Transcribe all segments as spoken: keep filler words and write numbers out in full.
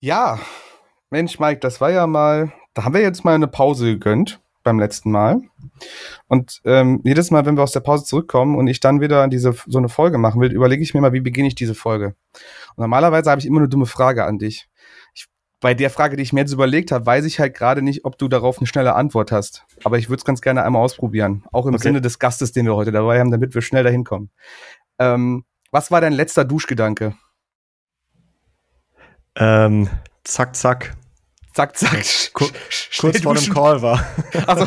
Ja, Mensch, Mike, das war ja mal, da haben wir jetzt mal eine Pause gegönnt beim letzten Mal. Und ähm, jedes Mal, wenn wir aus der Pause zurückkommen und ich dann wieder diese so eine Folge machen will, überlege ich mir mal, wie beginne ich diese Folge. Und normalerweise habe ich immer eine dumme Frage an dich. Ich, bei der Frage, die ich mir jetzt überlegt habe, weiß ich halt gerade nicht, ob du darauf eine schnelle Antwort hast. Aber ich würde es ganz gerne einmal ausprobieren. Auch im Okay. Sinne des Gastes, den wir heute dabei haben, damit wir schnell dahin kommen. Ähm, was war dein letzter Duschgedanke? Ähm, zack, zack. Zack, zack. Ku- kurz vor dem Call war. Also,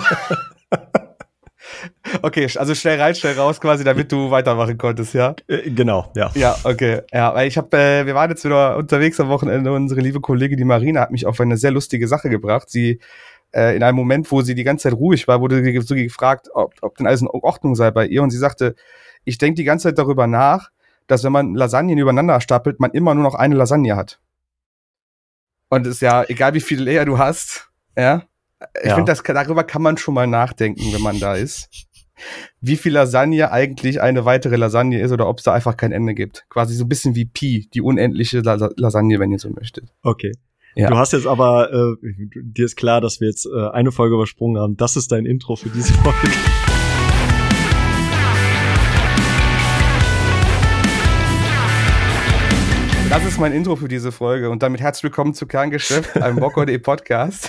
okay, also schnell rein, schnell raus quasi, damit du weitermachen konntest, ja? Äh, genau, ja. Ja, okay. Ja, weil ich habe, äh, wir waren jetzt wieder unterwegs am Wochenende. Unsere liebe Kollegin, die Marina, hat mich auf eine sehr lustige Sache gebracht. Sie, äh, in einem Moment, wo sie die ganze Zeit ruhig war, wurde sie so gefragt, ob, ob denn alles in Ordnung sei bei ihr. Und sie sagte, ich denke die ganze Zeit darüber nach, dass wenn man Lasagnen übereinander stapelt, man immer nur noch eine Lasagne hat. Und es ist ja, egal wie viele Layer du hast, ja. Ich Ja. finde, das darüber kann man schon mal nachdenken, wenn man da ist. Wie viel Lasagne eigentlich eine weitere Lasagne ist oder ob es da einfach kein Ende gibt. Quasi so ein bisschen wie Pi, die unendliche Las- Lasagne, wenn ihr so möchtet. Okay. Ja. Du hast jetzt aber, äh, dir ist klar, dass wir jetzt äh, eine Folge übersprungen haben. Das ist dein Intro für diese Folge. Das ist mein Intro für diese Folge und damit herzlich willkommen zu Kerngeschäft, einem Bocker.de Podcast.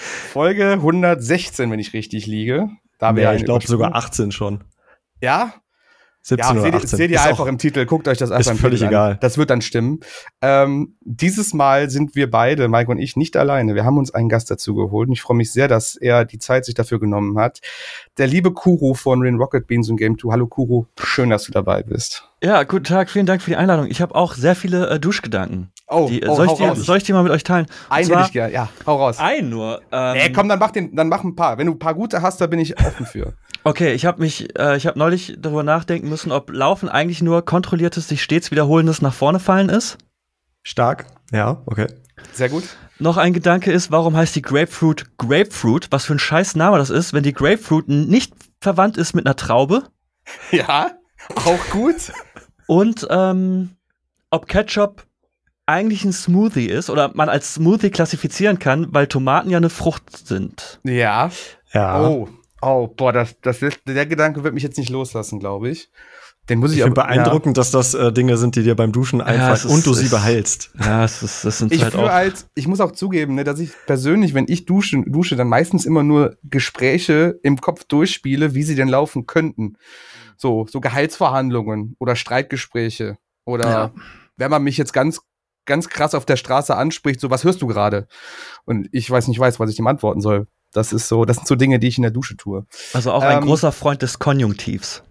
Folge hundertsechzehn, wenn ich richtig liege. Da wir Ja, einen ich glaube übersprungen. sogar achtzehn schon. Ja? siebzehn Ja, oder seht, ihr- achtzehn. seht ihr Ist einfach auch- im Titel, guckt euch das einfach ist im völlig Titel egal. an. Das wird dann stimmen. Ähm, dieses Mal sind wir beide, Mike und ich, nicht alleine. Wir haben uns einen Gast dazu geholt und ich freue mich sehr, dass er die Zeit sich dafür genommen hat. Der liebe Kuro von Rin Rocket Beans und Game zwei. Hallo Kuro, schön, dass du dabei bist. Ja, guten Tag, vielen Dank für die Einladung. Ich habe auch sehr viele äh, Duschgedanken. Oh, die, äh, oh soll, ich hau die, raus. soll ich die mal mit euch teilen? Und Einen zwar- hätte ich gerne, ja, hau raus. Ein nur. Ähm, Nee, komm, dann mach, den, dann mach ein paar. Wenn du ein paar gute hast, da bin ich offen für. Okay, ich habe mich, äh, ich habe neulich darüber nachdenken müssen, ob Laufen eigentlich nur kontrolliertes, sich stets wiederholendes nach vorne fallen ist. Stark. Ja, okay. Sehr gut. Noch ein Gedanke ist, warum heißt die Grapefruit Grapefruit? Was für ein scheiß Name das ist, wenn die Grapefruit nicht verwandt ist mit einer Traube. Ja, auch gut. Und ähm, ob Ketchup eigentlich ein Smoothie ist oder man als Smoothie klassifizieren kann, weil Tomaten ja eine Frucht sind. Ja. Ja. Oh, oh, boah, das, das, der Gedanke wird mich jetzt nicht loslassen, glaube ich. Den muss ich, Ich finde aber- beeindruckend, dass das äh, Dinge sind, die dir beim Duschen einfallen es ist- und du es- sie beheilst. Ja, es ist, das sind Ich halt fühle auch. halt, ich muss auch zugeben, ne, dass ich persönlich, wenn ich dusche, dusche, dann meistens immer nur Gespräche im Kopf durchspiele, wie sie denn laufen könnten. So, so Gehaltsverhandlungen oder Streitgespräche oder Ja. wenn man mich jetzt ganz, ganz krass auf der Straße anspricht, so, was hörst du gerade? Und ich weiß nicht, weiß, was ich ihm antworten soll. Das ist so, das sind so Dinge, die ich in der Dusche tue. Also auch ein Ähm, großer Freund des Konjunktivs.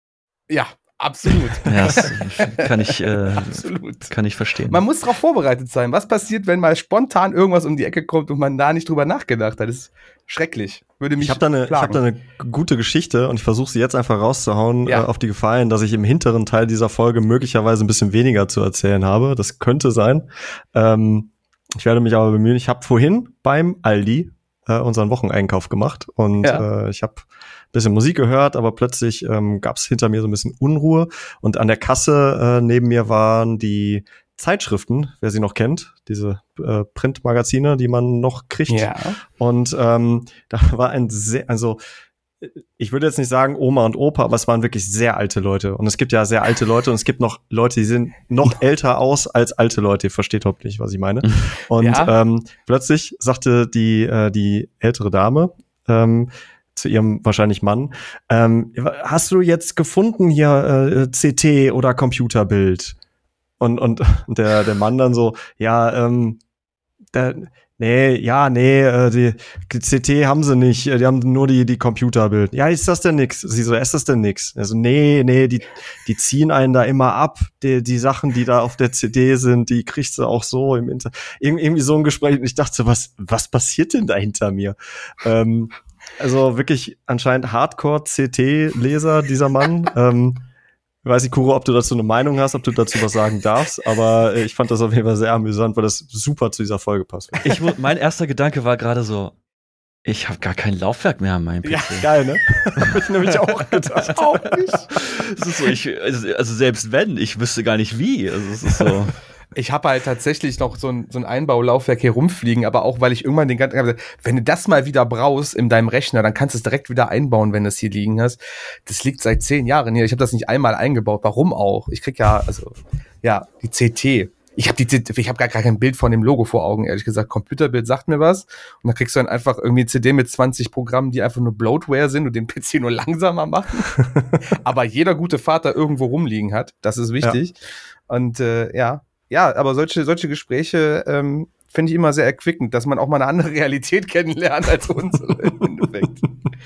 Ja, absolut. Ja, das kann ich, äh, Absolut. kann ich verstehen. Man muss darauf vorbereitet sein. Was passiert, wenn mal spontan irgendwas um die Ecke kommt und man da nicht drüber nachgedacht hat? Das ist schrecklich. Würde mich Ich habe da, eine- ich hab plagen. da eine gute Geschichte und ich versuche sie jetzt einfach rauszuhauen, Ja. äh, auf die Gefahr hin, dass ich im hinteren Teil dieser Folge möglicherweise ein bisschen weniger zu erzählen habe. Das könnte sein. Ähm, ich werde mich aber bemühen. Ich habe vorhin beim Aldi äh, unseren Wocheneinkauf gemacht und Ja. äh, ich habe ein bisschen Musik gehört, aber plötzlich ähm, gab es hinter mir so ein bisschen Unruhe und an der Kasse äh, neben mir waren die Zeitschriften, wer sie noch kennt, diese äh, Printmagazine, die man noch kriegt. Ja. Und ähm, da war ein sehr, also ich würde jetzt nicht sagen Oma und Opa, aber es waren wirklich sehr alte Leute. Und es gibt ja sehr alte Leute und es gibt noch Leute, die sehen noch älter aus als alte Leute. Ihr versteht hoffentlich, was ich meine. Und Ja. ähm, plötzlich sagte die äh, die ältere Dame ähm, zu ihrem wahrscheinlich Mann, ähm, hast du jetzt gefunden hier äh, C T oder Computerbild? Und und der der Mann dann so, ja, ähm, da, nee, ja, nee, äh, die, die C T haben sie nicht, äh, die haben nur die die Computerbild. Ja, ist das denn nix? Sie so, ist das denn nix? Also nee, nee, die die ziehen einen da immer ab, die die Sachen, die da auf der C D sind, die kriegst du auch so im Internet. Irg irgendwie so ein Gespräch und ich dachte, was was passiert denn da hinter mir? Ähm, also wirklich anscheinend Hardcore-C T-Leser, dieser Mann. ähm, Ich weiß nicht, Kuro, ob du dazu eine Meinung hast, ob du dazu was sagen darfst, aber äh, ich fand das auf jeden Fall sehr amüsant, weil das super zu dieser Folge passt. Ich, mu- mein erster Gedanke war gerade so, ich habe gar kein Laufwerk mehr an meinem P C. Ja. Geil, ne? Hab ich nämlich auch gedacht. Auch nicht. Es ist so, ich, also also selbst wenn, ich wüsste gar nicht wie. Also es ist so. Ich habe halt tatsächlich noch so ein, so ein Einbaulaufwerk hier rumfliegen, aber auch, weil ich irgendwann den ganzen, wenn du das mal wieder brauchst in deinem Rechner, dann kannst du es direkt wieder einbauen, wenn du es hier liegen hast. Das liegt seit zehn Jahren hier. Ich habe das nicht einmal eingebaut. Warum auch? Ich krieg ja, also, ja, die C T. Ich habe die, ich habe gar, gar kein Bild von dem Logo vor Augen, ehrlich gesagt. Computerbild sagt mir was. Und dann kriegst du dann einfach irgendwie C D mit zwanzig Programmen, die einfach nur Bloatware sind und den P C nur langsamer machen. Aber jeder gute Vater irgendwo rumliegen hat. Das ist wichtig. Ja. Und äh, ja, ja, aber solche, solche Gespräche ähm, finde ich immer sehr erquickend, dass man auch mal eine andere Realität kennenlernt als unsere im Endeffekt.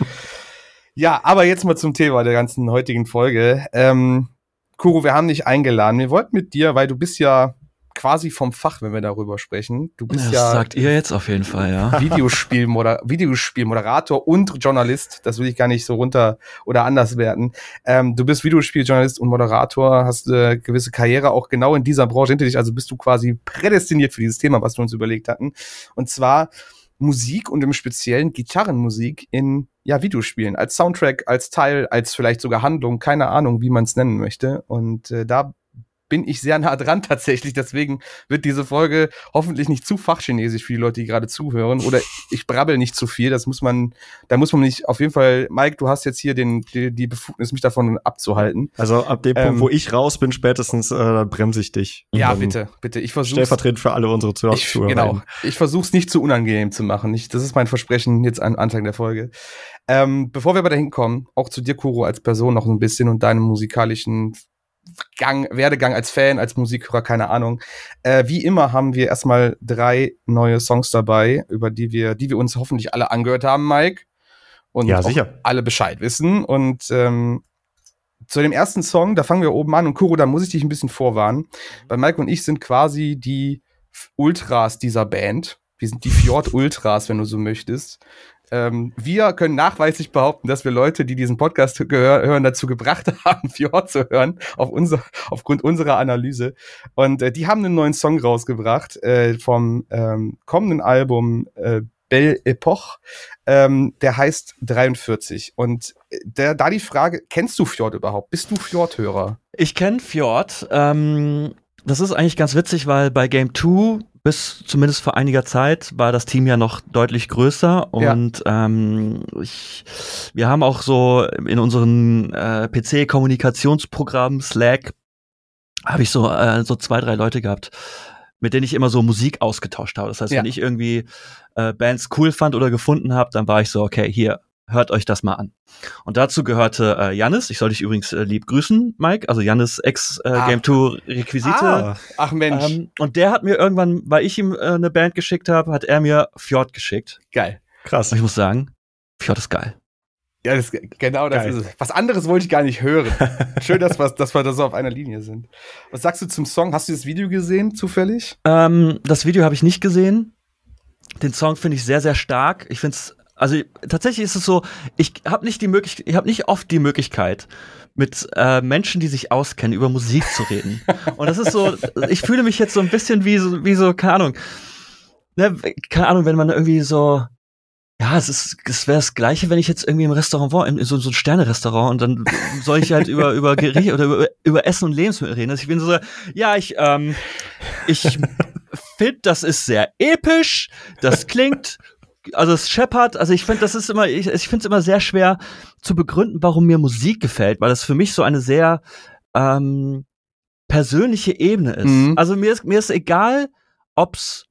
Ja, aber jetzt mal zum Thema der ganzen heutigen Folge. Ähm, Kuro, wir haben dich eingeladen. Wir wollten mit dir, weil du bist ja quasi vom Fach, wenn wir darüber sprechen. Du bist das ja sagt ihr jetzt auf jeden Fall, ja. Videospielmoder- Videospielmoderator und Journalist. Das will ich gar nicht so runter oder anders werten. Ähm, du bist Videospieljournalist und Moderator, hast eine gewisse Karriere auch genau in dieser Branche hinter dich. Also bist du quasi prädestiniert für dieses Thema, was wir uns überlegt hatten. Und zwar Musik und im Speziellen Gitarrenmusik in ja, Videospielen. Als Soundtrack, als Teil, als vielleicht sogar Handlung. Keine Ahnung, wie man es nennen möchte. Und äh, da bin ich sehr nah dran tatsächlich, deswegen wird diese Folge hoffentlich nicht zu fachchinesisch für die Leute, die gerade zuhören, oder ich brabbel nicht zu viel, das muss man, da muss man nicht, auf jeden Fall, Mike, du hast jetzt hier den, die, die Befugnis, mich davon abzuhalten. Also ab dem ähm, Punkt, wo ich raus bin, spätestens, äh, dann bremse ich dich. Ja, bitte, bitte, ich versuche stellvertretend für alle unsere Zuhörer. Ich, genau, ich versuche es nicht zu unangenehm zu machen, ich, das ist mein Versprechen jetzt am Anfang der Folge. Ähm, bevor wir aber dahin kommen, auch zu dir, Kuro, als Person noch ein bisschen und deinem musikalischen Gang, Werdegang als Fan, als Musikhörer, keine Ahnung. Äh, wie immer haben wir erstmal drei neue Songs dabei, über die wir, die wir uns hoffentlich alle angehört haben, Mike. Und ja, auch sicher. alle Bescheid wissen. Und ähm, zu dem ersten Song, da fangen wir oben an. Und Kuro, da muss ich dich ein bisschen vorwarnen. Weil Mike und ich sind quasi die Ultras dieser Band. Wir sind die Fjord-Ultras, wenn du so möchtest. Ähm, wir können nachweislich behaupten, dass wir Leute, die diesen Podcast gehör- hören, dazu gebracht haben, Fjord zu hören, auf unser, aufgrund unserer Analyse. Und äh, die haben einen neuen Song rausgebracht äh, vom ähm, kommenden Album äh, Belle Epoche. Ähm, der heißt dreiundvierzig. Und der, da die Frage, kennst du Fjord überhaupt? Bist du Fjord-Hörer? Ich kenne Fjord. Ähm, das ist eigentlich ganz witzig, weil bei Game zwei bis zumindest vor einiger Zeit war das Team ja noch deutlich größer und ja. ähm, ich, wir haben auch so in unseren äh, P C-Kommunikationsprogrammen Slack habe ich so äh, so zwei, drei Leute gehabt, mit denen ich immer so Musik ausgetauscht habe. Das heißt, ja. wenn ich irgendwie äh, Bands cool fand oder gefunden habe, dann war ich so, okay, hier, hört euch das mal an. Und dazu gehörte äh, Jannis, ich soll dich übrigens äh, lieb grüßen, Mike, also Jannis Ex-Game äh, zwei Requisite. Ah, ach Mensch. Ähm, und der hat mir irgendwann, weil ich ihm äh, eine Band geschickt habe, hat er mir Fjord geschickt. Geil. Krass. Und ich muss sagen, Fjord ist geil. Ja, das, genau das geil. Ist es. Was anderes wollte ich gar nicht hören. Schön, dass wir, dass wir da so auf einer Linie sind. Was sagst du zum Song? Hast du das Video gesehen, zufällig? Ähm, das Video habe ich nicht gesehen. Den Song finde ich sehr, sehr stark. Ich finde es Also tatsächlich ist es so, ich habe nicht die Möglichkeit, ich habe nicht oft die Möglichkeit, mit äh, Menschen, die sich auskennen, über Musik zu reden. Und das ist so, ich fühle mich jetzt so ein bisschen wie so, wie so, keine Ahnung, ne, keine Ahnung, wenn man irgendwie so, ja, es ist, es wäre das Gleiche, wenn ich jetzt irgendwie im Restaurant war, in so, so ein Sterne-Restaurant, und dann soll ich halt über über Gericht oder über, über Essen und Lebensmittel reden. Also ich bin so, ja, ich, ähm, ich finde, das ist sehr episch, das klingt Also es scheppert, also ich finde, das ist immer, ich, ich finde es immer sehr schwer zu begründen, warum mir Musik gefällt, weil das für mich so eine sehr ähm, persönliche Ebene ist. Mhm. Also mir ist mir ist egal, ob's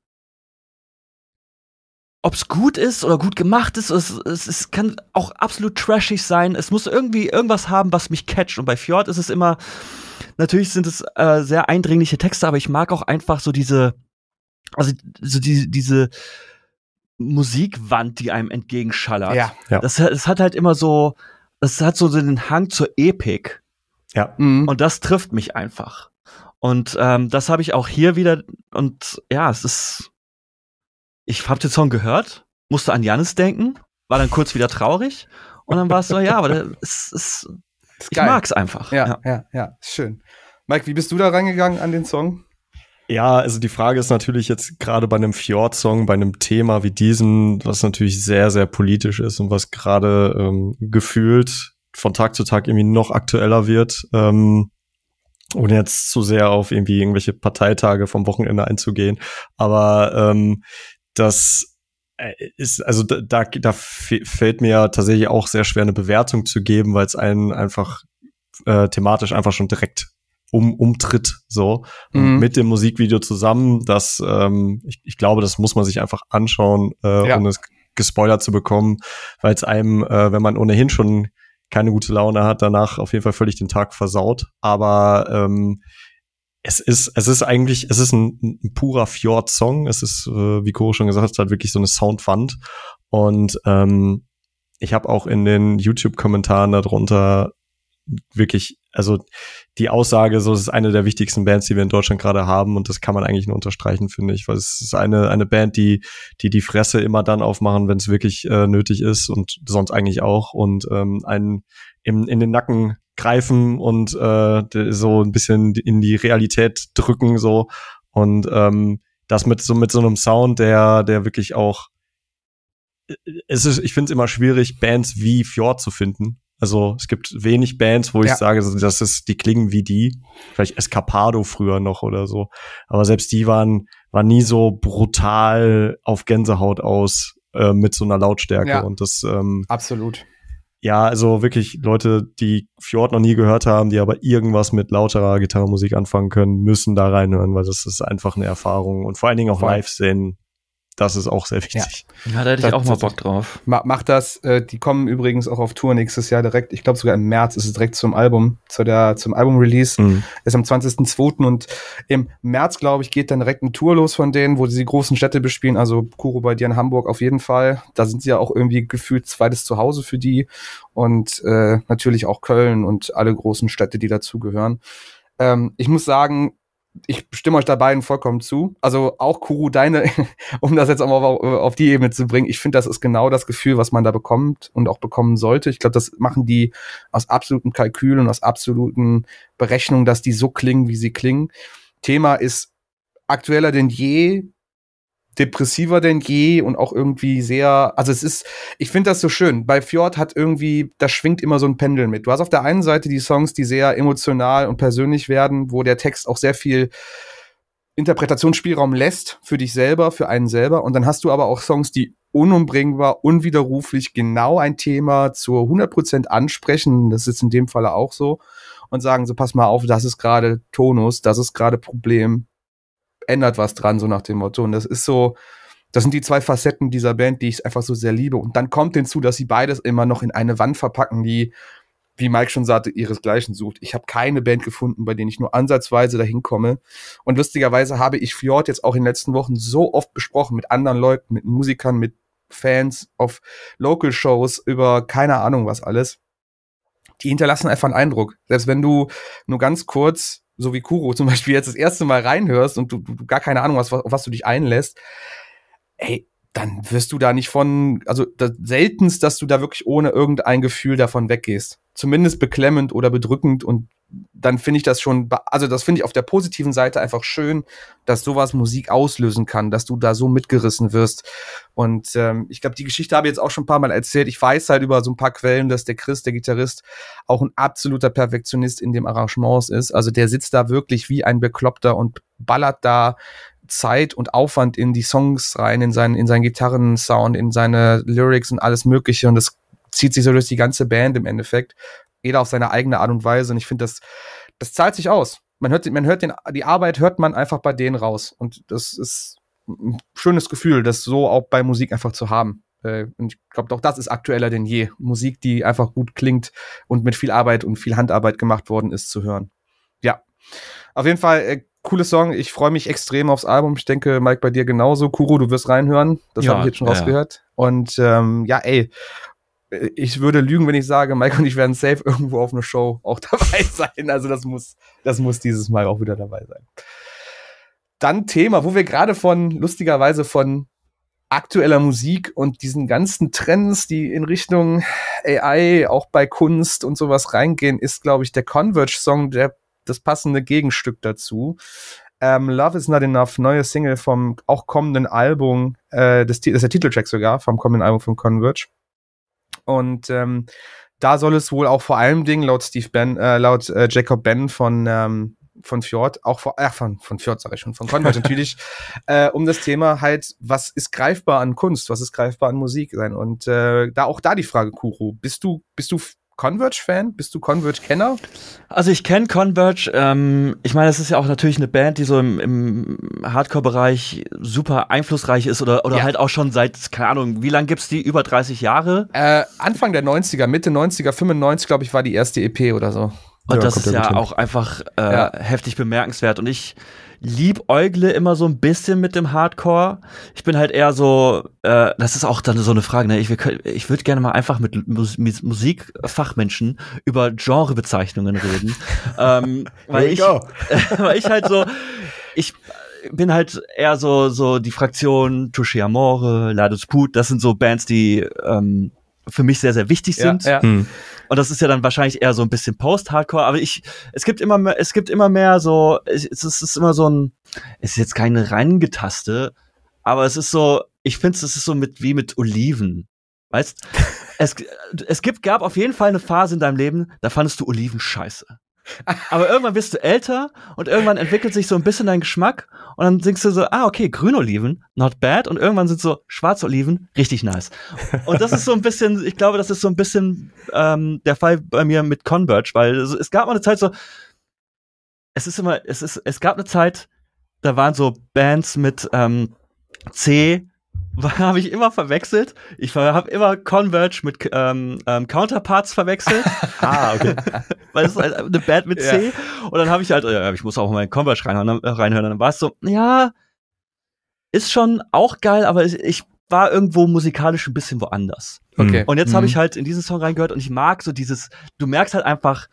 ob's gut ist oder gut gemacht ist. Es, es, es kann auch absolut trashig sein. Es muss irgendwie irgendwas haben, was mich catcht. Und bei Fjord ist es immer, natürlich sind es äh, sehr eindringliche Texte, aber ich mag auch einfach so diese, also so diese diese Musikwand, die einem entgegenschallert. Ja, ja. Das, das hat halt immer so, das hat so den Hang zur Epik. Ja. Mhm. Und das trifft mich einfach. Und ähm, das habe ich auch hier wieder. Und ja, es ist, ich habe den Song gehört, musste an Jannis denken, war dann kurz wieder traurig. Und dann war es so, ja, aber das ist, ist, ist ich mag's einfach. Ja, ja, ja, ja, schön. Mike, wie bist du da rangegangen an den Song? Ja, also die Frage ist natürlich jetzt gerade bei einem Fjord-Song, bei einem Thema wie diesem, was natürlich sehr, sehr politisch ist und was gerade ähm, gefühlt von Tag zu Tag irgendwie noch aktueller wird, ähm, ohne jetzt zu sehr auf irgendwie irgendwelche Parteitage vom Wochenende einzugehen. Aber ähm, das ist, also da, da, da fällt mir ja tatsächlich auch sehr schwer, eine Bewertung zu geben, weil es einen einfach äh, thematisch einfach schon direkt um, umtritt, so. Und Mhm. mit dem Musikvideo zusammen, das, ähm, ich, ich glaube, das muss man sich einfach anschauen, äh, Ja. ohne es gespoilert zu bekommen, weil es einem, äh, wenn man ohnehin schon keine gute Laune hat, danach auf jeden Fall völlig den Tag versaut. Aber ähm, es ist, es ist eigentlich, es ist ein, ein purer Fjord-Song. Es ist, äh, wie Koro schon gesagt hat, wirklich so eine Soundwand. Und ähm, ich habe auch in den YouTube-Kommentaren darunter wirklich, also die Aussage, so, es ist eine der wichtigsten Bands, die wir in Deutschland gerade haben, und das kann man eigentlich nur unterstreichen, finde ich, weil es ist eine eine Band, die die die Fresse immer dann aufmachen, wenn es wirklich äh, nötig ist, und sonst eigentlich auch, und ähm, einen im, in den Nacken greifen und äh, so ein bisschen in die Realität drücken, so, und ähm, das mit so mit so einem Sound, der der wirklich auch, es ist, ich finde es immer schwierig, Bands wie Fjord zu finden. Also es gibt wenig Bands, wo ich Ja. sage, das ist, die klingen wie die. Vielleicht Escapado früher noch oder so. Aber selbst die waren, waren nie so brutal auf Gänsehaut aus äh, mit so einer Lautstärke. Ja. Und das, ähm, Absolut. ja, also wirklich Leute, die Fjord noch nie gehört haben, die aber irgendwas mit lauterer Gitarrenmusik anfangen können, müssen da reinhören, weil das ist einfach eine Erfahrung. Und vor allen Dingen auch Voll. live sehen. Das ist auch sehr wichtig. Ja, da hätte ich Das- auch mal das- Bock drauf. Ma mach das. Äh, die kommen übrigens auch auf Tour nächstes Jahr direkt. Ich glaube sogar im März ist es direkt zum Album, zu der, zum Album-Release. Mhm. Ist am zwanzigsten zweiten und im März, glaube ich, geht dann direkt eine Tour los von denen, wo sie die großen Städte bespielen. Also Kuro bei dir in Hamburg auf jeden Fall. Da sind sie ja auch irgendwie gefühlt zweites Zuhause für die. Und äh, natürlich auch Köln und alle großen Städte, die dazugehören. Ähm, ich muss sagen, ich stimme euch da beiden vollkommen zu. Also auch Kuro, deine, um das jetzt auch mal auf, auf die Ebene zu bringen, ich finde, das ist genau das Gefühl, was man da bekommt und auch bekommen sollte. Ich glaube, das machen die aus absoluten Kalkül und aus absoluten Berechnungen, dass die so klingen, wie sie klingen. Thema ist aktueller denn je, depressiver denn je und auch irgendwie sehr, also es ist, ich finde das so schön. Bei Fjord hat irgendwie, da schwingt immer so ein Pendel mit. Du hast auf der einen Seite die Songs, die sehr emotional und persönlich werden, wo der Text auch sehr viel Interpretationsspielraum lässt für dich selber, für einen selber. Und dann hast du aber auch Songs, die unumdringbar, unwiderruflich genau ein Thema zu hundert Prozent ansprechen. Das ist in dem Falle auch so. Und sagen so, pass mal auf, das ist gerade Tonus, das ist gerade Problem. Ändert was dran, so nach dem Motto. Und das ist so, das sind die zwei Facetten dieser Band, die ich einfach so sehr liebe. Und dann kommt hinzu, dass sie beides immer noch in eine Wand verpacken, die, wie Mike schon sagte, ihresgleichen sucht. Ich habe keine Band gefunden, bei denen ich nur ansatzweise dahin komme. Und lustigerweise habe ich Fjord jetzt auch in den letzten Wochen so oft besprochen mit anderen Leuten, mit Musikern, mit Fans auf Local-Shows über keine Ahnung was alles. Die hinterlassen einfach einen Eindruck. Selbst wenn du nur ganz kurz, so wie Kuro zum Beispiel, jetzt das erste Mal reinhörst und du, du gar keine Ahnung hast, auf was du dich einlässt, ey, dann wirst du da nicht von, also das, seltenst, dass du da wirklich ohne irgendein Gefühl davon weggehst. Zumindest beklemmend oder bedrückend, und dann finde ich das schon, also das finde ich auf der positiven Seite einfach schön, dass sowas Musik auslösen kann, dass du da so mitgerissen wirst. Und ähm, ich glaube, die Geschichte habe ich jetzt auch schon ein paar Mal erzählt. Ich weiß halt über so ein paar Quellen, dass der Chris, der Gitarrist, auch ein absoluter Perfektionist in dem Arrangements ist. Also der sitzt da wirklich wie ein Bekloppter und ballert da Zeit und Aufwand in die Songs rein, in seinen, in seinen Gitarrensound, in seine Lyrics und alles Mögliche. Und das zieht sich so durch die ganze Band im Endeffekt. Jeder auf seine eigene Art und Weise. Und ich finde, das, das zahlt sich aus. Man hört, man hört den, die Arbeit hört man einfach bei denen raus. Und das ist ein schönes Gefühl, das so auch bei Musik einfach zu haben. Und ich glaube, auch das ist aktueller denn je. Musik, die einfach gut klingt und mit viel Arbeit und viel Handarbeit gemacht worden ist, zu hören. Ja, auf jeden Fall äh, cooles Song. Ich freue mich extrem aufs Album. Ich denke, Mike, bei dir genauso. Kuro, du wirst reinhören. Das Ja, habe ich jetzt schon ja. rausgehört. Und ähm, ja, ey, ich würde lügen, wenn ich sage, Mike und ich werden safe irgendwo auf einer Show auch dabei sein. Also das muss, das muss dieses Mal auch wieder dabei sein. Dann Thema, wo wir gerade von, lustigerweise von aktueller Musik und diesen ganzen Trends, die in Richtung A I, auch bei Kunst und sowas reingehen, ist, glaube ich, der Converge-Song, der das passende Gegenstück dazu. Ähm, Love is Not Enough, neue Single vom auch kommenden Album, äh, das, das ist der Titeltrack sogar, vom kommenden Album von Converge. Und ähm, da soll es wohl auch vor allem Dingen laut Steve Ben, äh, laut äh, Jacob Ben von ähm, von Fjord, auch von, äh, von, von Fjord sage ich schon, von Converge natürlich, äh, um das Thema halt, was ist greifbar an Kunst, was ist greifbar an Musik sein und äh, da auch da die Frage, Kuro, bist du, bist du Converge-Fan? Bist du Converge-Kenner? Also ich kenne Converge, ähm, ich meine, das ist ja auch natürlich eine Band, die so im, im Hardcore-Bereich super einflussreich ist oder, oder ja. halt auch schon seit, keine Ahnung, wie lange gibt's die? Über dreißig Jahre? Äh, Anfang der neunziger, Mitte neunziger, fünfundneunzig, glaube ich, war die erste E P oder so. Und ja, das ist ja auch einfach äh, ja. heftig bemerkenswert. Und ich liebäugle immer so ein bisschen mit dem Hardcore. Ich bin halt eher so, äh, das ist auch dann so eine Frage, ne? Ich, ich würde gerne mal einfach mit Mus- Musikfachmenschen über Genrebezeichnungen reden. ähm, weil, ich, weil ich halt so, ich bin halt eher so, so die Fraktion Touché Amore, La Dispute, das sind so Bands, die ähm, für mich sehr, sehr wichtig sind. Ja, ja. Hm. Und das ist ja dann wahrscheinlich eher so ein bisschen Post-Hardcore, aber ich, es gibt immer mehr, es gibt immer mehr so, es, es ist immer so ein, es ist jetzt keine Reingetaste, aber es ist so, ich finde es ist so mit, wie mit Oliven. Weißt? es, es gibt, gab auf jeden Fall eine Phase in deinem Leben, da fandest du Oliven scheiße. Aber irgendwann wirst du älter und irgendwann entwickelt sich so ein bisschen dein Geschmack und dann denkst du so, ah, okay, Grünoliven, not bad, und irgendwann sind so schwarze Oliven, richtig nice. Und das ist so ein bisschen, ich glaube, das ist so ein bisschen ähm, der Fall bei mir mit Converge, weil es, es gab mal eine Zeit so, es ist immer, es ist, es gab eine Zeit, da waren so Bands mit ähm, C, habe ich immer verwechselt. Ich habe immer Converge mit ähm, ähm, Counterparts verwechselt. Ah, okay. Weil es ist halt eine Band mit C. Ja. Und dann habe ich halt, ja, ich muss auch mal in Converge reinhören. reinhören. Und dann war es so, ja, ist schon auch geil, aber ich, ich war irgendwo musikalisch ein bisschen woanders. Okay. Und jetzt mhm. habe ich halt in diesen Song reingehört und ich mag so dieses, du merkst halt einfach,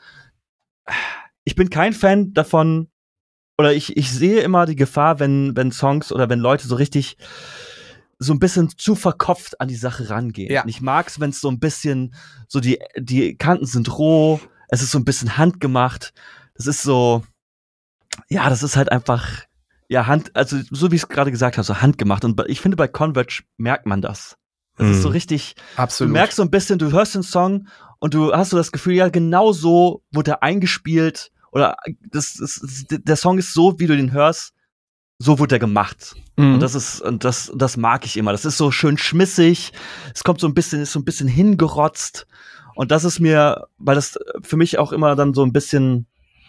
ich bin kein Fan davon, oder ich, ich sehe immer die Gefahr, wenn, wenn Songs oder wenn Leute so richtig so ein bisschen zu verkopft an die Sache rangehen. Ja. Und ich mag's, wenn es so ein bisschen, so die, die Kanten sind roh, es ist so ein bisschen handgemacht. Das ist so, ja, das ist halt einfach, ja, Hand, also so wie ich es gerade gesagt habe, so handgemacht. Und ich finde, bei Converge merkt man das. Das mm. ist so richtig, absolut. Du merkst so ein bisschen, du hörst den Song und du hast so das Gefühl, ja, genau so wurde er eingespielt oder das, das, der Song ist so, wie du den hörst, so wurde er gemacht. Mhm. Und das ist, und das, das mag ich immer. Das ist so schön schmissig. Es kommt so ein bisschen, ist so ein bisschen hingerotzt. Und das ist mir, weil das für mich auch immer dann so ein bisschen,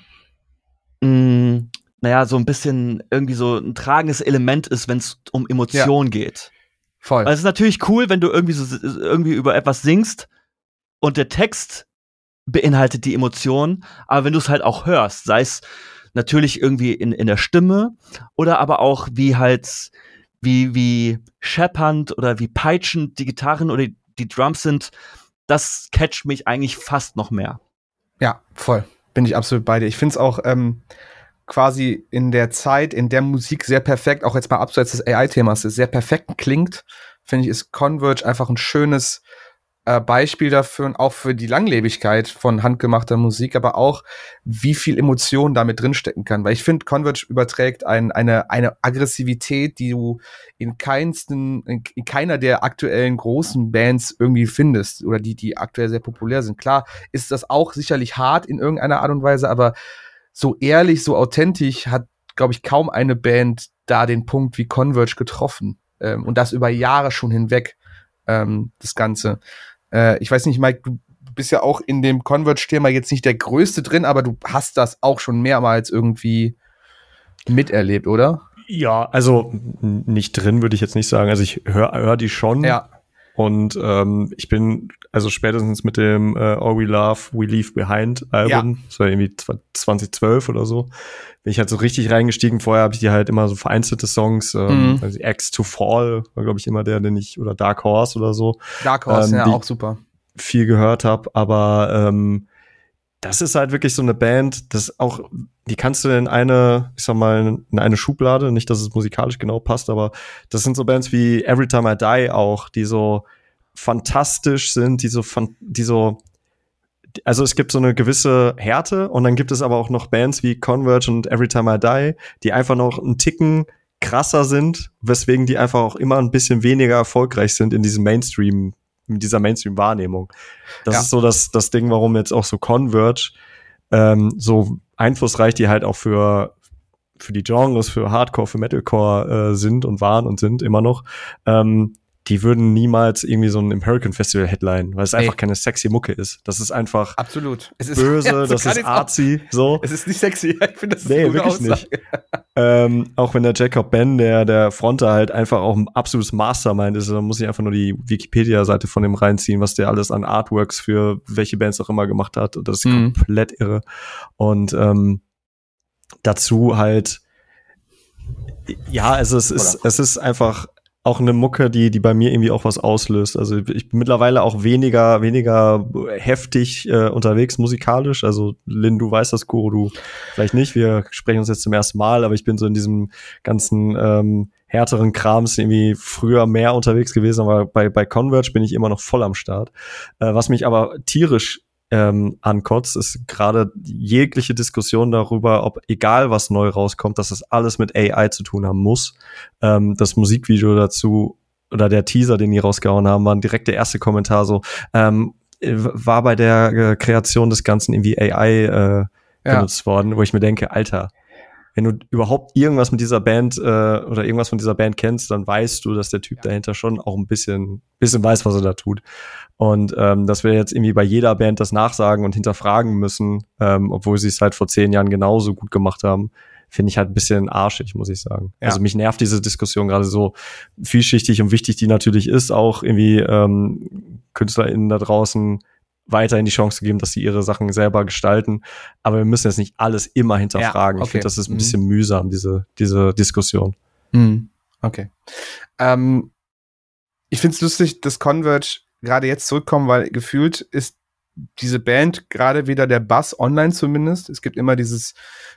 mh, naja, so ein bisschen irgendwie so ein tragendes Element ist, wenn es um Emotionen ja. geht. Voll. Weil es ist natürlich cool, wenn du irgendwie so, irgendwie über etwas singst und der Text beinhaltet die Emotion, aber wenn du es halt auch hörst, sei es natürlich irgendwie in, in der Stimme oder aber auch wie halt, wie, wie scheppernd oder wie peitschend die Gitarren oder die Drums sind, das catcht mich eigentlich fast noch mehr. Ja, voll. Bin ich absolut bei dir. Ich finde es auch ähm, quasi in der Zeit, in der Musik sehr perfekt, auch jetzt mal abseits des A I-Themas, sehr perfekt klingt, finde ich, ist Converge einfach ein schönes Beispiel dafür und auch für die Langlebigkeit von handgemachter Musik, aber auch, wie viel Emotion damit drinstecken kann. Weil ich finde, Converge überträgt ein, eine, eine Aggressivität, die du in keinsten, in, in keiner der aktuellen großen Bands irgendwie findest oder die, die aktuell sehr populär sind. Klar ist das auch sicherlich hart in irgendeiner Art und Weise, aber so ehrlich, so authentisch hat, glaube ich, kaum eine Band da den Punkt wie Converge getroffen. Ähm, und das über Jahre schon hinweg, ähm, das Ganze. Ich weiß nicht, Mike, du bist ja auch in dem Converge-Thema jetzt nicht der Größte drin, aber du hast das auch schon mehrmals irgendwie miterlebt, oder? Ja, also nicht drin, würde ich jetzt nicht sagen. Also ich höre hör die schon. Ja. Und ähm, ich bin, also spätestens mit dem äh, All We Love, We Leave Behind Album, ja. das war irgendwie zwanzig zwölf oder so, bin ich halt so richtig reingestiegen. Vorher habe ich die halt immer so vereinzelte Songs, ähm, mhm. also Axe to Fall war, glaube ich, immer der, den ich, oder Dark Horse oder so. Dark Horse, ähm, ja, auch super. Viel gehört habe, aber ähm, das ist halt wirklich so eine Band, das auch, die kannst du in eine, ich sag mal, in eine Schublade, nicht, dass es musikalisch genau passt, aber das sind so Bands wie Every Time I Die auch, die so fantastisch sind, die so, die so, also es gibt so eine gewisse Härte und dann gibt es aber auch noch Bands wie Converge und Every Time I Die, die einfach noch einen Ticken krasser sind, weswegen die einfach auch immer ein bisschen weniger erfolgreich sind in diesem Mainstream, in dieser Mainstream-Wahrnehmung. Das ja. ist so das, das Ding, warum jetzt auch so Converge ähm, so einflussreich die halt auch für für die Genres, für Hardcore, für Metalcore äh, sind und waren und sind immer noch, ähm, die würden niemals irgendwie so ein American Festival Headline, weil es Nee. einfach keine sexy Mucke ist. Das ist einfach Absolut. Es ist böse, ja, so das kann ist ich's auch- artsy, so. Es ist nicht sexy. Ich finde, das ist Nee, eine gute wirklich Aussage. nicht. Ähm, auch wenn der Jacob Ben, der, der Fronter halt einfach auch ein absolutes Mastermind ist, dann muss ich einfach nur die Wikipedia-Seite von dem reinziehen, was der alles an Artworks für welche Bands auch immer gemacht hat. Und das ist Mhm. komplett irre. Und ähm, dazu halt, ja, also es ist, es ist einfach auch eine Mucke, die, die bei mir irgendwie auch was auslöst. Also ich bin mittlerweile auch weniger, weniger heftig äh, unterwegs musikalisch. Also Lynn, du weißt das, Kuro, du vielleicht nicht. Wir sprechen uns jetzt zum ersten Mal, aber ich bin so in diesem ganzen ähm, härteren Krams irgendwie früher mehr unterwegs gewesen, aber bei, bei Converge bin ich immer noch voll am Start. Äh, was mich aber tierisch ähm, ankotzt, ist gerade jegliche Diskussion darüber, ob egal was neu rauskommt, dass das alles mit A I zu tun haben muss. Ähm, das Musikvideo dazu oder der Teaser, den die rausgehauen haben, war direkt der erste Kommentar so, ähm, war bei der äh, Kreation des Ganzen irgendwie A I äh, benutzt worden, wo ich mir denke, Alter, wenn du überhaupt irgendwas mit dieser Band äh, oder irgendwas von dieser Band kennst, dann weißt du, dass der Typ dahinter schon auch ein bisschen bisschen weiß, was er da tut. Und ähm, dass wir jetzt irgendwie bei jeder Band das nachsagen und hinterfragen müssen, ähm, obwohl sie es halt vor zehn Jahren genauso gut gemacht haben, finde ich halt ein bisschen arschig, muss ich sagen. Ja. Also mich nervt diese Diskussion gerade so vielschichtig und wichtig die natürlich ist, auch irgendwie ähm, KünstlerInnen da draußen weiterhin die Chance zu geben, dass sie ihre Sachen selber gestalten. Aber wir müssen jetzt nicht alles immer hinterfragen. Ja, okay. Ich finde, das ist ein Mhm. bisschen mühsam, diese, diese Diskussion. Mhm. Okay. Ähm, ich find's lustig, dass Converge gerade jetzt zurückkommen, weil gefühlt ist diese Band gerade wieder der Bass online zumindest. Es gibt immer dieses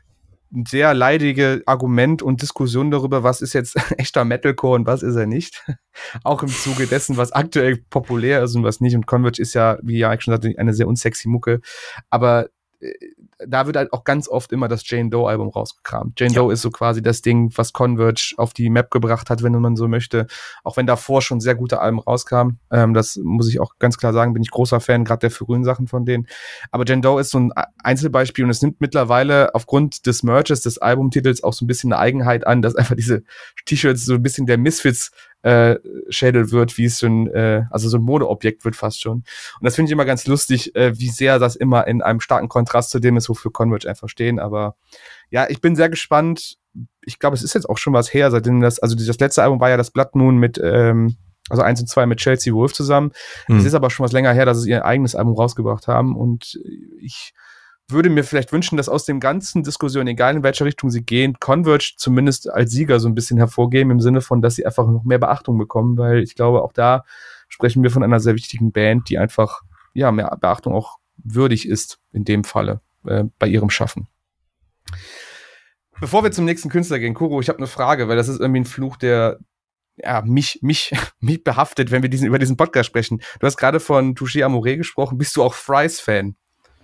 sehr leidige Argument und Diskussion darüber, was ist jetzt echter Metalcore und was ist er nicht. Auch im Zuge dessen, was aktuell populär ist und was nicht. Und Converge ist ja, wie ja schon sagte, eine sehr unsexy Mucke. Aber äh, da wird halt auch ganz oft immer das Jane Doe Album rausgekramt. Jane Ja. Doe ist so quasi das Ding, was Converge auf die Map gebracht hat, wenn man so möchte. Auch wenn davor schon sehr gute Alben rauskamen. Ähm, das muss ich auch ganz klar sagen, bin ich großer Fan, gerade der frühen Sachen von denen. Aber Jane Doe ist so ein Einzelbeispiel und es nimmt mittlerweile aufgrund des Merches, des Albumtitels auch so ein bisschen eine Eigenheit an, dass einfach diese T-Shirts so ein bisschen der Misfits äh, Schädel wird, wie es so ein, äh, also so ein Modeobjekt wird fast schon. Und das finde ich immer ganz lustig, äh, wie sehr das immer in einem starken Kontrast zu dem ist, wofür Converge einfach stehen. Aber ja, ich bin sehr gespannt. Ich glaube, es ist jetzt auch schon was her, seitdem das, also das letzte Album war ja das Blood Moon mit, ähm, also eins und zwei mit Chelsea Wolf zusammen. Es Hm. ist aber schon was länger her, dass sie ihr eigenes Album rausgebracht haben und ich würde mir vielleicht wünschen, dass aus dem ganzen Diskussion, egal in welche Richtung sie gehen, Converge zumindest als Sieger so ein bisschen hervorgeben, im Sinne von, dass sie einfach noch mehr Beachtung bekommen, weil ich glaube, auch da sprechen wir von einer sehr wichtigen Band, die einfach, ja, mehr Beachtung auch würdig ist, in dem Falle, äh, bei ihrem Schaffen. Bevor wir zum nächsten Künstler gehen, Kuro, ich habe eine Frage, weil das ist irgendwie ein Fluch, der ja, mich, mich, mich behaftet, wenn wir diesen, über diesen Podcast sprechen. Du hast gerade von Touché Amoré gesprochen. Bist du auch Thrice-Fan?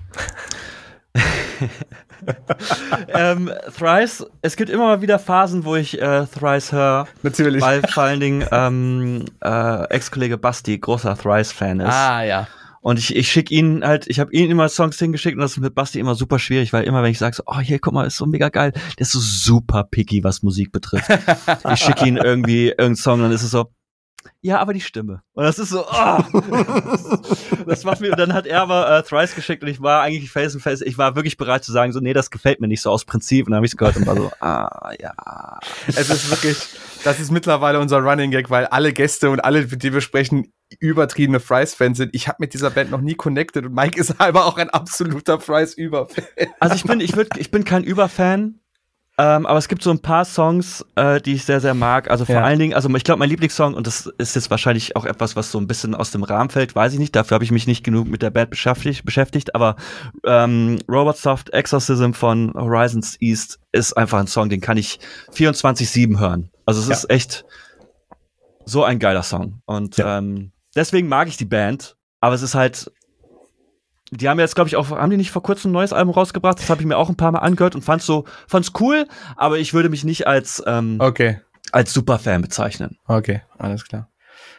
ähm, Thrice, es gibt immer mal wieder Phasen, wo ich äh, Thrice höre, Natürlich. weil vor allen Dingen ähm, äh, Ex-Kollege Basti großer Thrice-Fan ist. Ah, ja. Und ich, ich schicke ihn halt, ich habe ihn immer Songs hingeschickt und das ist mit Basti immer super schwierig, weil immer wenn ich sage so, oh hier, guck mal, ist so mega geil, der ist so super picky, was Musik betrifft. Ich schicke ihn irgendwie irgendeinen Song, dann ist es so, ja, aber die Stimme. Und das ist so, oh. Das macht mir, und dann hat er aber äh, Thrice geschickt und ich war eigentlich face and face, ich war wirklich bereit zu sagen, so, nee, das gefällt mir nicht so aus Prinzip. Und dann habe ich es gehört und war so, ah, ja. Es ist wirklich, das ist mittlerweile unser Running Gag, weil alle Gäste und alle, mit denen wir sprechen, übertriebene Thrice-Fans sind. Ich habe mit dieser Band noch nie connected und Mike ist aber auch ein absoluter Thrice-Überfan. Also ich bin, ich würd, ich bin kein Überfan. Ähm, aber es gibt so ein paar Songs, äh, die ich sehr, sehr mag. Also vor Ja. allen Dingen, also ich glaube, mein Lieblingssong, und das ist jetzt wahrscheinlich auch etwas, was so ein bisschen aus dem Rahmen fällt, weiß ich nicht, dafür habe ich mich nicht genug mit der Band beschäftigt, beschäftigt aber ähm, Robot Soft Exorcism von Horizons East ist einfach ein Song, den kann ich vierundzwanzig sieben hören. Also es Ja. ist echt so ein geiler Song. Und Ja. ähm, deswegen mag ich die Band, aber es ist halt, die haben jetzt, glaube ich, auch, haben die nicht vor kurzem ein neues Album rausgebracht? Das habe ich mir auch ein paar Mal angehört und fand's so, fand's cool, aber ich würde mich nicht als, ähm, Okay, als Superfan bezeichnen. okay, alles klar.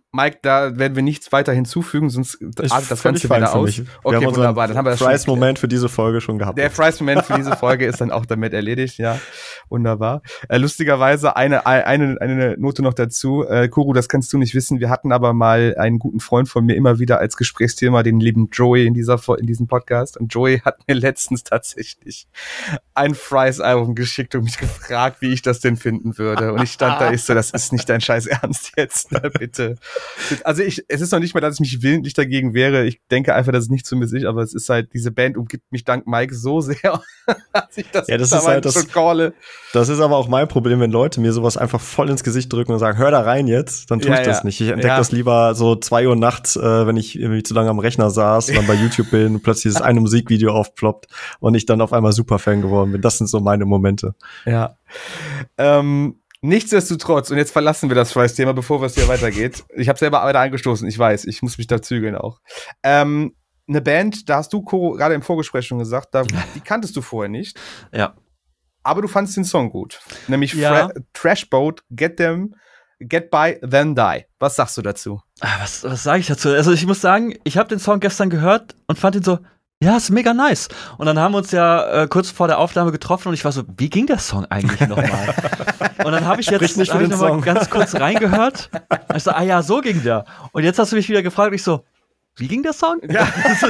Mike, da werden wir nichts weiter hinzufügen, sonst artet das Ganze wieder aus. Wir Okay, haben wunderbar. Dann haben wir das Fries-Moment für diese Folge schon gehabt. Der Fries-Moment für diese Folge ist dann auch damit erledigt, ja. Wunderbar. Äh, lustigerweise eine, eine, eine Note noch dazu. Äh, Kuru, das kannst du nicht wissen. Wir hatten aber mal einen guten Freund von mir immer wieder als Gesprächsthema, den lieben Joey in dieser, in diesem Podcast. Und Joey hat mir letztens tatsächlich ein Fries-Album geschickt und mich gefragt, wie ich das denn finden würde. Und ich stand da, ich so, das ist nicht dein Scheiß Ernst jetzt, na, bitte. Also ich, es ist noch nicht mal, dass ich mich willentlich dagegen wäre. Ich denke einfach, dass es nicht zu mir ist, aber es ist halt, diese Band umgibt mich dank Mike so sehr, dass ich das, ja, das ist halt das, schon calle. Das ist aber auch mein Problem, wenn Leute mir sowas einfach voll ins Gesicht drücken und sagen, hör da rein jetzt, dann tue ja, ich das ja. nicht. Ich entdecke ja. das lieber so zwei Uhr nachts, äh, wenn ich irgendwie zu lange am Rechner saß, dann bei YouTube bin und plötzlich das eine Musikvideo aufploppt und ich dann auf einmal Superfan geworden bin. Das sind so meine Momente. Ja. Ähm, Nichtsdestotrotz, und jetzt verlassen wir das Fries-Thema, bevor es hier weitergeht. Ich habe selber weiter angestoßen, ich weiß, ich muss mich da zügeln auch. Ähm, eine Band, da hast du gerade im Vorgespräch schon gesagt, da, die kanntest du vorher nicht. Ja. Aber du fandst den Song gut. Nämlich ja. Fra- Trash Boat, Get Them, Get By, Then Die. Was sagst du dazu? Was, was sage ich dazu? Also ich muss sagen, ich habe den Song gestern gehört und fand ihn so, ja, ist mega nice. Und dann haben wir uns ja äh, kurz vor der Aufnahme getroffen und ich war so, wie ging der Song eigentlich nochmal? Und dann habe ich jetzt nicht hab ich noch mal Song. ganz kurz reingehört. Und ich so, ah ja, so ging der. Und jetzt hast du mich wieder gefragt und ich so, wie ging der Song? Ja.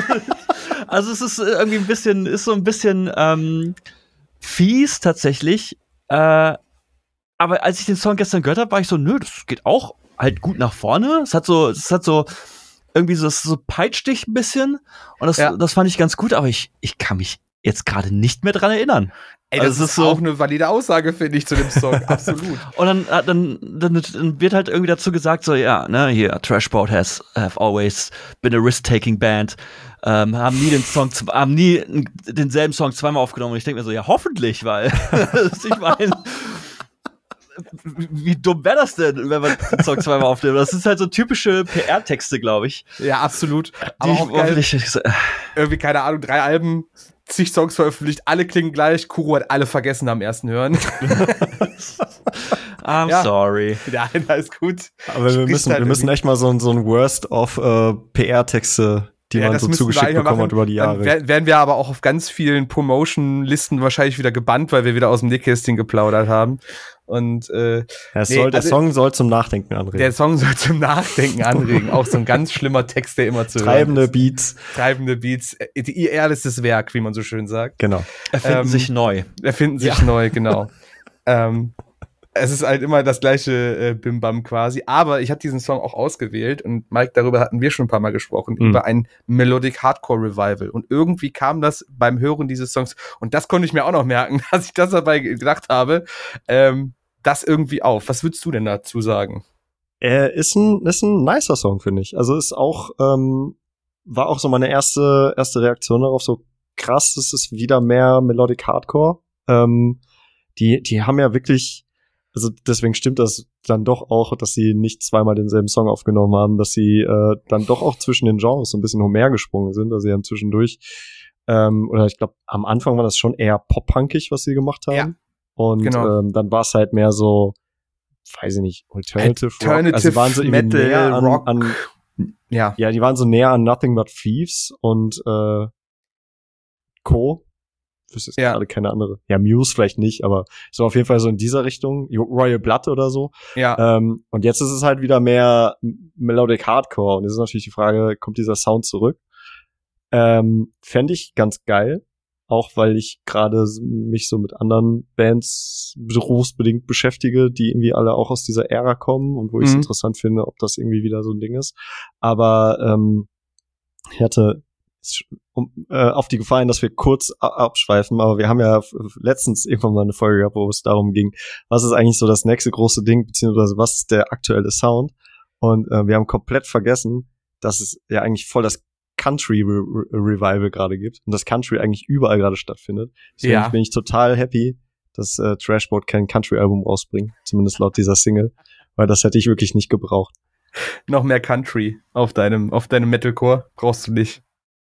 Also es ist irgendwie ein bisschen, ist so ein bisschen ähm, fies tatsächlich. Äh, aber als ich den Song gestern gehört habe, war ich so, nö, das geht auch halt gut nach vorne. Es hat so, es hat so irgendwie so, so peitscht dich ein bisschen und das, ja. das fand ich ganz gut, aber ich, ich kann mich jetzt gerade nicht mehr dran erinnern. Ey, das also ist, ist so auch eine valide Aussage, finde ich, zu dem Song, absolut. Und dann, dann, dann, dann wird halt irgendwie dazu gesagt, so, ja, ne, hier, Trash Boat has have always been a risk-taking band, ähm, haben nie den Song, haben nie denselben Song zweimal aufgenommen und ich denke mir so, ja, hoffentlich, weil, ich meine, wie dumm wäre das denn, wenn man den Song zweimal aufnimmt? Das ist halt so typische P R-Texte, glaube ich. Ja, absolut. Aber die auch geil. Ich, so, äh. Irgendwie, keine Ahnung, drei Alben, zig Songs veröffentlicht, alle klingen gleich. Kuro hat alle vergessen am ersten Hören. I'm ja. sorry. Ja, ist gut. Aber wir müssen, halt wir müssen echt mal so, so ein Worst of äh, P R-Texte, die ja, man so zugeschickt bekommen hat über die Jahre. Dann werden wir aber auch auf ganz vielen Promotion-Listen wahrscheinlich wieder gebannt, weil wir wieder aus dem Nähkästchen geplaudert haben. Und äh, ja, es nee, soll, der also, Song soll zum Nachdenken anregen. Der Song soll zum Nachdenken anregen. Auch so ein ganz schlimmer Text, der immer zu Treibende hören ist. Beats. Treibende Beats. Ihr ehrliches Werk, wie man so schön sagt. Genau. Erfinden ähm, sich neu. Erfinden sich ja. neu, genau. ähm, es ist halt immer das gleiche äh, Bim-Bam quasi. Aber ich habe diesen Song auch ausgewählt und Mike, darüber hatten wir schon ein paar Mal gesprochen, mhm. über ein Melodic Hardcore Revival. Und irgendwie kam das beim Hören dieses Songs, und das konnte ich mir auch noch merken, dass ich das dabei gedacht habe, ähm, das irgendwie auf. Was würdest du denn dazu sagen? Er ist ein, ist ein nicer Song, finde ich. Also ist auch, ähm, war auch so meine erste, erste Reaktion darauf, so krass, es ist wieder mehr Melodic Hardcore. Ähm, die, die haben ja wirklich, also deswegen stimmt das dann doch auch, dass sie nicht zweimal denselben Song aufgenommen haben, dass sie äh, dann doch auch zwischen den Genres so ein bisschen umhergesprungen sind, also sie haben zwischendurch, ähm, oder ich glaube, am Anfang war das schon eher pop-punkig, was sie gemacht haben. Ja. Und genau. ähm, dann war es halt mehr so, weiß ich nicht, Alternative, Alternative Rock. Also die waren so Metal, näher an, Rock. An, ja. ja, die waren so näher an Nothing But Thieves und äh, Co. Ich wüsste jetzt ja. gerade keine andere. Ja, Muse vielleicht nicht, aber so auf jeden Fall so in dieser Richtung. Royal Blood oder so. Ja. Ähm, und jetzt ist es halt wieder mehr Melodic Hardcore. Und jetzt ist natürlich die Frage, kommt dieser Sound zurück? Ähm, fände ich ganz geil. Auch weil ich gerade mich so mit anderen Bands berufsbedingt beschäftige, die irgendwie alle auch aus dieser Ära kommen und wo ich es mhm. interessant finde, ob das irgendwie wieder so ein Ding ist. Aber ähm, ich hatte um, äh, auf die Gefahr hin, dass wir kurz abschweifen, aber wir haben ja letztens irgendwann mal eine Folge gehabt, wo es darum ging, was ist eigentlich so das nächste große Ding, beziehungsweise was ist der aktuelle Sound? Und äh, wir haben komplett vergessen, dass es ja eigentlich voll das Country Re- Revival gerade gibt und das Country eigentlich überall gerade stattfindet. Deswegen ja. bin ich total happy, dass äh, Trash Boat kein Country-Album rausbringt, zumindest laut dieser Single, weil das hätte ich wirklich nicht gebraucht. Noch mehr Country auf deinem auf deinem Metalcore brauchst du nicht.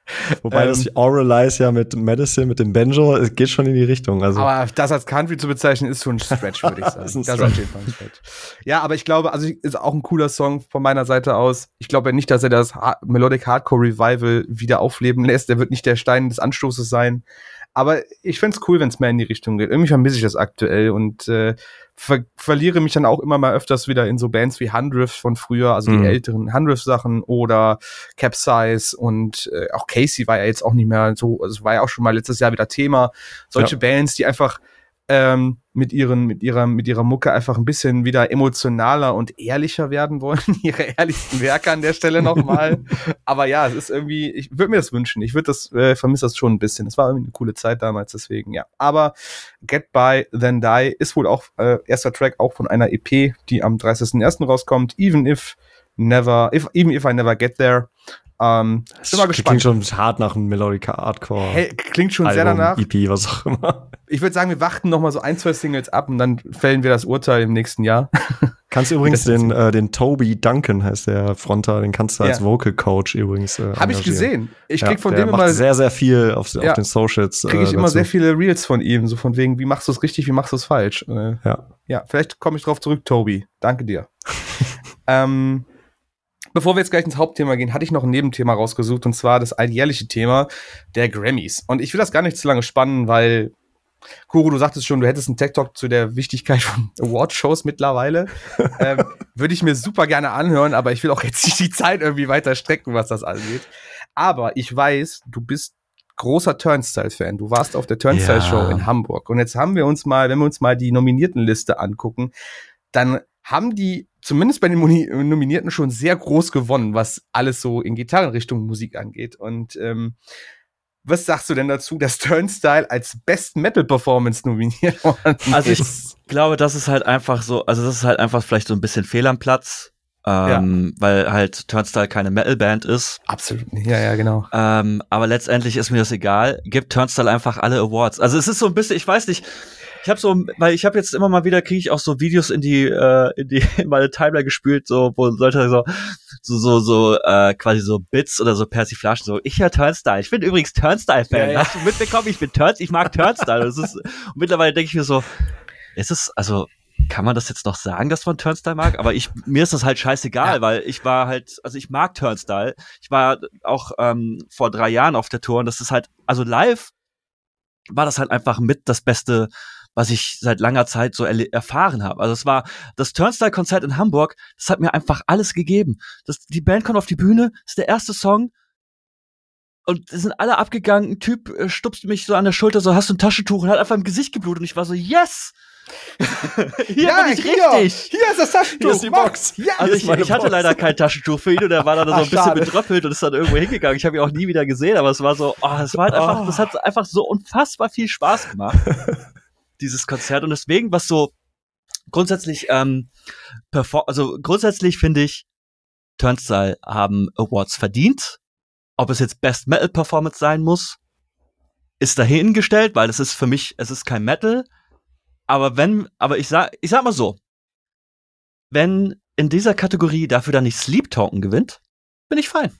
Wobei ähm, das Oralize ja mit Medicine, mit dem Banjo, es geht schon in die Richtung. Also. Aber das als Country zu bezeichnen, ist schon ein Stretch, würde ich sagen. ist ein das ist auf jeden Fall ein Stretch. Ja, aber ich glaube, also ist auch ein cooler Song von meiner Seite aus. Ich glaube nicht, dass er das ha- Melodic Hardcore Revival wieder aufleben lässt. Der wird nicht der Stein des Anstoßes sein. Aber ich find's cool, wenn es mehr in die Richtung geht. Irgendwie vermisse ich das aktuell und äh, ver- verliere mich dann auch immer mal öfters wieder in so Bands wie Hundredth von früher, also die Mhm. älteren Hundredth-Sachen oder Capsize und äh, auch Casey war ja jetzt auch nicht mehr so, also war ja auch schon mal letztes Jahr wieder Thema. Solche Ja. Bands, die einfach ähm, mit ihren, mit ihrer, mit ihrer Mucke einfach ein bisschen wieder emotionaler und ehrlicher werden wollen. Ihre ehrlichsten Werke an der Stelle nochmal. Aber ja, es ist irgendwie, ich würde mir das wünschen. Ich würde das, äh, vermisse das schon ein bisschen. Es war irgendwie eine coole Zeit damals, deswegen, ja. Aber Get By Then Die ist wohl auch, äh, erster Track auch von einer E P, die am dreißigsten ersten rauskommt. Even if never, if, even if I never get there. Ähm, Das bin mal gespannt. klingt schon hart nach einem Melodic Hardcore. Hey, klingt schon Album, sehr danach. E P, was auch immer. Ich würde sagen, wir warten noch mal so ein, zwei Singles ab und dann fällen wir das Urteil im nächsten Jahr. Kannst du übrigens Das ist- den, äh, den Toby Duncan, heißt der Fronter, den kannst du als Ja. Vocal Coach übrigens äh, Habe ich engagieren. gesehen. Ich Ja, krieg von der dem macht immer sehr, sehr viel auf, Ja. auf den Socials. kriege ich äh, immer dazu. sehr viele Reels von ihm, so von wegen, wie machst du es richtig, wie machst du es falsch. Äh, Ja. ja, vielleicht komme ich drauf zurück, Toby. Danke dir. ähm, bevor wir jetzt gleich ins Hauptthema gehen, hatte ich noch ein Nebenthema rausgesucht, und zwar das alljährliche Thema der Grammys. Und ich will das gar nicht zu lange spannen, weil, Kuro, du sagtest schon, du hättest einen Tech-Talk zu der Wichtigkeit von Award-Shows mittlerweile. ähm, würde ich mir super gerne anhören, aber ich will auch jetzt nicht die Zeit irgendwie weiter strecken, was das angeht. Aber ich weiß, du bist großer Turnstile-Fan. Du warst auf der Turnstile-Show Ja. in Hamburg. Und jetzt haben wir uns mal, wenn wir uns mal die Nominiertenliste angucken, dann haben die zumindest bei den Moni- Nominierten schon sehr groß gewonnen, was alles so in Gitarrenrichtung Musik angeht. Und ähm, was sagst du denn dazu, dass Turnstile als Best Metal Performance nominiert worden Also ich ist? glaube, das ist halt einfach so, also das ist halt einfach vielleicht so ein bisschen fehl am Platz, ähm, weil halt Turnstile keine Metal-Band ist. Absolut. Ja, ja, genau. Ähm, aber letztendlich ist mir das egal. Gibt Turnstile einfach alle Awards. Also es ist so ein bisschen, ich weiß nicht, ich habe so, weil ich habe jetzt immer mal wieder, kriege ich auch so Videos in die, äh, in die, in meine Timeline gespült, so, wo Leute so, so, so, so, äh, quasi so Bits oder so Persiflagen, so, ich höre Turnstile. Ich bin übrigens Turnstile-Fan. Ja, ja. Hast du mitbekommen? Ich bin Turnstile, ich mag Turnstile. Das ist, und mittlerweile denke ich mir so, ist es, also, kann man das jetzt noch sagen, dass man Turnstile mag? Aber ich, mir ist das halt scheißegal, Ja. weil ich war halt, also ich mag Turnstile. Ich war auch ähm, vor drei Jahren auf der Tour und das ist halt, also live war das halt einfach mit das Beste, was ich seit langer Zeit so erle- erfahren habe. Also es war das Turnstile-Konzert in Hamburg, das hat mir einfach alles gegeben. Das, die Band kommt auf die Bühne, das ist der erste Song und es sind alle abgegangen. Ein Typ äh, stupst mich so an der Schulter, so, hast du ein Taschentuch, und hat einfach im Gesicht geblutet und ich war so, yes! Hier bin ich hier, richtig! Hier ist das Taschentuch. Hier ist die Mach. Box. Ja, Also Hier ich, ist meine ich hatte Box. leider kein Taschentuch für ihn und er war dann so Ach, ein bisschen schade. betröppelt und ist dann irgendwo hingegangen. Ich habe ihn auch nie wieder gesehen, aber es war so, oh, es war halt einfach, das hat einfach so unfassbar viel Spaß gemacht, dieses Konzert. Und deswegen, was so grundsätzlich, ähm, perform also grundsätzlich finde ich, Turnstile haben Awards verdient. Ob es jetzt Best Metal Performance sein muss, ist dahingestellt, weil es ist für mich, es ist kein Metal. Aber wenn, aber ich sag, ich sag mal so, wenn in dieser Kategorie dafür dann nicht Sleep Talken gewinnt, bin ich fein.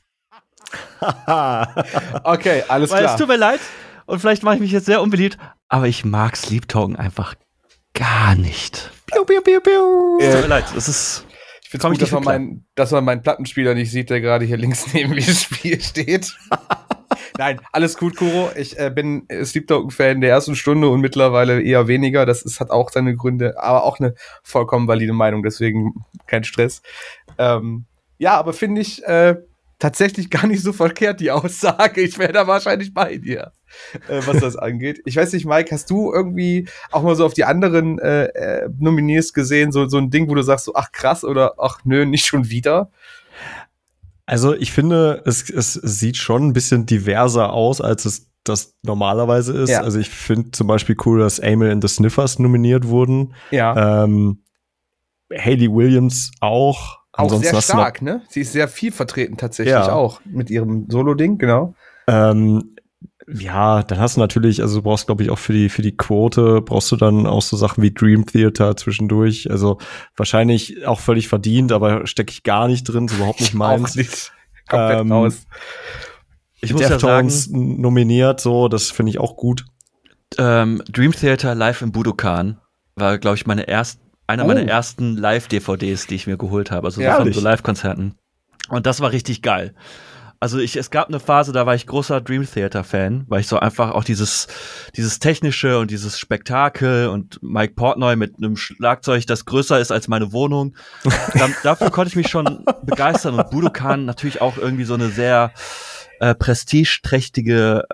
Okay, alles Weil es klar. tut mir leid und vielleicht mache ich mich jetzt sehr unbeliebt, aber ich mag Sleep Talken einfach gar nicht. Piu, piu, piu, piu. Es tut Äh, mir leid, das ist, Ich finde Komm gut, ich dass nicht man, mit mein, dass man meinen Plattenspieler nicht sieht, der gerade hier links neben mir im Spiel steht. Nein, alles gut, Kuro. Ich äh, bin äh, Sleep Token-Fan der ersten Stunde und mittlerweile eher weniger. Das ist, hat auch seine Gründe, aber auch eine vollkommen valide Meinung, deswegen kein Stress. Ähm, ja, aber finde ich äh, tatsächlich gar nicht so verkehrt, die Aussage. Ich wäre da wahrscheinlich bei dir, äh, was das angeht. Ich weiß nicht, Mike, hast du irgendwie auch mal so auf die anderen äh, äh, Nominees gesehen, so, so ein Ding, wo du sagst, so, ach krass oder ach nö, nicht schon wieder? Also ich finde, es, es sieht schon ein bisschen diverser aus, als es das normalerweise ist. Ja. Also ich finde zum Beispiel cool, dass Amel and the Sniffers nominiert wurden. Ja. Ähm, Hayley Williams auch. Auch Ansonsten sehr hast du noch- stark, ne? Sie ist sehr viel vertreten tatsächlich Ja. auch mit ihrem Solo-Ding, genau. Ähm, ja, dann hast du natürlich, also du brauchst, glaube ich, auch für die für die Quote brauchst du dann auch so Sachen wie Dream Theater zwischendurch. Also wahrscheinlich auch völlig verdient, aber stecke ich gar nicht drin, ist überhaupt nicht meins. Auch nicht. Komplett Ähm, raus. ich muss ja sagen, nominiert, so, das finde ich auch gut. Ähm, Dream Theater live im Budokan war, glaube ich, meine erst, einer oh. meiner ersten Live-D V Ds, die ich mir geholt habe, also so ja, von so Live-Konzerten. Und das war richtig geil. Also ich, es gab eine Phase, da war ich großer Dream Theater Fan, weil ich so einfach auch dieses, dieses technische und dieses Spektakel und Mike Portnoy mit einem Schlagzeug, das größer ist als meine Wohnung. da, dafür konnte ich mich schon begeistern und Budokan natürlich auch irgendwie so eine sehr äh, prestigeträchtige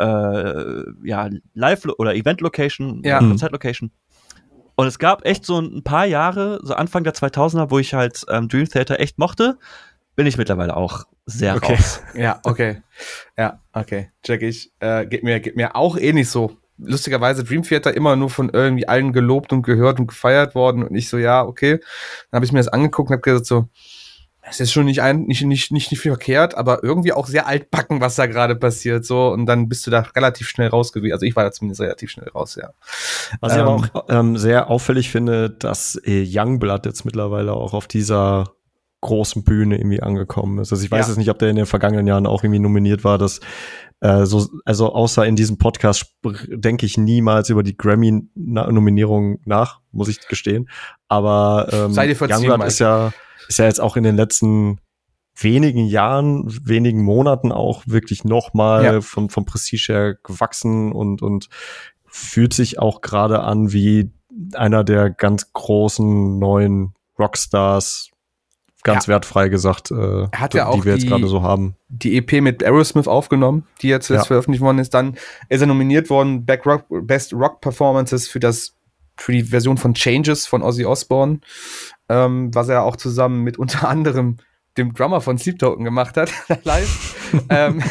äh, ja, Live- oder Event-Location, ja. Konzert-Location. Und es gab echt so ein paar Jahre, so Anfang der zweitausender, wo ich halt ähm, Dream Theater echt mochte, bin ich mittlerweile auch sehr okay. raus. Ja, okay. Ja, okay. Check ich. Äh, geht mir, geht mir auch eh nicht so. Lustigerweise Dream Theater immer nur von irgendwie allen gelobt und gehört und gefeiert worden und ich so, ja, okay. Dann habe ich mir das angeguckt und habe gesagt so, das ist schon nicht, ein, nicht, nicht, nicht, nicht viel verkehrt, aber irgendwie auch sehr altbacken, was da gerade passiert, so. Und dann bist du da relativ schnell raus gewesen. Also ich war da zumindest relativ schnell raus, ja. Was ähm, ich aber auch ähm, sehr auffällig finde, dass äh, Youngblood jetzt mittlerweile auch auf dieser großen Bühne irgendwie angekommen ist. Also ich weiß ja. jetzt nicht, ob der in den vergangenen Jahren auch irgendwie nominiert war, dass äh, so, also außer in diesem Podcast denke ich niemals über die Grammy-Nominierung nach, muss ich gestehen. Aber ähm, Youngblood ist ja ist ja jetzt auch in den letzten wenigen Jahren, wenigen Monaten auch wirklich nochmal ja. vom, vom Prestige her gewachsen und, und fühlt sich auch gerade an wie einer der ganz großen neuen Rockstars, ganz ja. wertfrei gesagt, äh, hat ja auch die wir jetzt die, gerade so haben. Die E P mit Aerosmith aufgenommen, die jetzt ja. veröffentlicht worden ist. Dann ist er nominiert worden, Back Rock, Best Rock Performances für das für die Version von Changes von Ozzy Osbourne, ähm, was er auch zusammen mit unter anderem dem Drummer von Sleep Token gemacht hat, live. ähm,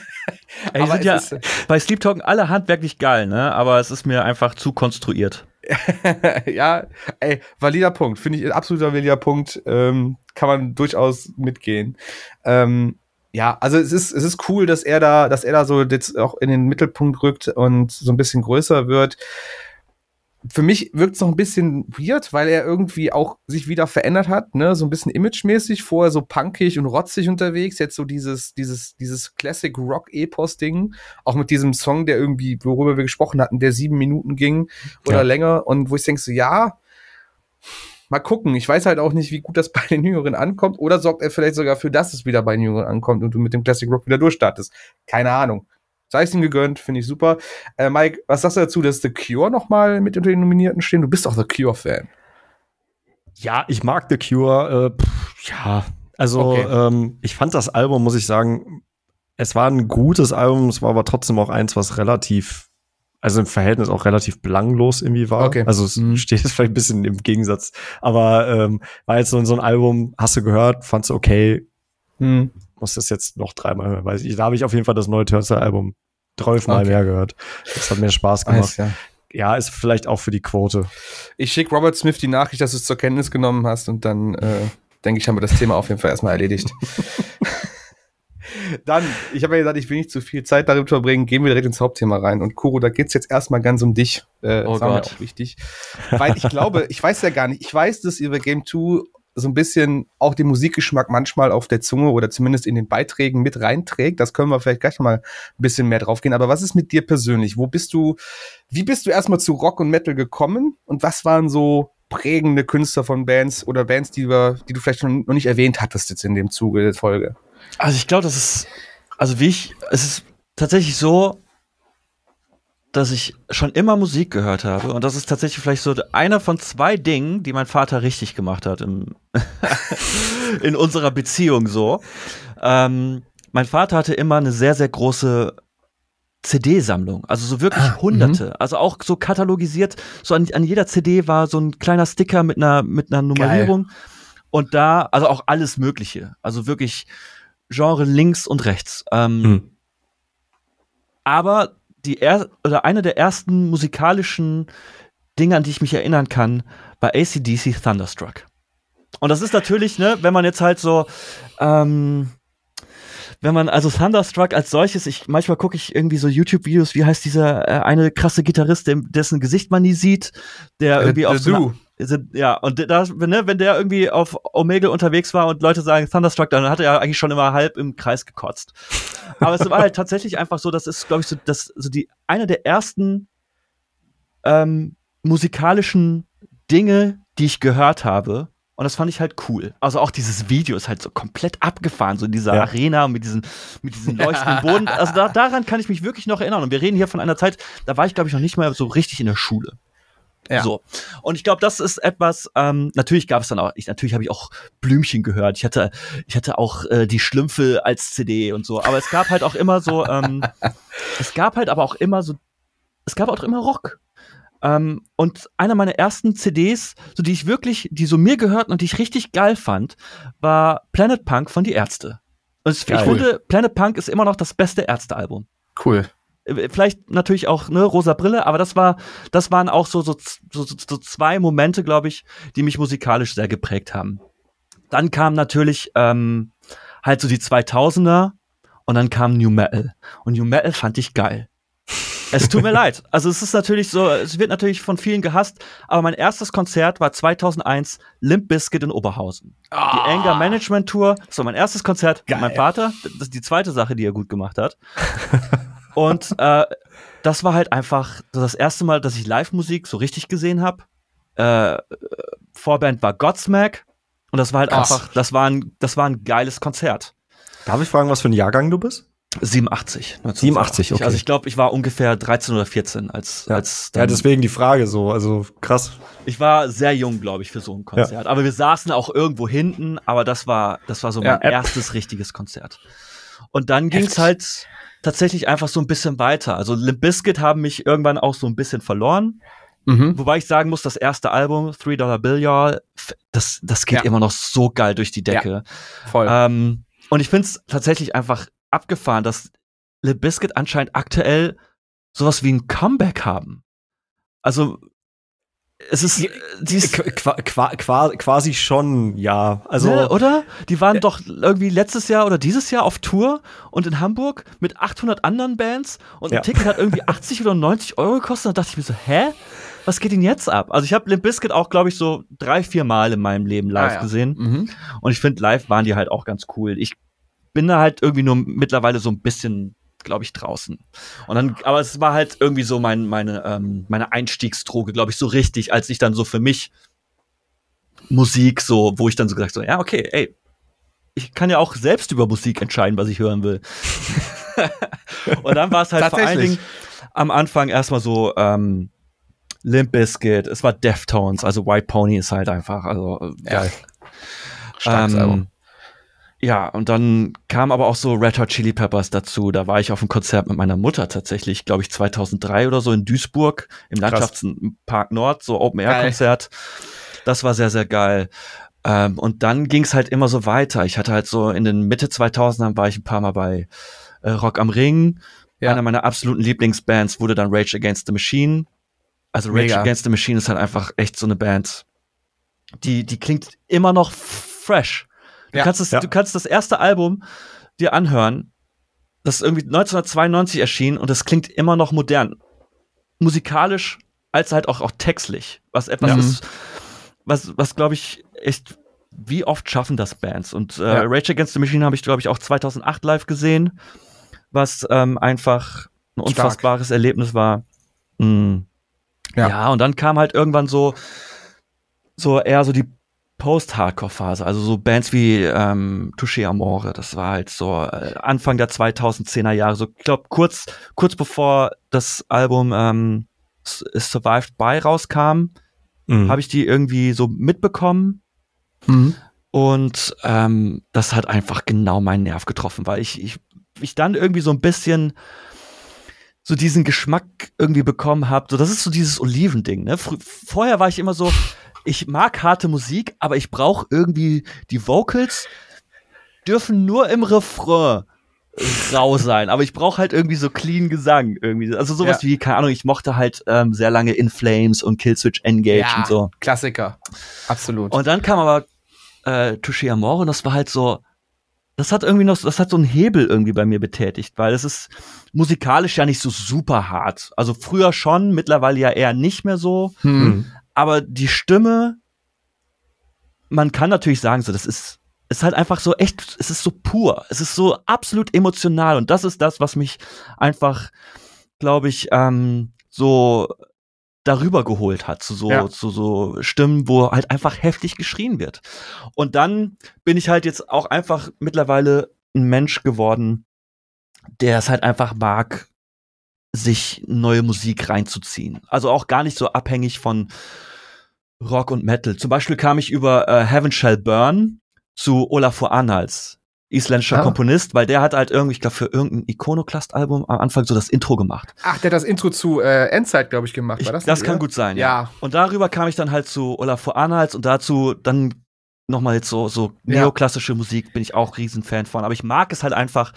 Ey, aber sind ja ist, bei Sleep Token alle handwerklich geil, ne? Aber es ist mir einfach zu konstruiert. Ja, ey, valider Punkt. Finde ich ein absoluter valider Punkt. Ähm, kann man durchaus mitgehen. Ähm, ja, also es ist, es ist cool, dass er da, dass er da so jetzt auch in den Mittelpunkt rückt und so ein bisschen größer wird. Für mich wirkt es noch ein bisschen weird, weil er irgendwie auch sich wieder verändert hat, ne, so ein bisschen imagemäßig, vorher so punkig und rotzig unterwegs, jetzt so dieses, dieses, dieses Classic Rock Epos Ding, auch mit diesem Song, der irgendwie, worüber wir gesprochen hatten, der sieben Minuten ging oder ja. länger und wo ich denke so, ja, mal gucken, ich weiß halt auch nicht, wie gut das bei den Jüngeren ankommt oder sorgt er vielleicht sogar für, dass es wieder bei den Jüngeren ankommt und du mit dem Classic Rock wieder durchstartest. Keine Ahnung. Sei es ihm gegönnt, finde ich super. Äh, Mike, was sagst du dazu, dass The Cure nochmal mit unter den Nominierten stehen? Du bist auch The Cure-Fan. Ja, ich mag The Cure. Äh, pff, ja, also okay. ähm, ich fand das Album, muss ich sagen, es war ein gutes Album, es war aber trotzdem auch eins, was relativ, also im Verhältnis auch relativ belanglos irgendwie war. Okay. Also es mhm. steht jetzt vielleicht ein bisschen im Gegensatz, aber ähm, war jetzt so, so ein Album, hast du gehört, fandst du okay, mhm. muss das jetzt noch dreimal hören, weiß ich. Da habe ich auf jeden Fall das neue Turnstile-Album zwölfmal okay. mehr gehört. Das hat mir Spaß gemacht. Weiß, ja. ja, ist vielleicht auch für die Quote. Ich schicke Robert Smith die Nachricht, dass du es zur Kenntnis genommen hast und dann äh, denke ich, haben wir das Thema auf jeden Fall erstmal erledigt. Dann, ich habe ja gesagt, ich will nicht zu viel Zeit darüber verbringen, gehen wir direkt ins Hauptthema rein. Und Kuro, da geht's jetzt erstmal ganz um dich. Äh, oh das war Gott. mir auch wichtig. Weil ich glaube, ich weiß ja gar nicht, ich weiß, dass ihr bei Game zwei so ein bisschen auch den Musikgeschmack manchmal auf der Zunge oder zumindest in den Beiträgen mit reinträgt. Das können wir vielleicht gleich mal ein bisschen mehr drauf gehen. Aber was ist mit dir persönlich? Wo bist du, wie bist du erstmal zu Rock und Metal gekommen? Und was waren so prägende Künstler von Bands oder Bands, die, wir, die du vielleicht noch nicht erwähnt hattest jetzt in dem Zuge der Folge? Also ich glaube, das ist, also wie ich, es ist tatsächlich so, dass ich schon immer Musik gehört habe. Und das ist tatsächlich vielleicht so einer von zwei Dingen, die mein Vater richtig gemacht hat im in unserer Beziehung so. Ähm, mein Vater hatte immer eine sehr, sehr große C D-Sammlung. Also so wirklich ah, Hunderte. M- also auch so katalogisiert. So an, an jeder C D war so ein kleiner Sticker mit einer, mit einer Nummerierung. Geil. Und da, also auch alles Mögliche. Also wirklich Genre links und rechts. Ähm, hm. Aber die er- oder eine der ersten musikalischen Dinge, an die ich mich erinnern kann, war A C D C Thunderstruck. Und das ist natürlich, ne, wenn man jetzt halt so, ähm, wenn man, also Thunderstruck als solches, ich manchmal gucke ich irgendwie so YouTube-Videos, wie heißt dieser äh, eine krasse Gitarrist, dem, dessen Gesicht man nie sieht, der irgendwie äh, auf so einer, Sind, ja, und da, ne, wenn der irgendwie auf Omegle unterwegs war und Leute sagen Thunderstruck, dann hat er ja eigentlich schon immer halb im Kreis gekotzt. Aber es war halt tatsächlich einfach so, das ist, glaube ich, so, das, so die, eine der ersten ähm, musikalischen Dinge, die ich gehört habe. Und das fand ich halt cool. Also auch dieses Video ist halt so komplett abgefahren, so in dieser ja. Arena mit diesen, mit diesen leuchtenden Boden. Also da, daran kann ich mich wirklich noch erinnern. Und wir reden hier von einer Zeit, da war ich, glaube ich, noch nicht mal so richtig in der Schule. Ja. So. Und ich glaube, das ist etwas, ähm, natürlich gab es dann auch, ich, natürlich habe ich auch Blümchen gehört. Ich hatte, ich hatte auch äh, die Schlümpfe als C D und so. Aber es gab halt auch immer so, ähm, es gab halt aber auch immer so, es gab auch immer Rock. Ähm, und einer meiner ersten C Ds, so die ich wirklich, die so mir gehörten und die ich richtig geil fand, war Planet Punk von Die Ärzte. Und es, ich finde, Planet Punk ist immer noch das beste Ärzte-Album. Cool. Vielleicht natürlich auch ne Rosa Brille, aber das war, das waren auch so so so, so zwei Momente, glaube ich, die mich musikalisch sehr geprägt haben. Dann kam natürlich ähm, halt so die zweitausender und dann kam New Metal und New Metal fand ich geil. Es tut mir leid, also es ist natürlich so, es wird natürlich von vielen gehasst, aber mein erstes Konzert war zweitausendeins Limp Bizkit in Oberhausen. Oh. Die Anger Management Tour, das war mein erstes Konzert geil. Mit meinem Vater. Das ist die zweite Sache, die er gut gemacht hat. Und äh, das war halt einfach so das erste Mal, dass ich Live-Musik so richtig gesehen habe. Äh, Vorband war Godsmack und das war halt Krass. einfach, das war ein, das war ein geiles Konzert. Darf ich fragen, was für ein Jahrgang du bist? siebenundachtzig. siebenundachtzig, okay. Also ich glaube, ich war ungefähr dreizehn oder vierzehn als, ja. als ja, deswegen die Frage so, also krass. Ich war sehr jung, glaube ich, für so ein Konzert. Ja. Aber wir saßen auch irgendwo hinten, aber das war, das war so mein ja. erstes richtiges Konzert. Und dann ging's halt tatsächlich einfach so ein bisschen weiter. Also Limp Bizkit haben mich irgendwann auch so ein bisschen verloren. Mhm. Wobei ich sagen muss, das erste Album, Three Dollar Bill Y'all, das, das geht ja. immer noch so geil durch die Decke. Ja, voll. Ähm, und ich finde es tatsächlich einfach abgefahren, dass Limp Bizkit anscheinend aktuell sowas wie ein Comeback haben. Also es ist, die ist Qua, qua, qua, quasi schon, ja. Also, ne, oder? Die waren äh, doch irgendwie letztes Jahr oder dieses Jahr auf Tour und in Hamburg mit achthundert anderen Bands und ein ja. Ticket hat irgendwie achtzig oder neunzig Euro gekostet. Da dachte ich mir so, hä? Was geht denn jetzt ab? Also ich habe Limp Bizkit auch, glaube ich, so drei, vier Mal in meinem Leben live ah, ja. gesehen. Mhm. Und ich finde, live waren die halt auch ganz cool. Ich bin da halt irgendwie nur mittlerweile so ein bisschen, glaube ich, draußen. Und dann, aber es war halt irgendwie so mein, meine, ähm, meine Einstiegsdroge, glaube ich, so richtig, als ich dann so für mich Musik so, wo ich dann so gesagt so, ja, okay, ey, ich kann ja auch selbst über Musik entscheiden, was ich hören will. Und dann war es halt vor allen Dingen am Anfang erstmal so, ähm, Limp Bizkit, es war Deftones, also White Pony ist halt einfach, also geil. Starkes ähm, Album. Ja, und dann kam aber auch so Red Hot Chili Peppers dazu. Da war ich auf einem Konzert mit meiner Mutter tatsächlich, glaube ich, zweitausenddrei oder so in Duisburg im Landschaftspark Nord, so Open-Air-Konzert. Das war sehr, sehr geil. Ähm, und dann ging es halt immer so weiter. Ich hatte halt so in den Mitte zweitausendern war ich ein paar Mal bei äh, Rock am Ring. Ja. Einer meiner absoluten Lieblingsbands wurde dann Rage Against the Machine. Also Rage Mega. Against the Machine ist halt einfach echt so eine Band, die, die klingt immer noch fresh. Du, ja, kannst das, ja. du kannst das erste Album dir anhören, das irgendwie neunzehnhundertzweiundneunzig erschien und das klingt immer noch modern. Musikalisch als halt auch, auch textlich. Was etwas ja. ist, was, was glaube ich, echt, wie oft schaffen das Bands? Und äh, ja. Rage Against the Machine habe ich, glaube ich, auch zweitausendacht live gesehen, was ähm, einfach ein unfassbares Stark. Erlebnis war. Mhm. Ja. ja, und dann kam halt irgendwann so, so eher so die Post-Hardcore-Phase, also so Bands wie ähm, Touché Amore, das war halt so äh, Anfang der zweitausendzehner Jahre, so ich glaube kurz kurz bevor das Album ähm, Survived By rauskam, mhm. habe ich die irgendwie so mitbekommen mhm. und ähm, das hat einfach genau meinen Nerv getroffen, weil ich, ich, ich dann irgendwie so ein bisschen so diesen Geschmack irgendwie bekommen habe, so das ist so dieses Olivending, ne? Fr- vorher war ich immer so, ich mag harte Musik, aber ich brauche irgendwie, die Vocals dürfen nur im Refrain rau sein, aber ich brauche halt irgendwie so clean Gesang irgendwie. Also sowas ja. wie, keine Ahnung, ich mochte halt ähm, sehr lange In Flames und Killswitch Engage ja, und so. Klassiker, absolut. Und dann kam aber äh, Touché Amore und das war halt so, das hat irgendwie noch, das hat so einen Hebel irgendwie bei mir betätigt, weil es ist musikalisch ja nicht so super hart. Also früher schon, mittlerweile ja eher nicht mehr so. Hm. aber die Stimme, man kann natürlich sagen, so, das ist, ist halt einfach so echt, es ist so pur, es ist so absolut emotional und das ist das, was mich einfach, glaube ich, ähm, so darüber geholt hat, zu so, ja. zu so Stimmen, wo halt einfach heftig geschrien wird. Und dann bin ich halt jetzt auch einfach mittlerweile ein Mensch geworden, der es halt einfach mag, sich neue Musik reinzuziehen. Also auch gar nicht so abhängig von Rock und Metal. Zum Beispiel kam ich über äh, Heaven Shall Burn zu Olafur Arnalds, isländischer ah. Komponist, weil der hat halt irgendwie, ich glaube, für irgendein Iconoclast-Album am Anfang so das Intro gemacht. Ach, der hat das Intro zu äh, Endzeit, glaube ich, gemacht. War das ich, das nicht, kann oder? gut sein, ja. ja. Und darüber kam ich dann halt zu Olafur Arnalds und dazu dann nochmal jetzt so, so ja. neoklassische Musik bin ich auch Riesenfan von. Aber ich mag es halt einfach,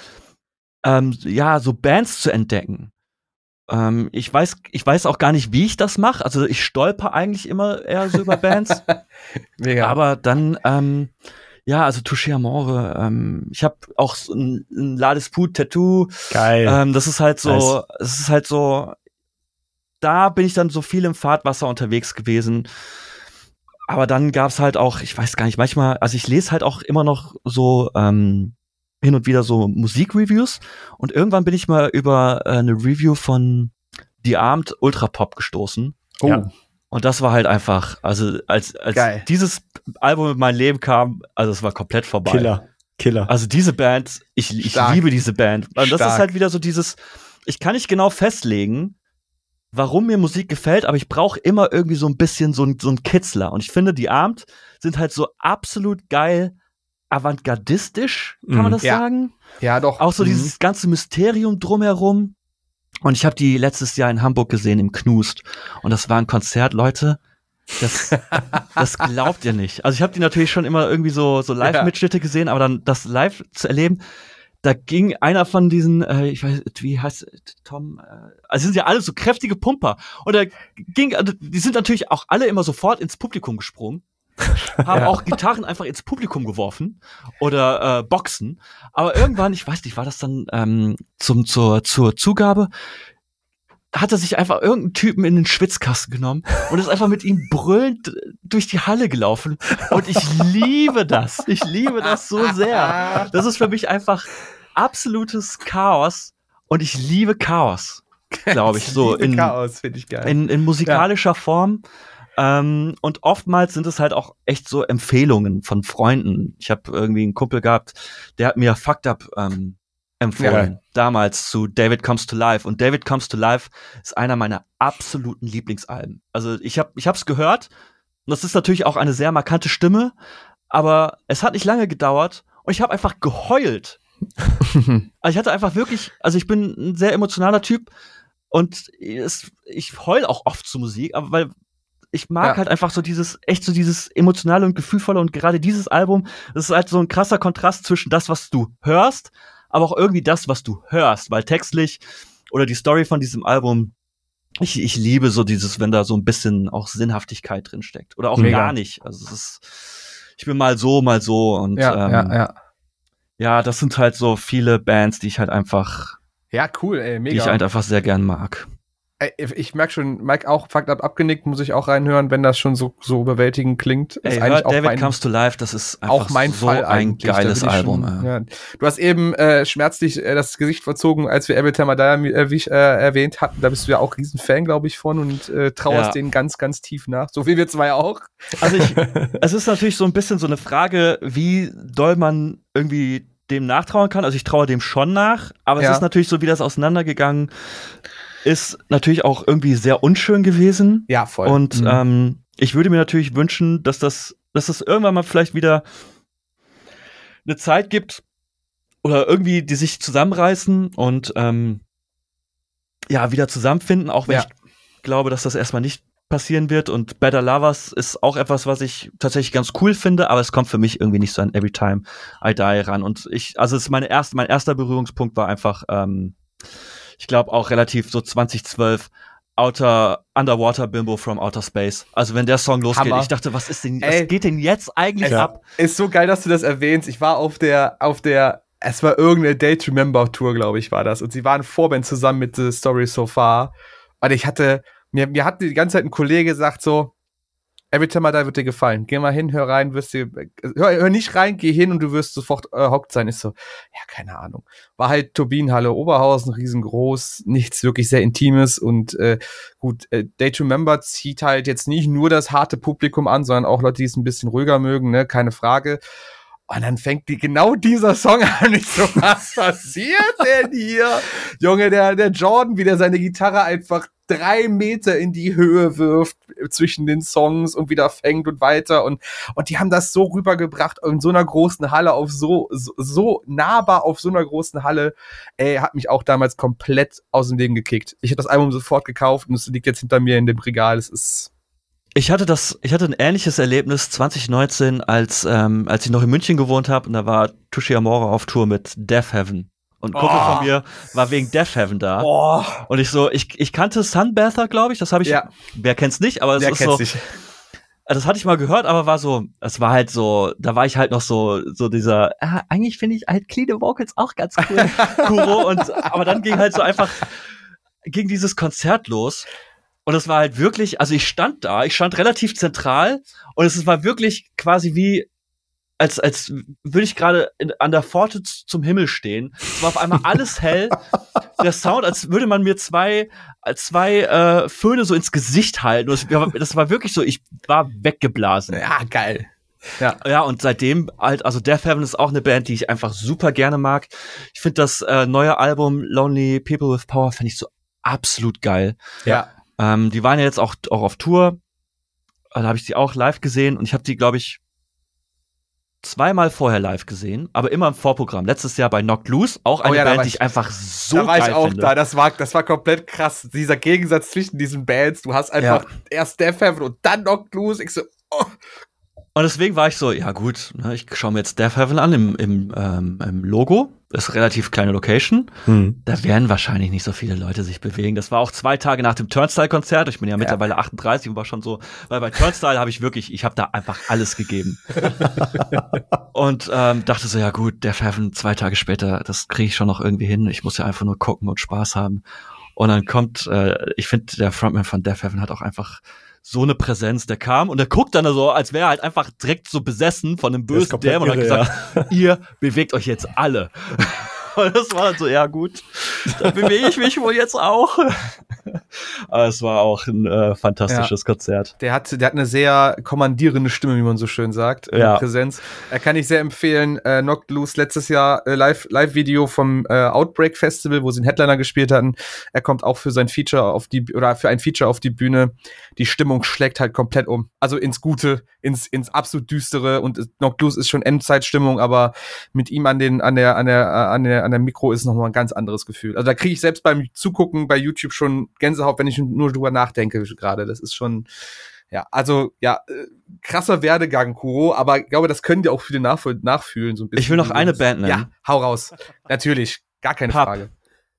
ähm, ja, so Bands zu entdecken. Ähm, ich weiß, ich weiß auch gar nicht, wie ich das mache. Also ich stolper eigentlich immer eher so über Bands. Mega. Aber dann, ähm, ja, also Touché Amore. Ähm, ich habe auch so ein, ein La Dispute-Tattoo. Geil. Ähm, das ist halt so, es nice. ist halt so, da bin ich dann so viel im Fahrtwasser unterwegs gewesen. Aber dann gab's halt auch, ich weiß gar nicht, manchmal, also ich lese halt auch immer noch so ähm, hin und wieder so Musikreviews und irgendwann bin ich mal über äh, eine Review von The Armed Ultrapop gestoßen. Oh. Ja. Und das war halt einfach, also als, als Geil. dieses Album in mein Leben kam, also es war komplett vorbei. Killer, Killer. Also diese Band, ich, ich liebe diese Band. Und das ist halt wieder so dieses, ich kann nicht genau festlegen, warum mir Musik gefällt, aber ich brauche immer irgendwie so ein bisschen so ein, so ein Kitzler. Und ich finde, die Armed sind halt so absolut geil avantgardistisch, kann man das ja. sagen? Ja, doch. Auch so mhm. dieses ganze Mysterium drumherum. Und ich habe die letztes Jahr in Hamburg gesehen, im Knust. Und das war ein Konzert, Leute, das, das glaubt ihr nicht. Also ich habe die natürlich schon immer irgendwie so, so Live-Mitschnitte gesehen, aber dann das live zu erleben, da ging einer von diesen, äh, ich weiß, wie heißt Tom, äh, also sind ja alle so kräftige Pumper. Und da ging, also die sind natürlich auch alle immer sofort ins Publikum gesprungen. haben ja. auch Gitarren einfach ins Publikum geworfen oder äh, Boxen. Aber irgendwann, ich weiß nicht, war das dann ähm, zum zur zur Zugabe, hat er sich einfach irgendeinen Typen in den Schwitzkasten genommen und ist einfach mit ihm brüllend durch die Halle gelaufen. Und ich liebe das. Ich liebe das so sehr. Das ist für mich einfach absolutes Chaos. Und ich liebe Chaos, glaube ich. So ich liebe in, Chaos, finde ich geil. In, in musikalischer ja. Form. Ähm, und oftmals sind es halt auch echt so Empfehlungen von Freunden. Ich habe irgendwie einen Kumpel gehabt, der hat mir Fucked Up ähm, empfohlen. Ja. Damals zu David Comes to Life. Und David Comes to Life ist einer meiner absoluten Lieblingsalben. Also ich habe ich hab's gehört. Und das ist natürlich auch eine sehr markante Stimme. Aber es hat nicht lange gedauert. Und ich habe einfach geheult. Also ich hatte einfach wirklich, also ich bin ein sehr emotionaler Typ. Und es, ich heul auch oft zu Musik. Aber weil ich mag ja. halt einfach so dieses, echt so dieses emotionale und gefühlvolle und gerade dieses Album, das ist halt so ein krasser Kontrast zwischen das, was du hörst, aber auch irgendwie das, was du hörst, weil textlich oder die Story von diesem Album, ich, ich liebe so dieses, wenn da so ein bisschen auch Sinnhaftigkeit drin steckt oder auch Mega. gar nicht. Also es ist, ich bin mal so, mal so und ja, ähm, ja, ja. ja, das sind halt so viele Bands, die ich halt einfach, ja, cool, ey, mega. die ich halt einfach sehr gern mag. Ich merke schon, Mike auch Fucked Up abgenickt, muss ich auch reinhören, wenn das schon so so überwältigend klingt. Ey, ist eigentlich auch David mein, Comes to Life, das ist einfach auch mein so Fall ein geiles Album. Schon, ja. Du hast eben äh, schmerzlich äh, das Gesicht verzogen, als wir Every Time I Die äh, wie ich, äh, erwähnt hatten. Da bist du ja auch Riesenfan, glaube ich, von und äh, trauerst ja. denen ganz, ganz tief nach. So wie wir zwei auch. Also ich, es ist natürlich so ein bisschen so eine Frage, wie doll man irgendwie dem nachtrauern kann. Also ich traue dem schon nach, aber ja. es ist natürlich so, wie das auseinandergegangen ist natürlich auch irgendwie sehr unschön gewesen. Ja, voll. Und mhm. ähm, ich würde mir natürlich wünschen, dass das, dass das irgendwann mal vielleicht wieder eine Zeit gibt oder irgendwie die sich zusammenreißen und ähm, ja, wieder zusammenfinden, auch wenn ja. ich glaube, dass das erstmal nicht passieren wird. Und Better Lovers ist auch etwas, was ich tatsächlich ganz cool finde, aber es kommt für mich irgendwie nicht so an Every Time I Die ran. Und ich, also es ist meine erste, mein erster Berührungspunkt war einfach ähm, ich glaube auch relativ so zwanzig zwölf Outer Underwater Bimbo from Outer Space. Also wenn der Song losgeht, Hammer. ich dachte, was ist denn, Ey, was geht denn jetzt eigentlich ja. ab? Ist so geil, dass du das erwähnst. Ich war auf der, auf der, es war irgendeine Day to Remember Tour, glaube ich, war das. Und sie waren Vorband zusammen mit The Story So Far. Und ich hatte mir, mir hat die ganze Zeit ein Kollege gesagt so, Every Time I Die wird dir gefallen. Geh mal hin, hör rein, wirst dir, hör, hör nicht rein, geh hin und du wirst sofort äh, hockt sein. Ist so, ja, keine Ahnung. War halt Turbinenhalle Oberhausen, riesengroß, nichts wirklich sehr Intimes und äh, gut, äh, Day to Remember zieht halt jetzt nicht nur das harte Publikum an, sondern auch Leute, die es ein bisschen ruhiger mögen, ne, keine Frage. Und dann fängt die, genau dieser Song an, ich so, was passiert denn hier? Junge, der, der Jordan, wie der seine Gitarre einfach drei Meter in die Höhe wirft zwischen den Songs und wieder fängt und weiter und, und die haben das so rübergebracht in so einer großen Halle auf so, so, so nahbar auf so einer großen Halle, ey, hat mich auch damals komplett aus dem Leben gekickt. Ich habe das Album sofort gekauft und es liegt jetzt hinter mir in dem Regal, es ist Ich hatte das, ich hatte ein ähnliches Erlebnis zwanzig neunzehn, als ähm, als ich noch in München gewohnt habe und da war Touché Amore auf Tour mit Death Heaven. Und ein Kumpel Oh. von mir war wegen Death Heaven da. oh, Und ich so, ich, ich kannte Sunbather, glaube ich, das habe ich, Ja. wer kennt's nicht, aber es der ist kennt so, sich. das hatte ich mal gehört, aber war so, es war halt so, da war ich halt noch so, so dieser, ah, eigentlich finde ich halt clean Vocals auch ganz cool, Kuro, und, aber dann ging halt so einfach, ging dieses Konzert los. Und es war halt wirklich, also ich stand da, ich stand relativ zentral und es war wirklich quasi wie, als, als würde ich gerade in- an der Pforte z- zum Himmel stehen. Es war auf einmal alles hell. Der Sound, als würde man mir zwei, zwei äh, Föhne so ins Gesicht halten. Und das, das war wirklich so, ich war weggeblasen. Ja, geil. Ja. Ja, und seitdem halt, also Death Heaven ist auch eine Band, die ich einfach super gerne mag. Ich finde das äh, neue Album Lonely People with Power finde ich so absolut geil. Ja. Ähm, die waren ja jetzt auch, auch auf Tour. Da habe ich die auch live gesehen und ich habe die, glaube ich, zweimal vorher live gesehen, aber immer im Vorprogramm. Letztes Jahr bei Knocked Loose, auch eine Oh ja, da Band, war die ich- ich einfach so Da war geil ich auch finde. da, das war, das war komplett krass. Dieser Gegensatz zwischen diesen Bands. Du hast einfach erst Death Heaven und dann Knocked Loose. Ich so, oh. Und deswegen war ich so, ja gut, ne, ich schaue mir jetzt Death Heaven an im, im, ähm, im Logo. Ist relativ kleine Location. Hm. Da werden wahrscheinlich nicht so viele Leute sich bewegen. Das war auch zwei Tage nach dem Turnstile-Konzert. Ich bin ja mittlerweile achtunddreißig und war schon so, weil bei Turnstile habe ich wirklich, ich habe da einfach alles gegeben. Und ähm, dachte so, ja gut, Death Heaven zwei Tage später, das kriege ich schon noch irgendwie hin. Ich muss ja einfach nur gucken und Spaß haben. Und dann kommt, äh, ich finde, der Frontman von Death Heaven hat auch einfach so eine Präsenz, der kam und der guckt dann so, als wäre er halt einfach direkt so besessen von einem Der ist bösen komplett Dämon und hat irre, gesagt, ihr bewegt euch jetzt alle. Und das war halt so, ja gut, dann bewege ich mich wohl jetzt auch. Aber es war auch ein äh, fantastisches Konzert. Der hat, der hat eine sehr kommandierende Stimme, wie man so schön sagt. Ja. Eine Präsenz. Er kann ich sehr empfehlen. Äh, Knocked Loose letztes Jahr äh, Live, Live-Video vom äh, Outbreak Festival, wo sie einen Headliner gespielt hatten. Er kommt auch für sein Feature auf die, oder für ein Feature auf die Bühne. Die Stimmung schlägt halt komplett um. Also ins Gute, ins, ins absolut Düstere. Und Knocked Loose ist schon Endzeitstimmung, aber mit ihm an den, an der, an der, an der, an der Mikro ist nochmal ein ganz anderes Gefühl. Also da kriege ich selbst beim Zugucken bei YouTube schon Gänsehaut, wenn ich nur drüber nachdenke gerade. Das ist schon, ja, also, ja, äh, krasser Werdegang, Kuro, aber ich glaube, das können die auch viele nachfühlen, nachfühlen, so ein bisschen. Ich will noch eine Band nennen. Ja, hau raus. Natürlich, gar keine Pub. Frage.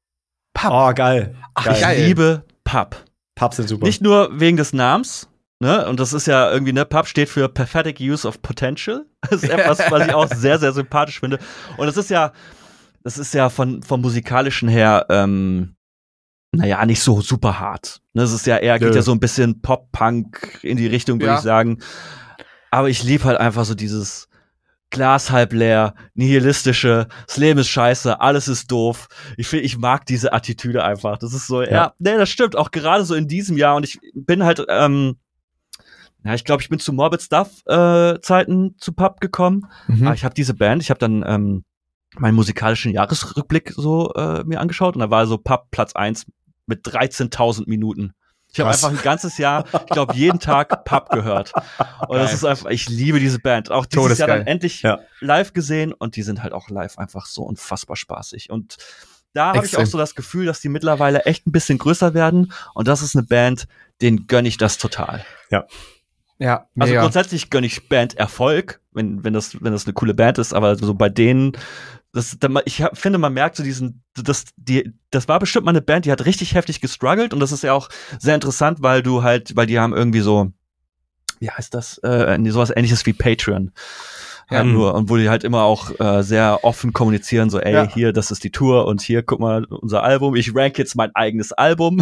Oh, geil. Ach, geil. Ich geil. liebe Pub. Pubs sind super. Nicht nur wegen des Namens, ne? Und das ist ja irgendwie, ne, Pub steht für Pathetic Use of Potential. Das ist etwas, was ich auch sehr, sehr sympathisch finde. Und das ist ja, das ist ja von, vom musikalischen her, ähm, naja, nicht so super hart. Ne, es ist ja eher, geht Nö. ja so ein bisschen Pop-Punk in die Richtung, würde Ja. ich sagen. Aber ich liebe halt einfach so dieses Glas halb leer, nihilistische, das Leben ist scheiße, alles ist doof. Ich finde, ich mag diese Attitüde einfach. Das ist so, ja, Ja. nee, das stimmt, auch gerade so in diesem Jahr. Und ich bin halt, ähm, ja, ich glaube, ich bin zu Morbid Stuff äh, Zeiten zu Pub gekommen. Mhm. Aber ich habe diese Band, ich habe dann ähm, meinen musikalischen Jahresrückblick so äh, mir angeschaut und da war so Pub Platz eins mit dreizehntausend Minuten. Ich habe Krass. einfach ein ganzes Jahr, ich glaube, jeden Tag Pub gehört. Und das Geil. ist einfach, ich liebe diese Band. Auch dieses Todesgeil. Jahr dann endlich Ja. live gesehen und die sind halt auch live einfach so unfassbar spaßig. Und da habe ich Extrem. auch so das Gefühl, dass die mittlerweile echt ein bisschen größer werden und das ist eine Band, denen gönne ich das total. Ja, Also mega. grundsätzlich gönne ich Band Erfolg, wenn, wenn das, wenn das eine coole Band ist, aber so bei denen, das, da- ich hab, finde, man merkt so diesen, das, die, das war bestimmt mal eine Band, die hat richtig heftig gestruggelt und das ist ja auch sehr interessant, weil du halt, weil die haben irgendwie so, wie heißt das, äh, sowas ähnliches wie Patreon. Ja. Halt nur, und wo die halt immer auch äh, sehr offen kommunizieren, so, ey, Ja. hier, das ist die Tour und hier, guck mal, unser Album, ich rank jetzt mein eigenes Album.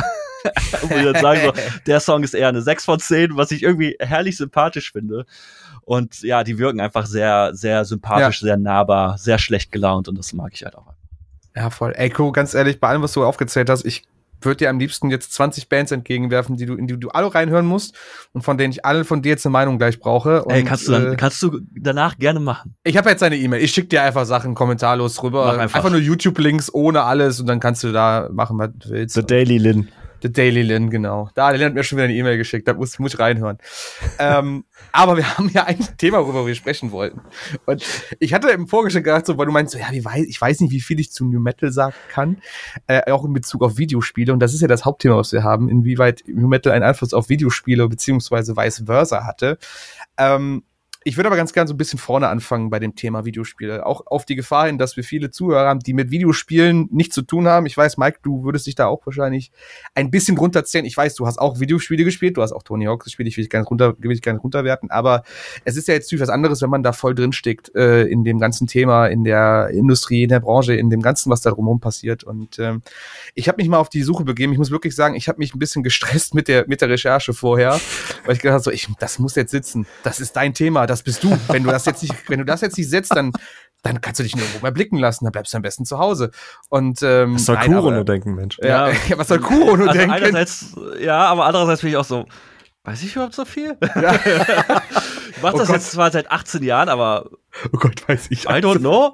Wo ich dann sagen so, der Song ist eher eine sechs von zehn, was ich irgendwie herrlich sympathisch finde. Und ja, die wirken einfach sehr, sehr sympathisch, ja. sehr nahbar, sehr schlecht gelaunt und das mag ich halt auch. Ja, voll. Ey, Co, ganz ehrlich, bei allem, was du aufgezählt hast, ich würde dir am liebsten jetzt zwanzig Bands entgegenwerfen, die du, in die du alle reinhören musst und von denen ich alle von dir jetzt eine Meinung gleich brauche. Und, Ey, kannst du dann, äh, kannst du danach gerne machen. Ich habe jetzt eine E-Mail. Ich schicke dir einfach Sachen kommentarlos rüber. Mach einfach. einfach nur YouTube-Links ohne alles und dann kannst du da machen, was du willst. The Daily Lin. The Daily Lin, genau. Da, der Lin hat mir schon wieder eine E-Mail geschickt, da muss, muss ich reinhören. ähm, aber wir haben ja eigentlich ein Thema, worüber wir sprechen wollten. Und ich hatte im Vorgespräch gedacht, so, weil du meinst, so, ja, wie weiß, ich weiß nicht, wie viel ich zu New Metal sagen kann, äh, auch in Bezug auf Videospiele. Und das ist ja das Hauptthema, was wir haben, inwieweit New Metal einen Einfluss auf Videospiele beziehungsweise vice versa hatte. Ähm, Ich würde aber ganz gern so ein bisschen vorne anfangen bei dem Thema Videospiele. Auch auf die Gefahr hin, dass wir viele Zuhörer haben, die mit Videospielen nichts zu tun haben. Ich weiß, Mike, du würdest dich da auch wahrscheinlich ein bisschen runterzählen. Ich weiß, du hast auch Videospiele gespielt, du hast auch Tony Hawk gespielt, ich will dich gar nicht, runter, will dich gar nicht runterwerten, aber es ist ja jetzt natürlich was anderes, wenn man da voll drin steckt äh, in dem ganzen Thema, in der Industrie, in der Branche, in dem Ganzen, was da drumherum passiert. Und ähm, ich habe mich mal auf die Suche begeben. Ich muss wirklich sagen, ich habe mich ein bisschen gestresst mit der, mit der Recherche vorher, weil ich gedacht habe, so, ich, das muss jetzt sitzen. Das ist dein Thema, das bist du. Wenn du das jetzt nicht, wenn du das jetzt nicht setzt, dann, dann kannst du dich nirgendwo mehr blicken lassen. Dann bleibst du am besten zu Hause. Und ähm, was soll Kuro nur denken, Mensch? Ja, ja, was soll Kuro nur also denken? Einerseits, ja, aber andererseits bin ich auch so, weiß ich überhaupt so viel? Ja. Ich mach Oh das Gott. jetzt zwar seit achtzehn Jahren, aber Oh Gott, weiß ich. I don't know.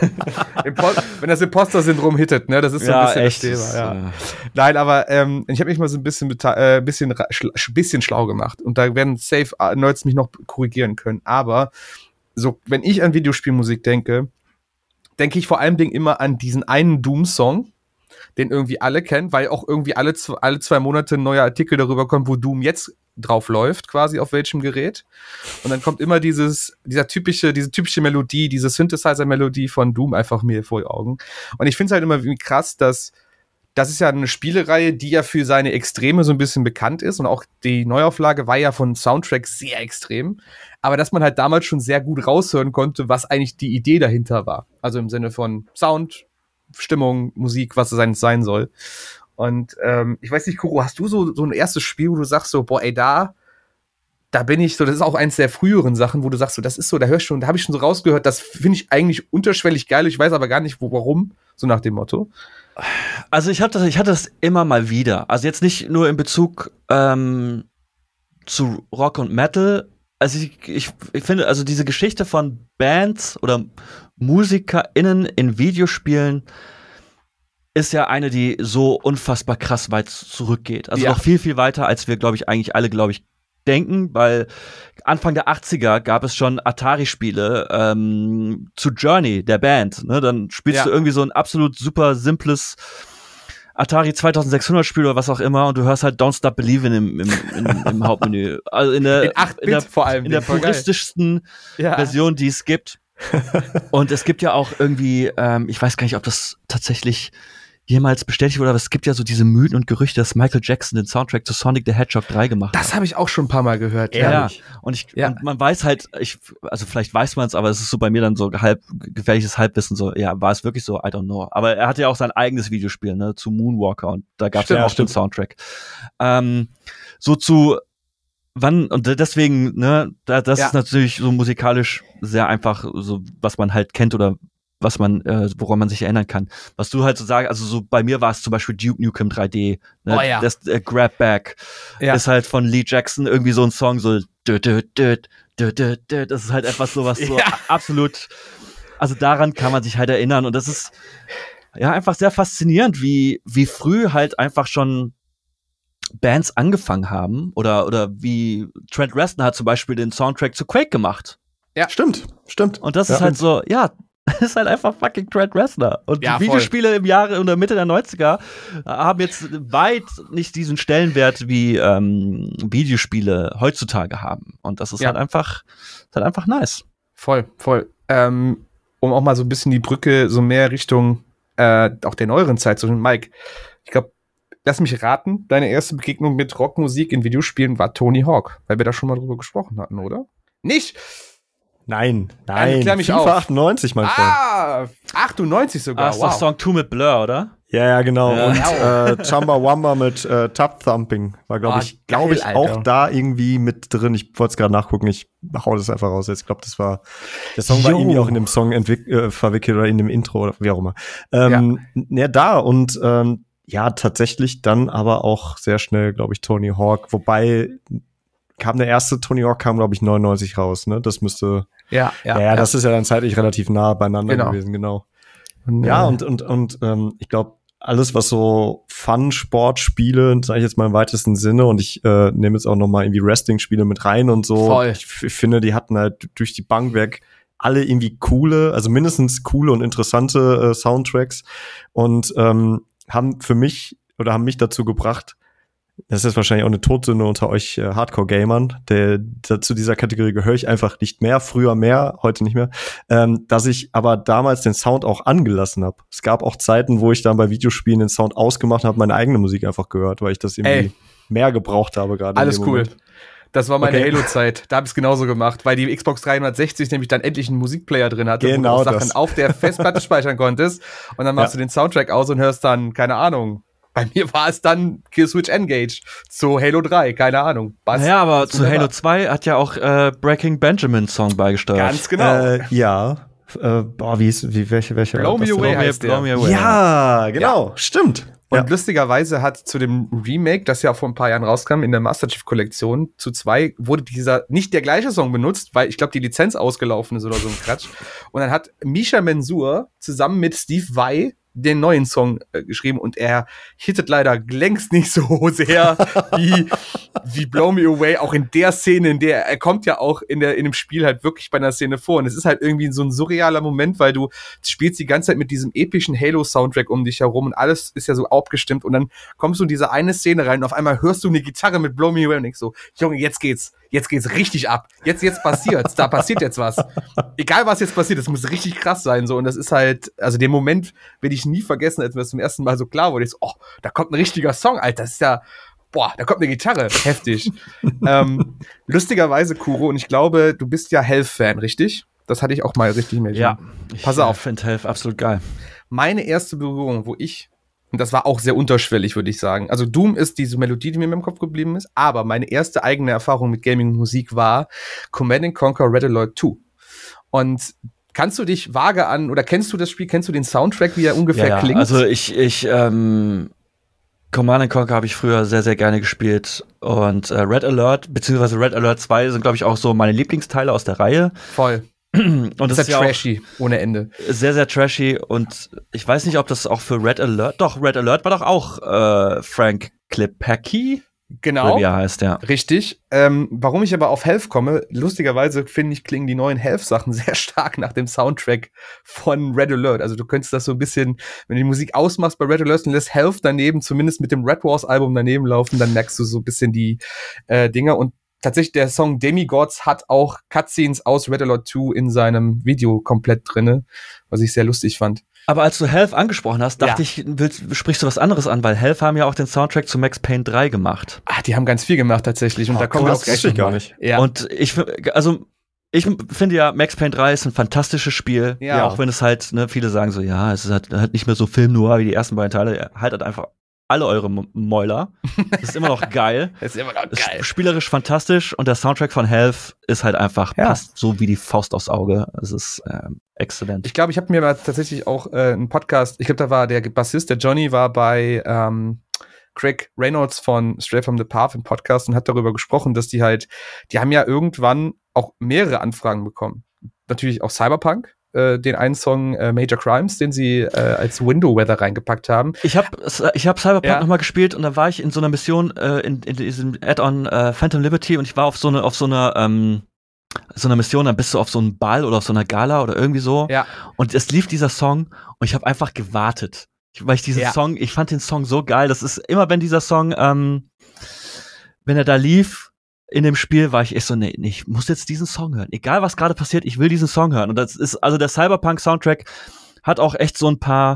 Impo- Wenn das Imposter-Syndrom hittet, ne, das ist so ein Ja, bisschen echt, das Thema. Ja. ist, äh, Nein, aber ähm, ich habe mich mal so ein bisschen, beta- äh, bisschen, ra- schla- bisschen schlau gemacht. Und da werden safe äh, Nerds mich noch korrigieren können. Aber so, wenn ich an Videospielmusik denke, denke ich vor allem Dingen immer an diesen einen Doom-Song, den irgendwie alle kennen, weil auch irgendwie alle, zw- alle zwei Monate ein neuer Artikel darüber kommt, wo Doom jetzt drauf läuft, quasi auf welchem Gerät. Und dann kommt immer dieses, dieser typische, diese typische Melodie, diese Synthesizer-Melodie von Doom einfach mir vor die Augen. Und ich finde es halt immer wie krass, dass das ist ja eine Spielereihe, die ja für seine Extreme so ein bisschen bekannt ist und auch die Neuauflage war ja von Soundtrack sehr extrem, aber dass man halt damals schon sehr gut raushören konnte, was eigentlich die Idee dahinter war. Also im Sinne von Sound, Stimmung, Musik, was es eigentlich sein soll. Und ähm, ich weiß nicht, Kuro, hast du so, so ein erstes Spiel, wo du sagst so, boah, ey, da da bin ich so, das ist auch eins der früheren Sachen, wo du sagst so, das ist so, da hörst du schon, da habe ich schon so rausgehört, das finde ich eigentlich unterschwellig geil, ich weiß aber gar nicht, wo, warum, so nach dem Motto. Also ich hatte, ich hatte das immer mal wieder. Also jetzt nicht nur in Bezug ähm, zu Rock und Metal. Also ich, ich, ich finde, also diese Geschichte von Bands oder MusikerInnen in Videospielen ist ja eine, die so unfassbar krass weit zurückgeht. Also Ja. noch viel, viel weiter, als wir, glaube ich, eigentlich alle, glaube ich, denken, weil Anfang der achtziger gab es schon Atari-Spiele ähm, zu Journey, der Band. Ne? Dann spielst Ja. du irgendwie so ein absolut super simples Atari zweitausendsechshundert Spiel oder was auch immer und du hörst halt Don't Stop Believin' im, im, im, im Hauptmenü. Also in der, In acht Bit in der, vor allem. in der voll geil. puristischsten Ja. Version, die es gibt. Und es gibt ja auch irgendwie, ähm, ich weiß gar nicht, ob das tatsächlich jemals bestätigt wurde, aber es gibt ja so diese Mythen und Gerüchte, dass Michael Jackson den Soundtrack zu Sonic the Hedgehog drei gemacht hat. Das habe ich auch schon ein paar Mal gehört. Ja, ehrlich. und ich Ja. und man weiß halt, ich also vielleicht weiß man es, aber es ist so bei mir dann so halb gefährliches Halbwissen so, ja, war es wirklich so, I don't know. Aber er hatte ja auch sein eigenes Videospiel, ne, zu Moonwalker und da gab es Stimmt, ja auch stimmt. den Soundtrack. Ähm, so zu wann und deswegen, ne, da, das Ja. ist natürlich so musikalisch sehr einfach, so was man halt kennt oder was man, äh, woran man sich erinnern kann. Was du halt so sagst, also so bei mir war es zum Beispiel Duke Nukem drei D, ne, Oh ja. das äh, Grab Back Ja. ist halt von Lee Jackson irgendwie so ein Song, so dü, dü, dü, dü, dü, dü. Das ist halt etwas so was so Ja. absolut, also daran kann man sich halt erinnern und das ist ja einfach sehr faszinierend, wie wie früh halt einfach schon Bands angefangen haben oder oder wie Trent Reznor hat zum Beispiel den Soundtrack zu Quake gemacht Stimmt, stimmt. und das Ja. ist halt so, ja, das ist halt einfach fucking Trent Reznor. Und Ja, die voll. Videospiele im Jahre oder Mitte der neunziger haben jetzt weit nicht diesen Stellenwert wie ähm, Videospiele heutzutage haben. Und das ist Ja. halt einfach, ist halt einfach nice. Voll, voll. Ähm, um auch mal so ein bisschen die Brücke so mehr Richtung äh, auch der neueren Zeit zu tun. Mike, ich glaube, lass mich raten, deine erste Begegnung mit Rockmusik in Videospielen war Tony Hawk, weil wir da schon mal drüber gesprochen hatten, oder? Nicht? Nein, Ähm, nein. klär mich FIFA auf. achtundneunzig, mein Freund. Ah, achtundneunzig sogar, Ah, ist doch wow. Song zwei mit Blur, oder? Ja, ja, genau. Ja. Und äh, Chumbawamba mit äh, Tub Thumping war, glaube Oh, ich, glaube ich, geil, auch Alter. da irgendwie mit drin. Ich wollte es gerade nachgucken, ich hau das einfach raus. Ich glaube, das war, der Song war Jo. irgendwie auch in dem Song entwick- äh, verwickelt oder in dem Intro oder wie auch immer. Ähm, ja. ja, da und ähm, ja, tatsächlich dann aber auch sehr schnell, glaube ich, Tony Hawk. Wobei kam der erste Tony Hawk, kam, glaube ich, neunundneunzig raus, ne? Das müsste, Ja, ja, ja, das ist ja dann zeitlich relativ nah beieinander Genau. gewesen, genau. Und, Ja, äh, und, und, und ähm, ich glaube, alles, was so Fun-Sport-Spiele, sage ich jetzt mal im weitesten Sinne, und ich äh, nehme jetzt auch noch mal irgendwie Wrestling-Spiele mit rein und so. Voll. Ich, ich finde, die hatten halt durch die Bank weg alle irgendwie coole, also mindestens coole und interessante äh, Soundtracks und ähm, haben für mich oder haben mich dazu gebracht, das ist wahrscheinlich auch eine Todsünde unter euch äh, Hardcore-Gamern, der, der zu dieser Kategorie gehöre ich einfach nicht mehr, früher mehr, heute nicht mehr, ähm, dass ich aber damals den Sound auch angelassen habe. Es gab auch Zeiten, wo ich dann bei Videospielen den Sound ausgemacht habe, meine eigene Musik einfach gehört, weil ich das irgendwie Ey. mehr gebraucht habe gerade. Alles in dem cool. Moment. Das war meine Okay. Halo-Zeit. Da habe ich es genauso gemacht, weil die Xbox dreihundertsechzig nämlich dann endlich einen Musikplayer drin hatte, Genau wo du auch Sachen das. auf der Festplatte speichern konntest. Und dann machst Ja. du den Soundtrack aus und hörst dann, keine Ahnung. Bei mir war es dann Killswitch Engage zu Halo drei, keine Ahnung. Bass, Naja, aber das zu wunderbar. Halo zwei hat ja auch äh, Breaking Benjamin Song beigesteuert. Ganz genau. Äh, ja. Äh, boah, wie ist, wie, welche, welche? Blow Me was denn? Away Blow Me- heißt der. Blow Me Away. Ja, genau, stimmt. Und Ja. lustigerweise hat zu dem Remake, das ja vor ein paar Jahren rauskam, in der Master Chief Kollektion, zu zwei wurde dieser, nicht der gleiche Song benutzt, weil ich glaube, die Lizenz ausgelaufen ist oder so ein Quatsch. Und dann hat Misha Mensur zusammen mit Steve Vai den neuen Song äh, geschrieben und er hittet leider längst nicht so sehr wie, wie Blow Me Away, auch in der Szene, in der er kommt ja auch in der in dem Spiel halt wirklich bei einer Szene vor und es ist halt irgendwie so ein surrealer Moment, weil du spielst die ganze Zeit mit diesem epischen Halo-Soundtrack um dich herum und alles ist ja so abgestimmt und dann kommst du in diese eine Szene rein und auf einmal hörst du eine Gitarre mit Blow Me Away und denkst so, Junge, jetzt geht's, jetzt geht's richtig ab, jetzt, jetzt passiert's, da passiert jetzt was. Egal was jetzt passiert, das muss richtig krass sein so und das ist halt, also den Moment werde ich nie vergessen, als mir das zum ersten Mal so klar wurde. Ich so, oh, da kommt ein richtiger Song, Alter. Das ist ja, boah, da kommt eine Gitarre. Heftig. ähm, lustigerweise, Kuro, und ich glaube, du bist ja Health-Fan, richtig? Das hatte ich auch mal richtig mit. Ja, ich Pass auf. finde Health absolut geil. Meine erste Berührung, wo ich, und das war auch sehr unterschwellig, würde ich sagen. Also Doom ist diese Melodie, die mir im Kopf geblieben ist, aber meine erste eigene Erfahrung mit Gaming und Musik war Command and Conquer Red Alert zwei. Und kannst du dich vage an, oder kennst du das Spiel, kennst du den Soundtrack, wie er ungefähr ja, ja. klingt? Also ich, ich, ähm, Command and Conquer habe ich früher sehr, sehr gerne gespielt und äh, Red Alert, beziehungsweise Red Alert zwei sind, glaube ich, auch so meine Lieblingsteile aus der Reihe. Voll. Und das, Das ist ist ja auch trashy, ohne Ende. sehr, sehr trashy und ich weiß nicht, ob das auch für Red Alert, doch, Red Alert war doch auch äh, Frank Klepacki, Genau. wie er heißt, ja. Richtig. Ähm, warum ich aber auf Health komme, lustigerweise finde ich, klingen die neuen Health-Sachen sehr stark nach dem Soundtrack von Red Alert. Also du könntest das so ein bisschen, wenn du die Musik ausmachst bei Red Alert und lässt Health daneben, zumindest mit dem Red Wars-Album daneben laufen, dann merkst du so ein bisschen die äh, Dinger. Und tatsächlich, der Song Demigods hat auch Cutscenes aus Red Alert zwei in seinem Video komplett drinne, was ich sehr lustig fand. Aber als du Health angesprochen hast, dachte Ja. ich, willst, sprichst du was anderes an, weil Health haben ja auch den Soundtrack zu Max Payne drei gemacht. Ah, die haben ganz viel gemacht tatsächlich. Und Oh, da kommen wir krass, auch gleich wusste ich noch gar mal. nicht. Ja. Und ich, also, ich finde ja, Max Payne drei ist ein fantastisches Spiel. Ja. Ja. Auch wenn es halt, ne, viele sagen so, ja, es ist halt, halt nicht mehr so Film noir wie die ersten beiden Teile. Haltet einfach alle eure M- Mäuler. Das ist immer noch geil. das ist immer noch geil. Ist spielerisch fantastisch und der Soundtrack von Health ist halt einfach, Ja. passt so wie die Faust aufs Auge. Es ist ähm, exzellent. Ich glaube, ich habe mir mal tatsächlich auch äh, einen Podcast, ich glaube, da war der Bassist, der Johnny, war bei ähm, Craig Reynolds von Straight from the Path im Podcast und hat darüber gesprochen, dass die halt, die haben ja irgendwann auch mehrere Anfragen bekommen. Natürlich auch Cyberpunk, äh, den einen Song äh, Major Crimes, den sie äh, als Window Weather reingepackt haben. Ich habe ich hab Cyberpunk Ja. noch mal gespielt und da war ich in so einer Mission äh, in, in diesem Add-on äh, Phantom Liberty und ich war auf so eine auf so einer ähm, so einer Mission, dann bist du auf so einem Ball oder auf so einer Gala oder irgendwie so Ja. und es lief dieser Song und ich habe einfach gewartet, ich, weil ich diesen Ja. Song, ich fand den Song so geil. Das ist immer, wenn dieser Song, ähm, wenn er da lief in dem Spiel, war ich echt so, nee, nee, ich muss jetzt diesen Song hören. Egal, was gerade passiert, ich will diesen Song hören. Und das ist, also der Cyberpunk-Soundtrack hat auch echt so ein paar,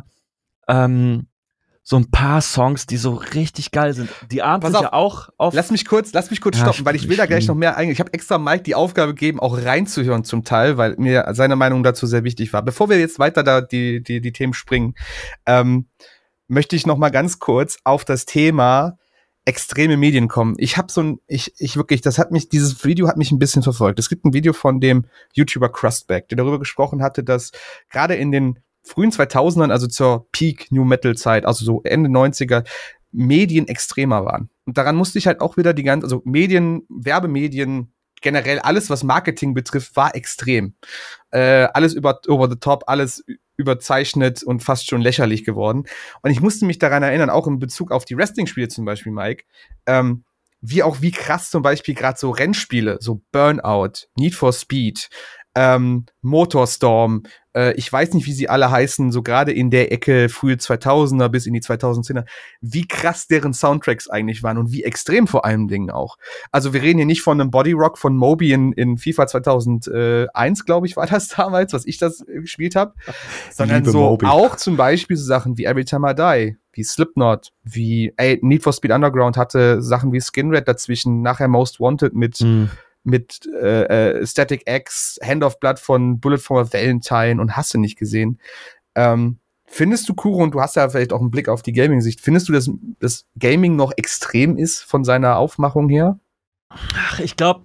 ähm, so ein paar Songs, die so richtig geil sind. Die Abend Pass sind auf, ja auch auf. Lass mich kurz, lass mich kurz Ja, stoppen, ich- weil ich will da ich- gleich noch mehr eingehen. Ich habe extra Mike die Aufgabe gegeben, auch reinzuhören zum Teil, weil mir seine Meinung dazu sehr wichtig war. Bevor wir jetzt weiter da die, die, die Themen springen, ähm, möchte ich noch mal ganz kurz auf das Thema extreme Medien kommen. Ich habe so ein, ich, ich wirklich, das hat mich, dieses Video hat mich ein bisschen verfolgt. Es gibt ein Video von dem YouTuber Crustback, der darüber gesprochen hatte, dass gerade in den frühen zweitausendern, also zur Peak New Metal Zeit, also so Ende neunziger, Medien extremer waren. Und daran musste ich halt auch wieder die ganze, also Medien, Werbemedien, generell alles, was Marketing betrifft, war extrem. Äh, alles über, over the top, alles überzeichnet und fast schon lächerlich geworden. Und ich musste mich daran erinnern, auch in Bezug auf die Wrestling-Spiele zum Beispiel, Mike, ähm, wie auch wie krass zum Beispiel gerade so Rennspiele, so Burnout, Need for Speed, ähm, Motorstorm, äh, ich weiß nicht, wie sie alle heißen, so gerade in der Ecke frühe zweitausender bis in die zweitausendzehner, wie krass deren Soundtracks eigentlich waren und wie extrem vor allen Dingen auch. Also wir reden hier nicht von einem Bodyrock von Moby in, in FIFA zweitausendeins, glaube ich, war das damals, was ich das äh, gespielt habe, sondern Liebe so Moby. auch zum Beispiel so Sachen wie Every Time I Die, wie Slipknot, wie ey, Need for Speed Underground hatte Sachen wie Skinred dazwischen, nachher Most Wanted mit Mhm. mit äh, äh, Static X, Hand of Blood von Bullet for a Valentine und hast du nicht gesehen. Ähm, findest du, Kuro, und du hast ja vielleicht auch einen Blick auf die Gaming-Sicht, findest du, dass das Gaming noch extrem ist von seiner Aufmachung her? Ach, ich glaube,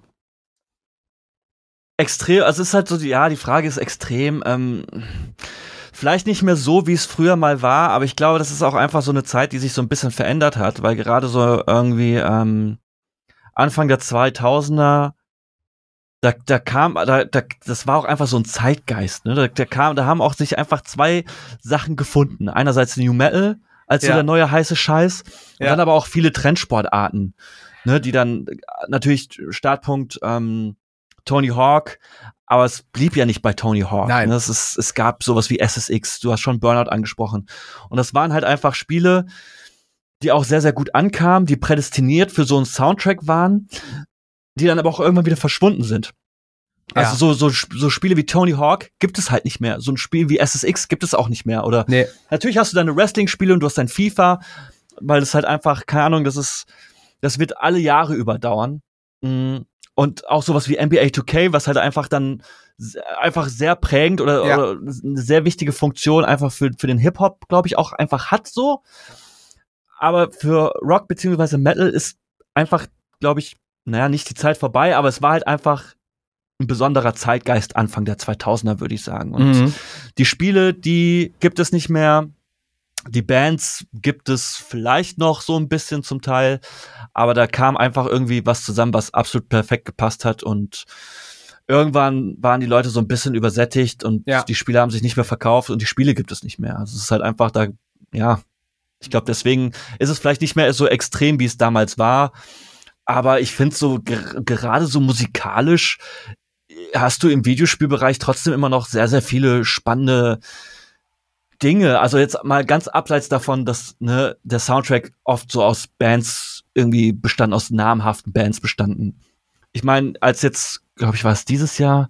extrem, also es ist halt so, ja, die Frage ist extrem, ähm, vielleicht nicht mehr so, wie es früher mal war, aber ich glaube, das ist auch einfach so eine Zeit, die sich so ein bisschen verändert hat, weil gerade so irgendwie ähm, Anfang der zweitausender Da, da kam, da, da, das war auch einfach so ein Zeitgeist, ne? Da, da kam, da haben auch sich einfach zwei Sachen gefunden. Einerseits New Metal als so Ja. der neue heiße Scheiß und Ja. dann aber auch viele Trendsportarten, ne? Die dann äh, natürlich Startpunkt ähm, Tony Hawk, aber es blieb ja nicht bei Tony Hawk. Nein. Ne? Es ist, es gab sowas wie S S X. Du hast schon Burnout angesprochen und das waren halt einfach Spiele, die auch sehr sehr gut ankamen, die prädestiniert für so einen Soundtrack waren, die dann aber auch irgendwann wieder verschwunden sind. Also Ja. so, so, so Spiele wie Tony Hawk gibt es halt nicht mehr. So ein Spiel wie S S X gibt es auch nicht mehr. Oder Nee. natürlich hast du deine Wrestling-Spiele und du hast dein FIFA, weil das halt einfach, keine Ahnung, das ist, das wird alle Jahre überdauern. Und auch sowas wie N B A two K, was halt einfach dann se- einfach sehr prägend oder, Ja. oder eine sehr wichtige Funktion einfach für, für den Hip-Hop, glaube ich, auch einfach hat so. Aber für Rock beziehungsweise Metal ist einfach, glaube ich, naja, nicht die Zeit vorbei, aber es war halt einfach ein besonderer Zeitgeist Anfang der zweitausender, würde ich sagen. Und Mhm. die Spiele, die gibt es nicht mehr. Die Bands gibt es vielleicht noch so ein bisschen zum Teil, aber da kam einfach irgendwie was zusammen, was absolut perfekt gepasst hat und irgendwann waren die Leute so ein bisschen übersättigt und Ja. die Spiele haben sich nicht mehr verkauft und die Spiele gibt es nicht mehr. Also es ist halt einfach da, ja, ich glaube, deswegen ist es vielleicht nicht mehr so extrem, wie es damals war, aber ich finde so ger- gerade so musikalisch hast du im Videospielbereich trotzdem immer noch sehr, sehr viele spannende Dinge. Also jetzt mal ganz abseits davon, dass ne, der Soundtrack oft so aus Bands irgendwie bestand, aus namhaften Bands bestanden. Ich meine, als jetzt, glaube ich, war es dieses Jahr,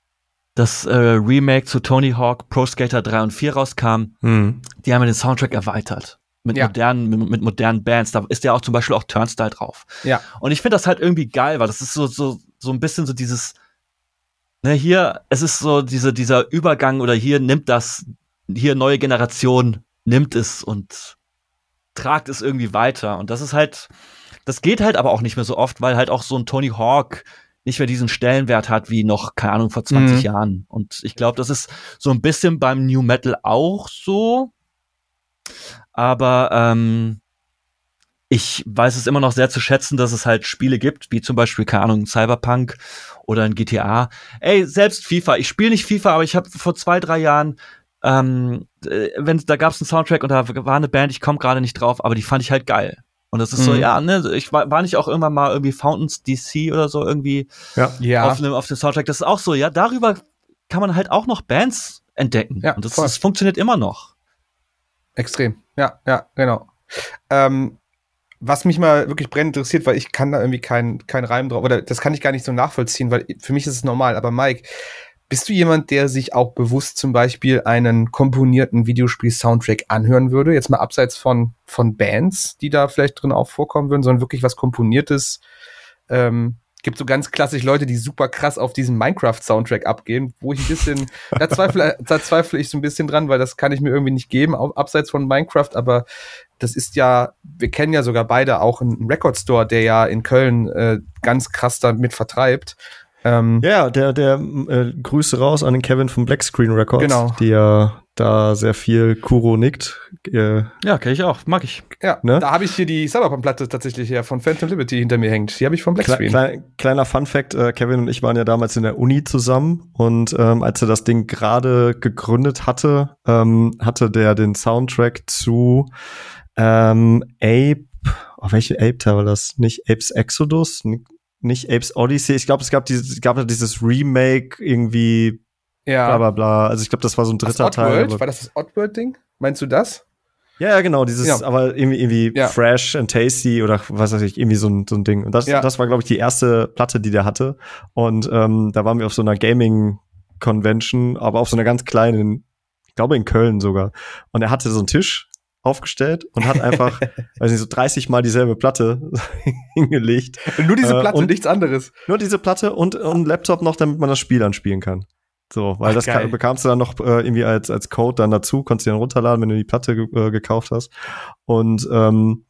das äh, Remake zu Tony Hawk Pro Skater drei und vier rauskam, Hm. die haben ja den Soundtrack erweitert. Mit Ja. modernen, mit, mit modernen Bands. Da ist ja auch zum Beispiel auch Turnstile drauf. Ja. Und ich finde das halt irgendwie geil, weil das ist so, so, so ein bisschen so dieses, ne, hier, es ist so diese, dieser Übergang oder hier nimmt das, hier neue Generation nimmt es und tragt es irgendwie weiter. Und das ist halt, das geht halt aber auch nicht mehr so oft, weil halt auch so ein Tony Hawk nicht mehr diesen Stellenwert hat wie noch, keine Ahnung, vor zwanzig Mhm. Jahren. Und ich glaube, das ist so ein bisschen beim New Metal auch so. Aber ähm, ich weiß es immer noch sehr zu schätzen, dass es halt Spiele gibt, wie zum Beispiel, keine Ahnung, Cyberpunk oder ein G T A. Ey, selbst FIFA. Ich spiele nicht FIFA, aber ich habe vor zwei, drei Jahren, ähm, äh, wenn da gab's einen Soundtrack und da war eine Band, ich komme gerade nicht drauf, aber die fand ich halt geil. Und das ist so, Mhm. ja, ne, ich war, war nicht auch irgendwann mal irgendwie Fountains D C oder so irgendwie Ja. Ja. auf, dem, auf dem Soundtrack. Das ist auch so, ja, darüber kann man halt auch noch Bands entdecken. Ja, und das, voll. das funktioniert immer noch. Extrem. Ja, ja, genau. Ähm, was mich mal wirklich brennend interessiert, weil ich kann da irgendwie keinen kein Reim drauf, oder das kann ich gar nicht so nachvollziehen, weil für mich ist es normal. Aber Mike, bist du jemand, der sich auch bewusst zum Beispiel einen komponierten Videospiel-Soundtrack anhören würde? Jetzt mal abseits von, von Bands, die da vielleicht drin auch vorkommen würden, sondern wirklich was Komponiertes, ähm, gibt so ganz klassisch Leute, die super krass auf diesen Minecraft-Soundtrack abgehen, wo ich ein bisschen, da zweifle, da zweifle ich so ein bisschen dran, weil das kann ich mir irgendwie nicht geben, auch abseits von Minecraft, aber das ist ja, wir kennen ja sogar beide auch einen Record-Store, der ja in Köln äh, ganz krass damit vertreibt. Ähm, ja, der, der äh, Grüße raus an den Kevin von Black Screen Records, genau. die ja da sehr viel Kuro nickt. Äh, ja, kenne ich auch, mag ich. Ja, ne? Da habe ich hier die Cyberpunk-Platte tatsächlich her von Phantom Liberty hinter mir hängt. Die habe ich von Black Screen. Kle klein, kleiner Fun-Fact, äh, Kevin und ich waren ja damals in der Uni zusammen und ähm, als er das Ding gerade gegründet hatte, ähm, hatte der den Soundtrack zu ähm, Ape, oh, welche Ape-Teil war das? Nicht Apes Exodus? Nicht Apes Odyssey? Ich glaube, es gab dieses, es gab ja dieses Remake irgendwie ja. bla bla bla. Also ich glaube, das war so ein dritter das Teil. War das das Oddworld-Ding? Meinst du das? Ja, ja, genau, dieses, ja. aber irgendwie, irgendwie ja. fresh and tasty oder was weiß ich, irgendwie so ein, so ein Ding. Und das, ja. das war, glaube ich, die erste Platte, die der hatte. Und ähm, da waren wir auf so einer Gaming-Convention, aber auf so einer ganz kleinen, ich glaube in Köln sogar. Und er hatte so einen Tisch aufgestellt und hat einfach, weiß nicht, so dreißig Mal dieselbe Platte hingelegt. Nur diese Platte, äh, und nichts anderes. Nur diese Platte und, und einen Laptop noch, damit man das Spiel anspielen kann. So, weil Ach, das kann, bekamst du dann noch äh, irgendwie als als Code dann dazu, konntest du dann runterladen, wenn du die Platte äh, gekauft hast. Und ähm,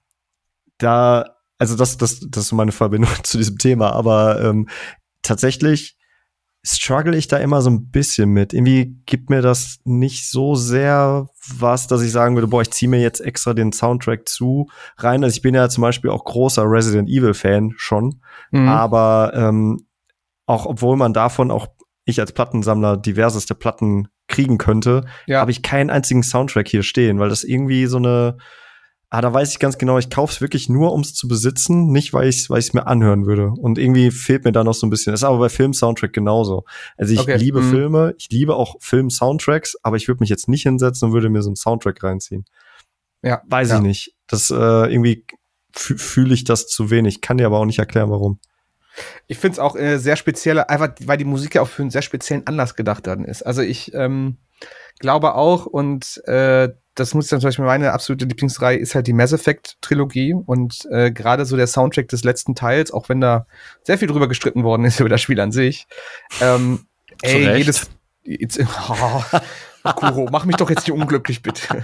da, also das, das, das ist meine Verbindung zu diesem Thema, aber ähm, tatsächlich struggle ich da immer so ein bisschen mit. Irgendwie gibt mir das nicht so sehr was, dass ich sagen würde, boah, ich ziehe mir jetzt extra den Soundtrack zu rein. Also ich bin ja zum Beispiel auch großer Resident Evil Fan schon, mhm. aber ähm, auch obwohl man davon auch ich als Plattensammler diverseste Platten kriegen könnte, ja. habe ich keinen einzigen Soundtrack hier stehen, weil das irgendwie so eine, ah, da weiß ich ganz genau, ich kauf's wirklich nur, um es zu besitzen, nicht, weil ich weil ich es mir anhören würde. Und irgendwie fehlt mir da noch so ein bisschen. Das ist aber bei Film-Soundtrack genauso. Also ich okay. liebe mhm. Filme, ich liebe auch Film-Soundtracks, aber ich würde mich jetzt nicht hinsetzen und würde mir so einen Soundtrack reinziehen. Ja. Weiß ja. ich nicht. Das äh, irgendwie fühle ich das zu wenig, kann dir aber auch nicht erklären, warum. Ich finde es auch äh, sehr speziell, einfach weil die Musik ja auch für einen sehr speziellen Anlass gedacht worden ist. Also ich ähm, glaube auch, und äh, das muss dann zum Beispiel meine absolute Lieblingsreihe ist halt die Mass Effect Trilogie und äh, gerade so der Soundtrack des letzten Teils, auch wenn da sehr viel drüber gestritten worden ist über das Spiel an sich. Ähm, ey, jedes jetzt, oh, Kuro, mach mich doch jetzt nicht unglücklich, bitte.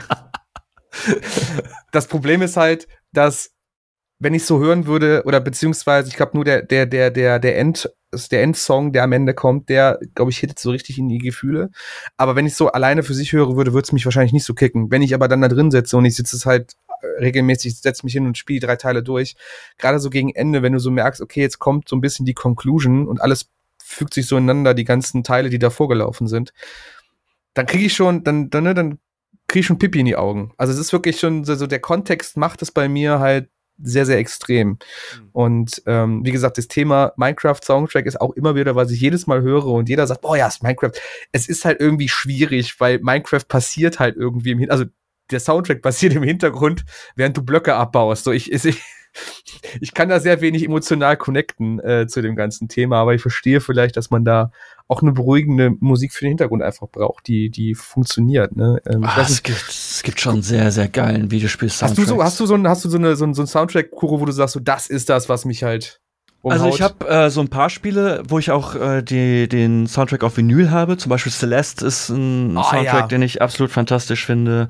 Das Problem ist halt, dass wenn ich so hören würde, oder beziehungsweise, ich glaube nur der, der, der, der, der End, der Endsong, der am Ende kommt, der, glaube ich, hittet so richtig in die Gefühle. Aber wenn ich so alleine für sich höre würde, würde es mich wahrscheinlich nicht so kicken. Wenn ich aber dann da drin sitze und ich sitze es halt regelmäßig, setze mich hin und spiele drei Teile durch, gerade so gegen Ende, wenn du so merkst, okay, jetzt kommt so ein bisschen die Conclusion und alles fügt sich so ineinander, die ganzen Teile, die da vorgelaufen sind, dann kriege ich schon, dann, dann, dann kriege ich schon Pipi in die Augen. Also es ist wirklich schon so, so der Kontext macht es bei mir halt sehr, sehr extrem. Mhm. Und ähm, wie gesagt, das Thema Minecraft-Soundtrack ist auch immer wieder, was ich jedes Mal höre und jeder sagt, boah ja, es ist Minecraft. Es ist halt irgendwie schwierig, weil Minecraft passiert halt irgendwie im Hintergrund, also der Soundtrack passiert im Hintergrund, während du Blöcke abbaust. So, ich, ich, ich kann da sehr wenig emotional connecten äh, zu dem ganzen Thema, aber ich verstehe vielleicht, dass man da auch eine beruhigende Musik für den Hintergrund einfach braucht, die, die funktioniert, ne? Ähm, ah, es, gibt, es gibt schon sehr, sehr geilen Videospiel-Soundtracks. Hast du so, hast du so ein, hast du so eine, so ein, so ein Soundtrack, Kuro, wo du sagst, so, das ist das, was mich halt umhaut? Also ich habe äh, so ein paar Spiele, wo ich auch äh, die, den Soundtrack auf Vinyl habe. Zum Beispiel Celeste ist ein oh, Soundtrack, ja. den ich absolut fantastisch finde.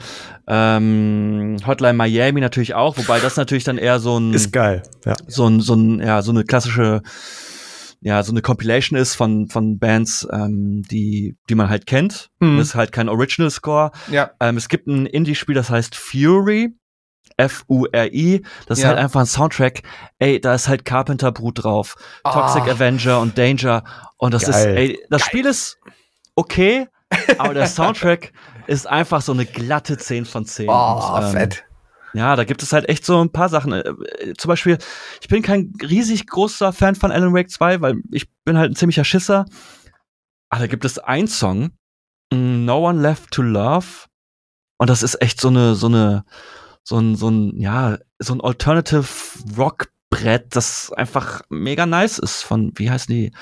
Ähm, Hotline Miami natürlich auch, wobei das natürlich dann eher so ein ist geil, ja. So ein, so ein, ja, so eine klassische, ja, so eine Compilation ist von von Bands, ähm, die die man halt kennt. Mhm. Das ist halt kein Original Score. Ja. Ähm, es gibt ein Indie-Spiel, das heißt Fury. F U R I, das ja. ist halt einfach ein Soundtrack, ey, da ist halt Carpenter Brut drauf, oh. Toxic Avenger und Danger und das Geil. ist, ey, das Geil. Spiel ist okay, aber der Soundtrack ist einfach so eine glatte zehn von zehn. Oh, und, ähm, fett. Ja, da gibt es halt echt so ein paar Sachen. Äh, zum Beispiel, ich bin kein riesig großer Fan von Alan Wake zwei, weil ich bin halt ein ziemlicher Schisser, aber da gibt es einen Song, No One Left to Love, und das ist echt so eine, so eine so ein, so ein, ja, so ein Alternative Rock Brett, das einfach mega nice ist von, wie heißen die?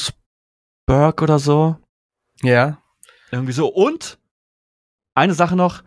Ruthberg oder so? Ja. Irgendwie so. Und eine Sache noch,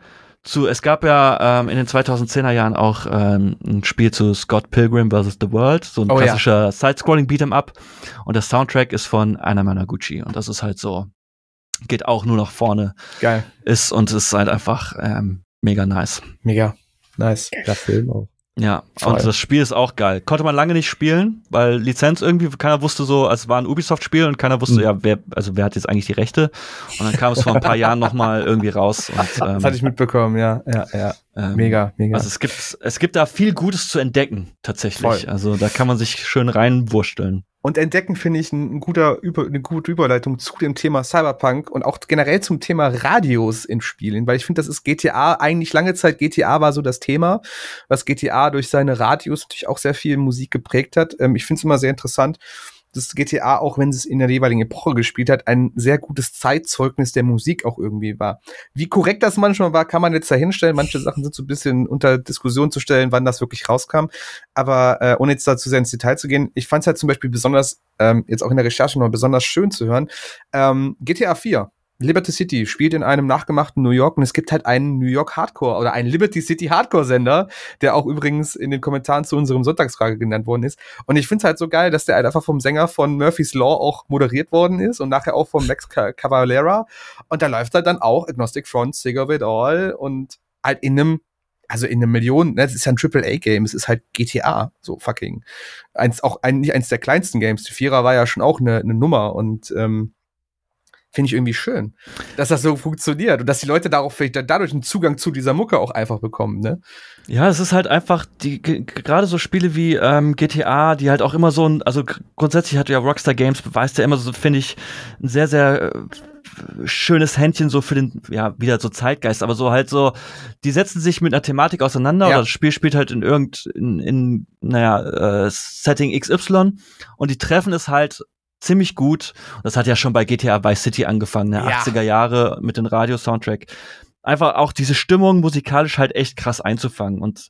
zu, es gab ja ähm, in den zweitausendzehner Jahren auch ähm, ein Spiel zu Scott Pilgrim versus. The World, so ein Oh, klassischer ja. Side-Scrolling Beat'em Up. Und der Soundtrack ist von Anna Managuchi. Und das ist halt so, geht auch nur nach vorne. Geil. Ist und ist halt einfach ähm, mega nice. Mega nice. Der Film auch. Ja, Voll. und das Spiel ist auch geil. Konnte man lange nicht spielen, weil Lizenz irgendwie, keiner wusste so, es war ein Ubisoft-Spiel und keiner wusste, mhm. ja, wer, also wer hat jetzt eigentlich die Rechte? Und dann kam es vor ein paar Jahren nochmal irgendwie raus. Und, ähm, das hatte ich mitbekommen, ja, ja, ja. Ähm, mega, mega. Also es gibt, es gibt da viel Gutes zu entdecken, tatsächlich. Voll. Also da kann man sich schön reinwursteln. Und entdecken finde ich ein guter Über, eine gute Überleitung zu dem Thema Cyberpunk und auch generell zum Thema Radios in Spielen, weil ich finde, das ist G T A eigentlich lange Zeit. G T A war so das Thema, was G T A durch seine Radios natürlich auch sehr viel Musik geprägt hat. Ähm, ich finde es immer sehr interessant, dass G T A, auch wenn es in der jeweiligen Epoche gespielt hat, ein sehr gutes Zeitzeugnis der Musik auch irgendwie war. Wie korrekt das manchmal war, kann man jetzt da hinstellen. Manche Sachen sind so ein bisschen unter Diskussion zu stellen, wann das wirklich rauskam. Aber äh, ohne jetzt dazu sehr ins Detail zu gehen, ich fand es halt zum Beispiel besonders, ähm, jetzt auch in der Recherche noch besonders schön zu hören, ähm, G T A vier. Liberty City spielt in einem nachgemachten New York und es gibt halt einen New York Hardcore oder einen Liberty City Hardcore Sender, der auch übrigens in den Kommentaren zu unserem Sonntagsfrage genannt worden ist. Und ich finde es halt so geil, dass der halt einfach vom Sänger von Murphy's Law auch moderiert worden ist und nachher auch von Max Cavalera. Und da läuft halt dann auch Agnostic Front, Sick of It All und halt in einem, also in einem Million, ne, das ist ja ein Triple A Game, es ist halt G T A, so fucking. Eins, auch ein, nicht eins der kleinsten Games. Die Vierer war ja schon auch eine, eine Nummer und, ähm, finde ich irgendwie schön, dass das so funktioniert und dass die Leute darauf vielleicht dadurch einen Zugang zu dieser Mucke auch einfach bekommen, ne? Ja, es ist halt einfach, die gerade so Spiele wie ähm, G T A, die halt auch immer so ein, also grundsätzlich hat ja Rockstar Games, beweist ja immer so, finde ich, ein sehr, sehr äh, schönes Händchen so für den, ja, wieder so Zeitgeist, aber so halt so, die setzen sich mit einer Thematik auseinander, ja. Oder das Spiel spielt halt in irgend, in, in naja, äh, Setting X Y und die treffen es halt ziemlich gut. Das hat ja schon bei G T A Vice City angefangen, ne? Ja. achtziger Jahre mit dem Radio-Soundtrack. Einfach auch diese Stimmung musikalisch halt echt krass einzufangen. Und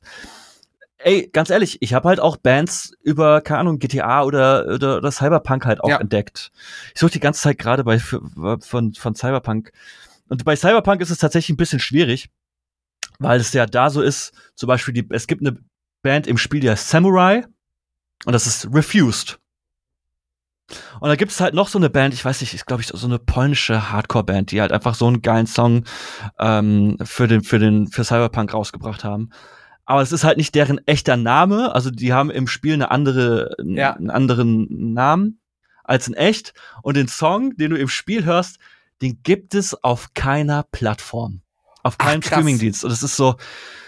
ey, ganz ehrlich, ich habe halt auch Bands über, keine Ahnung, G T A oder, oder, oder Cyberpunk halt auch ja. entdeckt. Ich suche die ganze Zeit gerade bei von, von Cyberpunk. Und bei Cyberpunk ist es tatsächlich ein bisschen schwierig, weil es ja da so ist, zum Beispiel, die, es gibt eine Band im Spiel, die heißt Samurai und das ist Refused. Und da gibt es halt noch so eine Band, ich weiß nicht, ist glaube ich so eine polnische Hardcore-Band, die halt einfach so einen geilen Song ähm, für den für den für Cyberpunk rausgebracht haben. Aber es ist halt nicht deren echter Name, also die haben im Spiel eine andere ja. einen anderen Namen als in echt. Und den Song, den du im Spiel hörst, den gibt es auf keiner Plattform, auf keinem Ach, Streamingdienst. Und das ist so,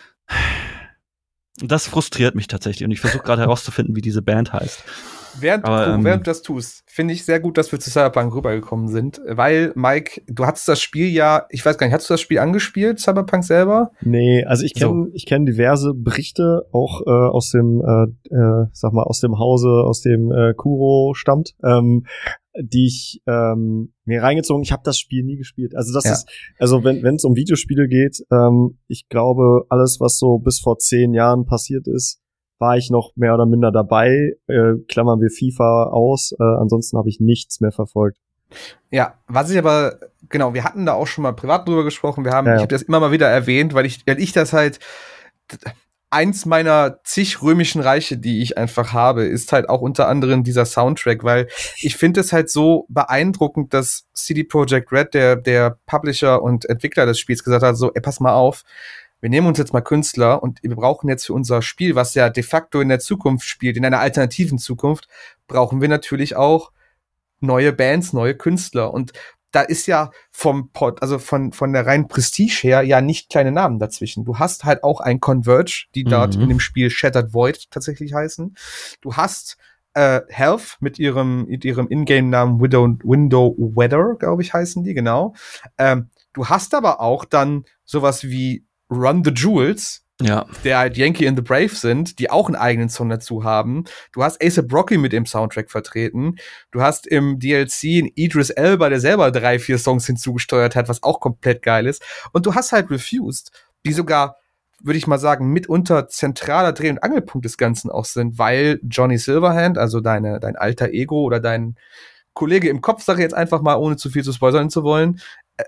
das frustriert mich tatsächlich. Und ich versuche gerade herauszufinden, wie diese Band heißt. Während, Aber, ähm, während du das tust, finde ich sehr gut, dass wir zu Cyberpunk rübergekommen sind, weil, Mike, du hattest das Spiel ja, ich weiß gar nicht, hast du das Spiel angespielt, Cyberpunk selber? Nee, also ich kenne so. ich kenne diverse Berichte, auch äh, aus dem, äh, äh, sag mal, aus dem Hause, aus dem äh, Kuro stammt, ähm, die ich ähm, mir reingezogen. Ich habe das Spiel nie gespielt. Also das ja. ist, also wenn wenn es um Videospiele geht, ähm, ich glaube, alles, was so bis vor zehn Jahren passiert ist, war ich noch mehr oder minder dabei, äh, klammern wir FIFA aus, äh, ansonsten habe ich nichts mehr verfolgt. Ja, was ich aber, genau, wir hatten da auch schon mal privat drüber gesprochen, wir haben, ja, ja. ich habe das immer mal wieder erwähnt, weil ich, weil ich das halt, eins meiner zig römischen Reiche, die ich einfach habe, ist halt auch unter anderem dieser Soundtrack, weil ich finde es halt so beeindruckend, dass C D Projekt Red, der, der Publisher und Entwickler des Spiels, gesagt hat, so, ey, pass mal auf, wir nehmen uns jetzt mal Künstler und wir brauchen jetzt für unser Spiel, was ja de facto in der Zukunft spielt, in einer alternativen Zukunft, brauchen wir natürlich auch neue Bands, neue Künstler. Und da ist ja vom Pod, also von, von der reinen Prestige her ja nicht kleine Namen dazwischen. Du hast halt auch ein Converge, die mhm. dort in dem Spiel Shattered Void tatsächlich heißen. Du hast äh, Health mit ihrem, mit ihrem Ingame-Namen Window, Window Weather, glaube ich, heißen die, genau. Ähm, du hast aber auch dann sowas wie Run the Jewels, ja. der halt Yankee and the Brave sind, die auch einen eigenen Song dazu haben. Du hast A$AP Rocky mit im Soundtrack vertreten. Du hast im D L C einen Idris Elba, der selber drei, vier Songs hinzugesteuert hat, was auch komplett geil ist. Und du hast halt Refused, die sogar, würde ich mal sagen, mitunter zentraler Dreh- und Angelpunkt des Ganzen auch sind, weil Johnny Silverhand, also deine, dein alter Ego oder dein Kollege im Kopf, sage ich jetzt einfach mal, ohne zu viel zu spoilern zu wollen,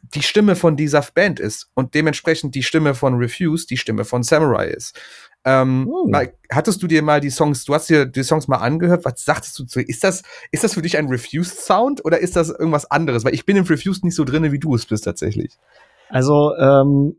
die Stimme von dieser Band ist und dementsprechend die Stimme von Refuse die Stimme von Samurai ist. Ähm, Oh. mal, hattest du dir mal die Songs, du hast dir die Songs mal angehört, was sagtest du zu, ist das, ist das für dich ein Refused-Sound oder ist das irgendwas anderes? Weil ich bin im Refused nicht so drin, wie du es bist tatsächlich. Also, ähm,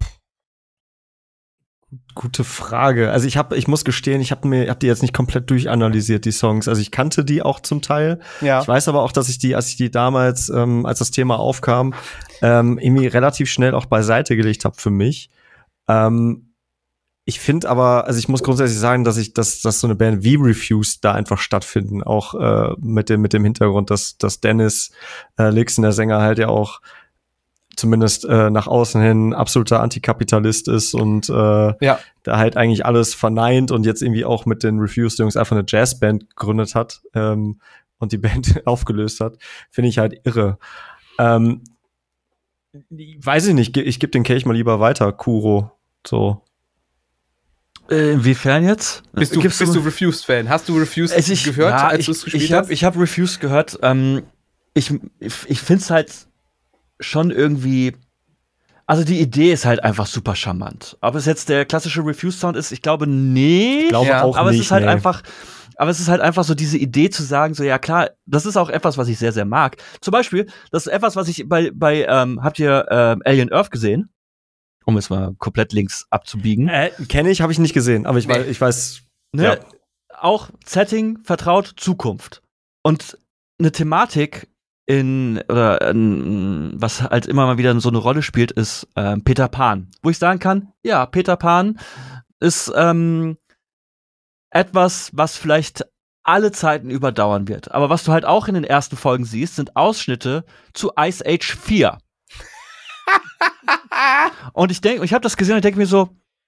gute Frage. Also ich habe, ich muss gestehen, ich habe mir, hab die jetzt nicht komplett durchanalysiert, die Songs. Also ich kannte die auch zum Teil. Ja. Ich weiß aber auch, dass ich die, als ich die damals, ähm, als das Thema aufkam, ähm, irgendwie relativ schnell auch beiseite gelegt habe für mich. Ähm, ich finde aber, also ich muss grundsätzlich sagen, dass ich, dass, dass so eine Band wie Refused da einfach stattfinden, auch äh, mit dem mit dem Hintergrund, dass, dass Dennis äh, Lixon, der Sänger, halt ja auch zumindest äh, nach außen hin absoluter Antikapitalist ist und äh, Ja. da halt eigentlich alles verneint und jetzt irgendwie auch mit den Refused-Jungs einfach eine Jazzband gegründet hat ähm, und die Band aufgelöst hat, finde ich halt irre. Ähm, weiß ich nicht, ich gebe den Kelch mal lieber weiter, Kuro. So. Äh, inwiefern jetzt? Bist du, Gibst bist du Refused-Fan? Hast du Refused Es ich, gehört, ja, als ich, du es gespielt ich hab, hast? Ich habe Refused gehört. Ähm, ich ich, ich finde es halt schon irgendwie. Also die Idee ist halt einfach super charmant. Ob es jetzt der klassische Refused-Sound ist, ich glaube nicht. Ich glaube Ja, auch aber nicht. es ist halt nee. einfach. Aber es ist halt einfach so diese Idee zu sagen, so ja klar, das ist auch etwas, was ich sehr, sehr mag. Zum Beispiel, das ist etwas, was ich bei, bei ähm, habt ihr ähm, Alien Earth gesehen? Um es mal komplett links abzubiegen. Äh, kenne ich, habe ich nicht gesehen, aber ich, Nee. weiß, ich weiß. Ne? Ja. Auch Setting, vertraut, Zukunft. Und eine Thematik in, oder ähm, was halt immer mal wieder so eine Rolle spielt, ist ähm, Peter Pan. Wo ich sagen kann, ja, Peter Pan ist ähm, etwas, was vielleicht alle Zeiten überdauern wird. Aber was du halt auch in den ersten Folgen siehst, sind Ausschnitte zu Ice Age vier. Und ich denke, ich habe das gesehen und denke mir so,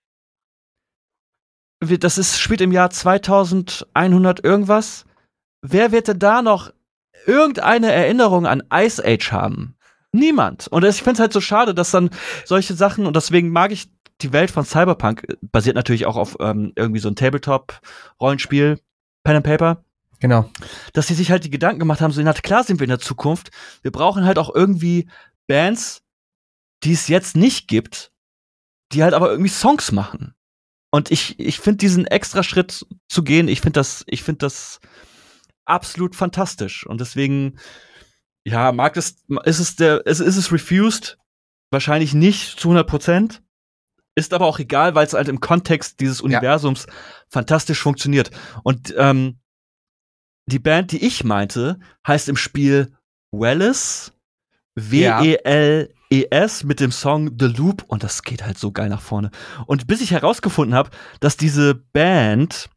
wir- das ist spielt im Jahr zweitausendeinhundert irgendwas. Wer wird denn da noch irgendeine Erinnerung an Ice Age haben? Niemand. Und das- ich finde es halt so schade, dass dann solche Sachen, und deswegen mag ich die Welt von Cyberpunk, äh, basiert natürlich auch auf ähm, irgendwie so ein Tabletop-Rollenspiel, Pen and Paper, Genau. dass sie sich halt die Gedanken gemacht haben, so, na klar sind wir in der Zukunft, wir brauchen halt auch irgendwie Bands, die es jetzt nicht gibt, die halt aber irgendwie Songs machen. Und ich, ich finde diesen extra Schritt zu gehen, ich finde das, ich finde das absolut fantastisch. Und deswegen, ja, mag es, ist es der, ist, ist es Refused? Wahrscheinlich nicht zu hundert Prozent. Ist aber auch egal, weil es halt im Kontext dieses Universums fantastisch funktioniert. Und ähm, die Band, die ich meinte, heißt im Spiel Welles, W E L E S, mit dem Song The Loop, und das geht halt so geil nach vorne. Und bis ich herausgefunden habe, dass diese Band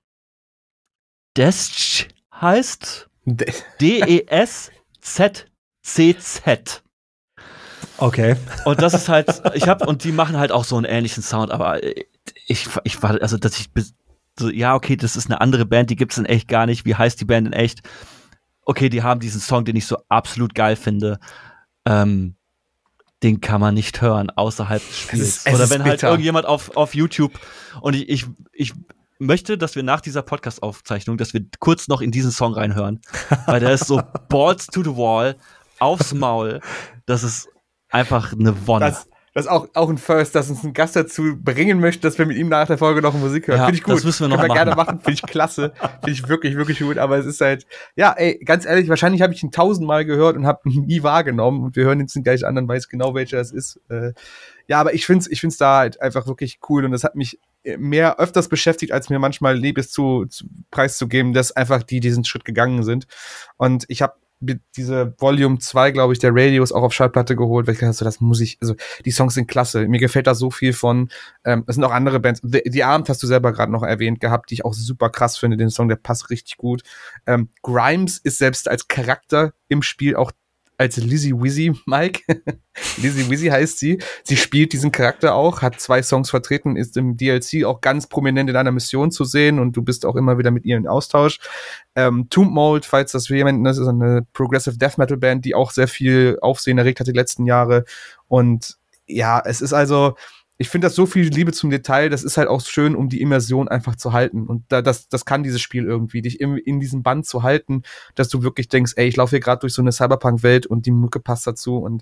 Desch heißt, D- D E S Z C Z. Okay. Und das ist halt, ich hab, und die machen halt auch so einen ähnlichen Sound, aber ich, ich war, also, dass ich bis, so, ja, okay, das ist eine andere Band, die gibt's in echt gar nicht. Wie heißt die Band in echt? Okay, die haben diesen Song, den ich so absolut geil finde. Ähm, den kann man nicht hören außerhalb des Spiels. ist- es Oder ist wenn halt bitter. irgendjemand auf, auf YouTube, und ich, ich, ich möchte, dass wir nach dieser Podcast-Aufzeichnung, dass wir kurz noch in diesen Song reinhören, weil der ist so balls to the wall, aufs Maul, das ist einfach eine Wonne. Das, das ist auch, auch ein First, dass uns ein Gast dazu bringen möchte, dass wir mit ihm nach der Folge noch Musik hören. Ja, Finde ich gut. das müssen wir noch Können wir machen. gerne machen. Finde ich klasse. Finde ich wirklich, wirklich gut. Aber es ist halt, ja, ey, ganz ehrlich, wahrscheinlich habe ich ihn tausendmal gehört und habe ihn nie wahrgenommen. Und wir hören jetzt den gleich anderen, weiß genau, welcher das ist. Äh, ja, aber ich finde es ich find's da halt einfach wirklich cool. Und das hat mich mehr öfters beschäftigt, als mir manchmal lieb ist, zu, zu preiszugeben, dass einfach die diesen Schritt gegangen sind. Und ich habe diese Volume zwei, glaube ich, der Radios auch auf Schallplatte geholt, weil ich dachte, so, das muss ich, also die Songs sind klasse, mir gefällt da so viel von, ähm, es sind auch andere Bands, The, The Armed hast du selber gerade noch erwähnt gehabt, die ich auch super krass finde, den Song, der passt richtig gut. Ähm, Grimes ist selbst als Charakter im Spiel auch als Lizzie Wizzy, Mike. Lizzie Wizzy heißt sie. Sie spielt diesen Charakter auch, hat zwei Songs vertreten, ist im D L C auch ganz prominent in einer Mission zu sehen und du bist auch immer wieder mit ihr in Austausch. Ähm, Tomb Mold, falls das jemand, das ist eine Progressive Death Metal Band, die auch sehr viel Aufsehen erregt hat die letzten Jahre. Und ja, es ist also, ich finde das so viel Liebe zum Detail, das ist halt auch schön, um die Immersion einfach zu halten. Und da, das, das kann dieses Spiel irgendwie, dich in, in diesem Band zu halten, dass du wirklich denkst, ey, ich laufe hier gerade durch so eine Cyberpunk-Welt und die Mucke passt dazu. Und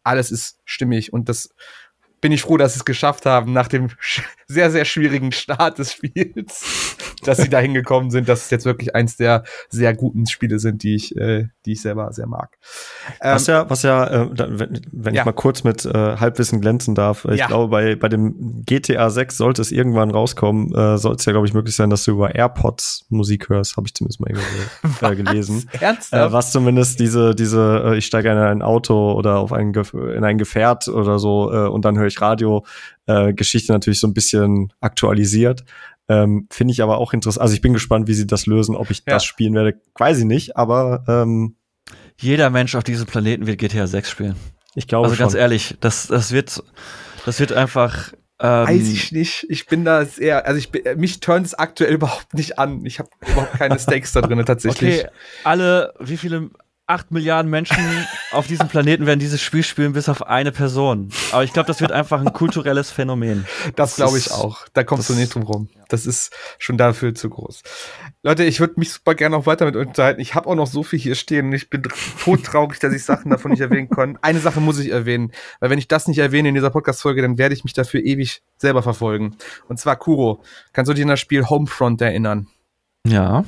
alles ist stimmig und das bin ich froh, dass sie es geschafft haben, nach dem sch- sehr, sehr schwierigen Start des Spiels, dass sie da hingekommen sind, dass es jetzt wirklich eins der sehr guten Spiele sind, die ich, äh, die ich selber sehr mag. Ähm, Was ja, was ja, äh, da, wenn, wenn ja. ich mal kurz mit äh, Halbwissen glänzen darf, ich Ja. glaube, bei, bei dem G T A sechs sollte es irgendwann rauskommen, äh, soll es ja, glaube ich, möglich sein, dass du über AirPods Musik hörst, habe ich zumindest mal irgendwo äh, gelesen. Ernsthaft? Äh, was zumindest diese, diese, äh, ich steige in ein Auto oder auf ein Gef- in ein Gefährt oder so äh, und dann höre ich Radio, äh, Geschichte natürlich so ein bisschen aktualisiert. Ähm, Finde ich aber auch interessant. Also ich bin gespannt, wie sie das lösen, ob ich Ja. das spielen werde, weiß ich nicht, aber ähm, Jeder Mensch auf diesem Planeten wird G T A sechs spielen. ich glaube Also ganz schon. ehrlich, das, das wird, das wird einfach. Ähm, Weiß ich nicht. Ich bin da sehr, also ich bin, mich turnt es aktuell überhaupt nicht an. Ich habe überhaupt keine Stakes da drin tatsächlich. Okay, alle, wie viele, acht Milliarden Menschen auf diesem Planeten werden dieses Spiel spielen, bis auf eine Person. Aber ich glaube, das wird einfach ein kulturelles Phänomen. Das glaube ich ist- auch. Da kommst du das- nicht drum rum. Das ist schon dafür zu groß. Leute, ich würde mich super gerne noch weiter mit euch unterhalten. Ich habe auch noch so viel hier stehen und ich bin todtraurig, dass ich Sachen davon nicht erwähnen konnte. Eine Sache muss ich erwähnen, weil wenn ich das nicht erwähne in dieser Podcast-Folge, dann werde ich mich dafür ewig selber verfolgen. Und zwar Kuro. Kannst du dich an das Spiel Homefront erinnern? Ja.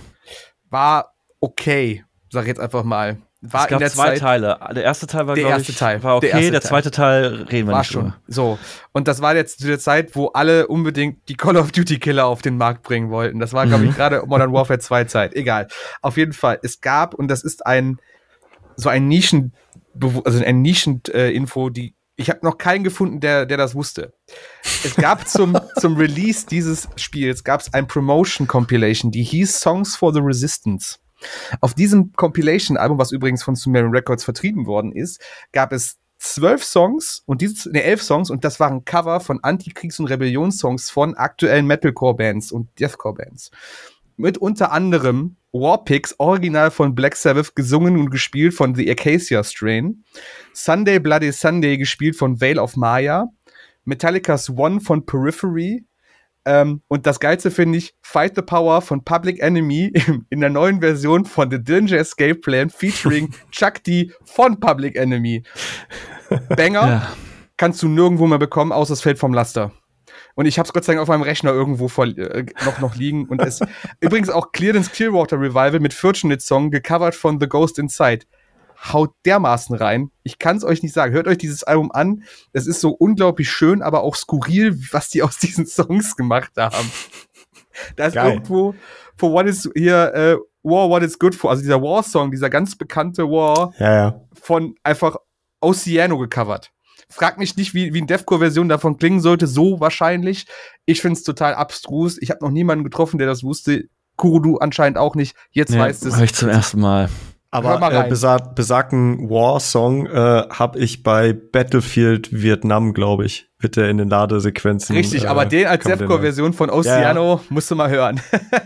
War okay, sag ich jetzt einfach mal. War Es gab in der zwei Zeit, Teile. Der erste Teil war, Der glaube erste ich, Teil. war okay. Der erste Der Teil. zweite Teil reden wir war nicht schon drüber. so. Und das war jetzt zu der Zeit, wo alle unbedingt die Call of Duty Killer auf den Markt bringen wollten. Das war, glaube ich, Mhm. gerade Modern Warfare zwei Zeit. Egal. Auf jeden Fall. Es gab, und das ist ein, so ein Nischen, also ein Nischen-Info, die, ich habe noch keinen gefunden, der, der das wusste. Es gab zum, zum Release dieses Spiels, gab es ein Promotion-Compilation, die hieß Songs for the Resistance. Auf diesem Compilation-Album, was übrigens von Sumerian Records vertrieben worden ist, gab es zwölf Songs und diese, ne, elf Songs und das waren Cover von Antikriegs- und Rebellionssongs von aktuellen Metalcore-Bands und Deathcore-Bands. Mit unter anderem Warpigs, original von Black Sabbath, gesungen und gespielt von The Acacia Strain, Sunday Bloody Sunday, gespielt von Veil of Maya, Metallica's One von Periphery, Ähm, und das Geilste finde ich, Fight the Power von Public Enemy in, in der neuen Version von The Dillinger Escape Plan featuring Chuck D von Public Enemy. Banger Ja. kannst du nirgendwo mehr bekommen, außer es fällt vom Laster. Und ich hab's Gott sei Dank auf meinem Rechner irgendwo vor, äh, noch, noch liegen. Und es übrigens auch Clearance Clearwater Revival mit Fortunate Song, gecovert von The Ghost Inside. Haut dermaßen rein. Ich kann's euch nicht sagen. Hört euch dieses Album an. Es ist so unglaublich schön, aber auch skurril, was die aus diesen Songs gemacht haben. Da ist Geil. irgendwo for what is hier äh, War What It's Good For, also dieser War-Song, dieser ganz bekannte War Ja, ja. von einfach Oceano gecovert. Frag mich nicht, wie, wie eine Deathcore-Version davon klingen sollte, so wahrscheinlich. Ich find's total abstrus. Ich habe noch niemanden getroffen, der das wusste. Kuro, du anscheinend auch nicht. Jetzt Nee, weißt es. hör ich zum ersten Mal. Hör Aber mal äh, rein. besag, besagten War-Song äh, habe ich bei Battlefield Vietnam, glaube ich, wird der in den Ladesequenzen. Richtig, äh, aber den als kann man den Deathcore-Version von Oceano musst du mal hören.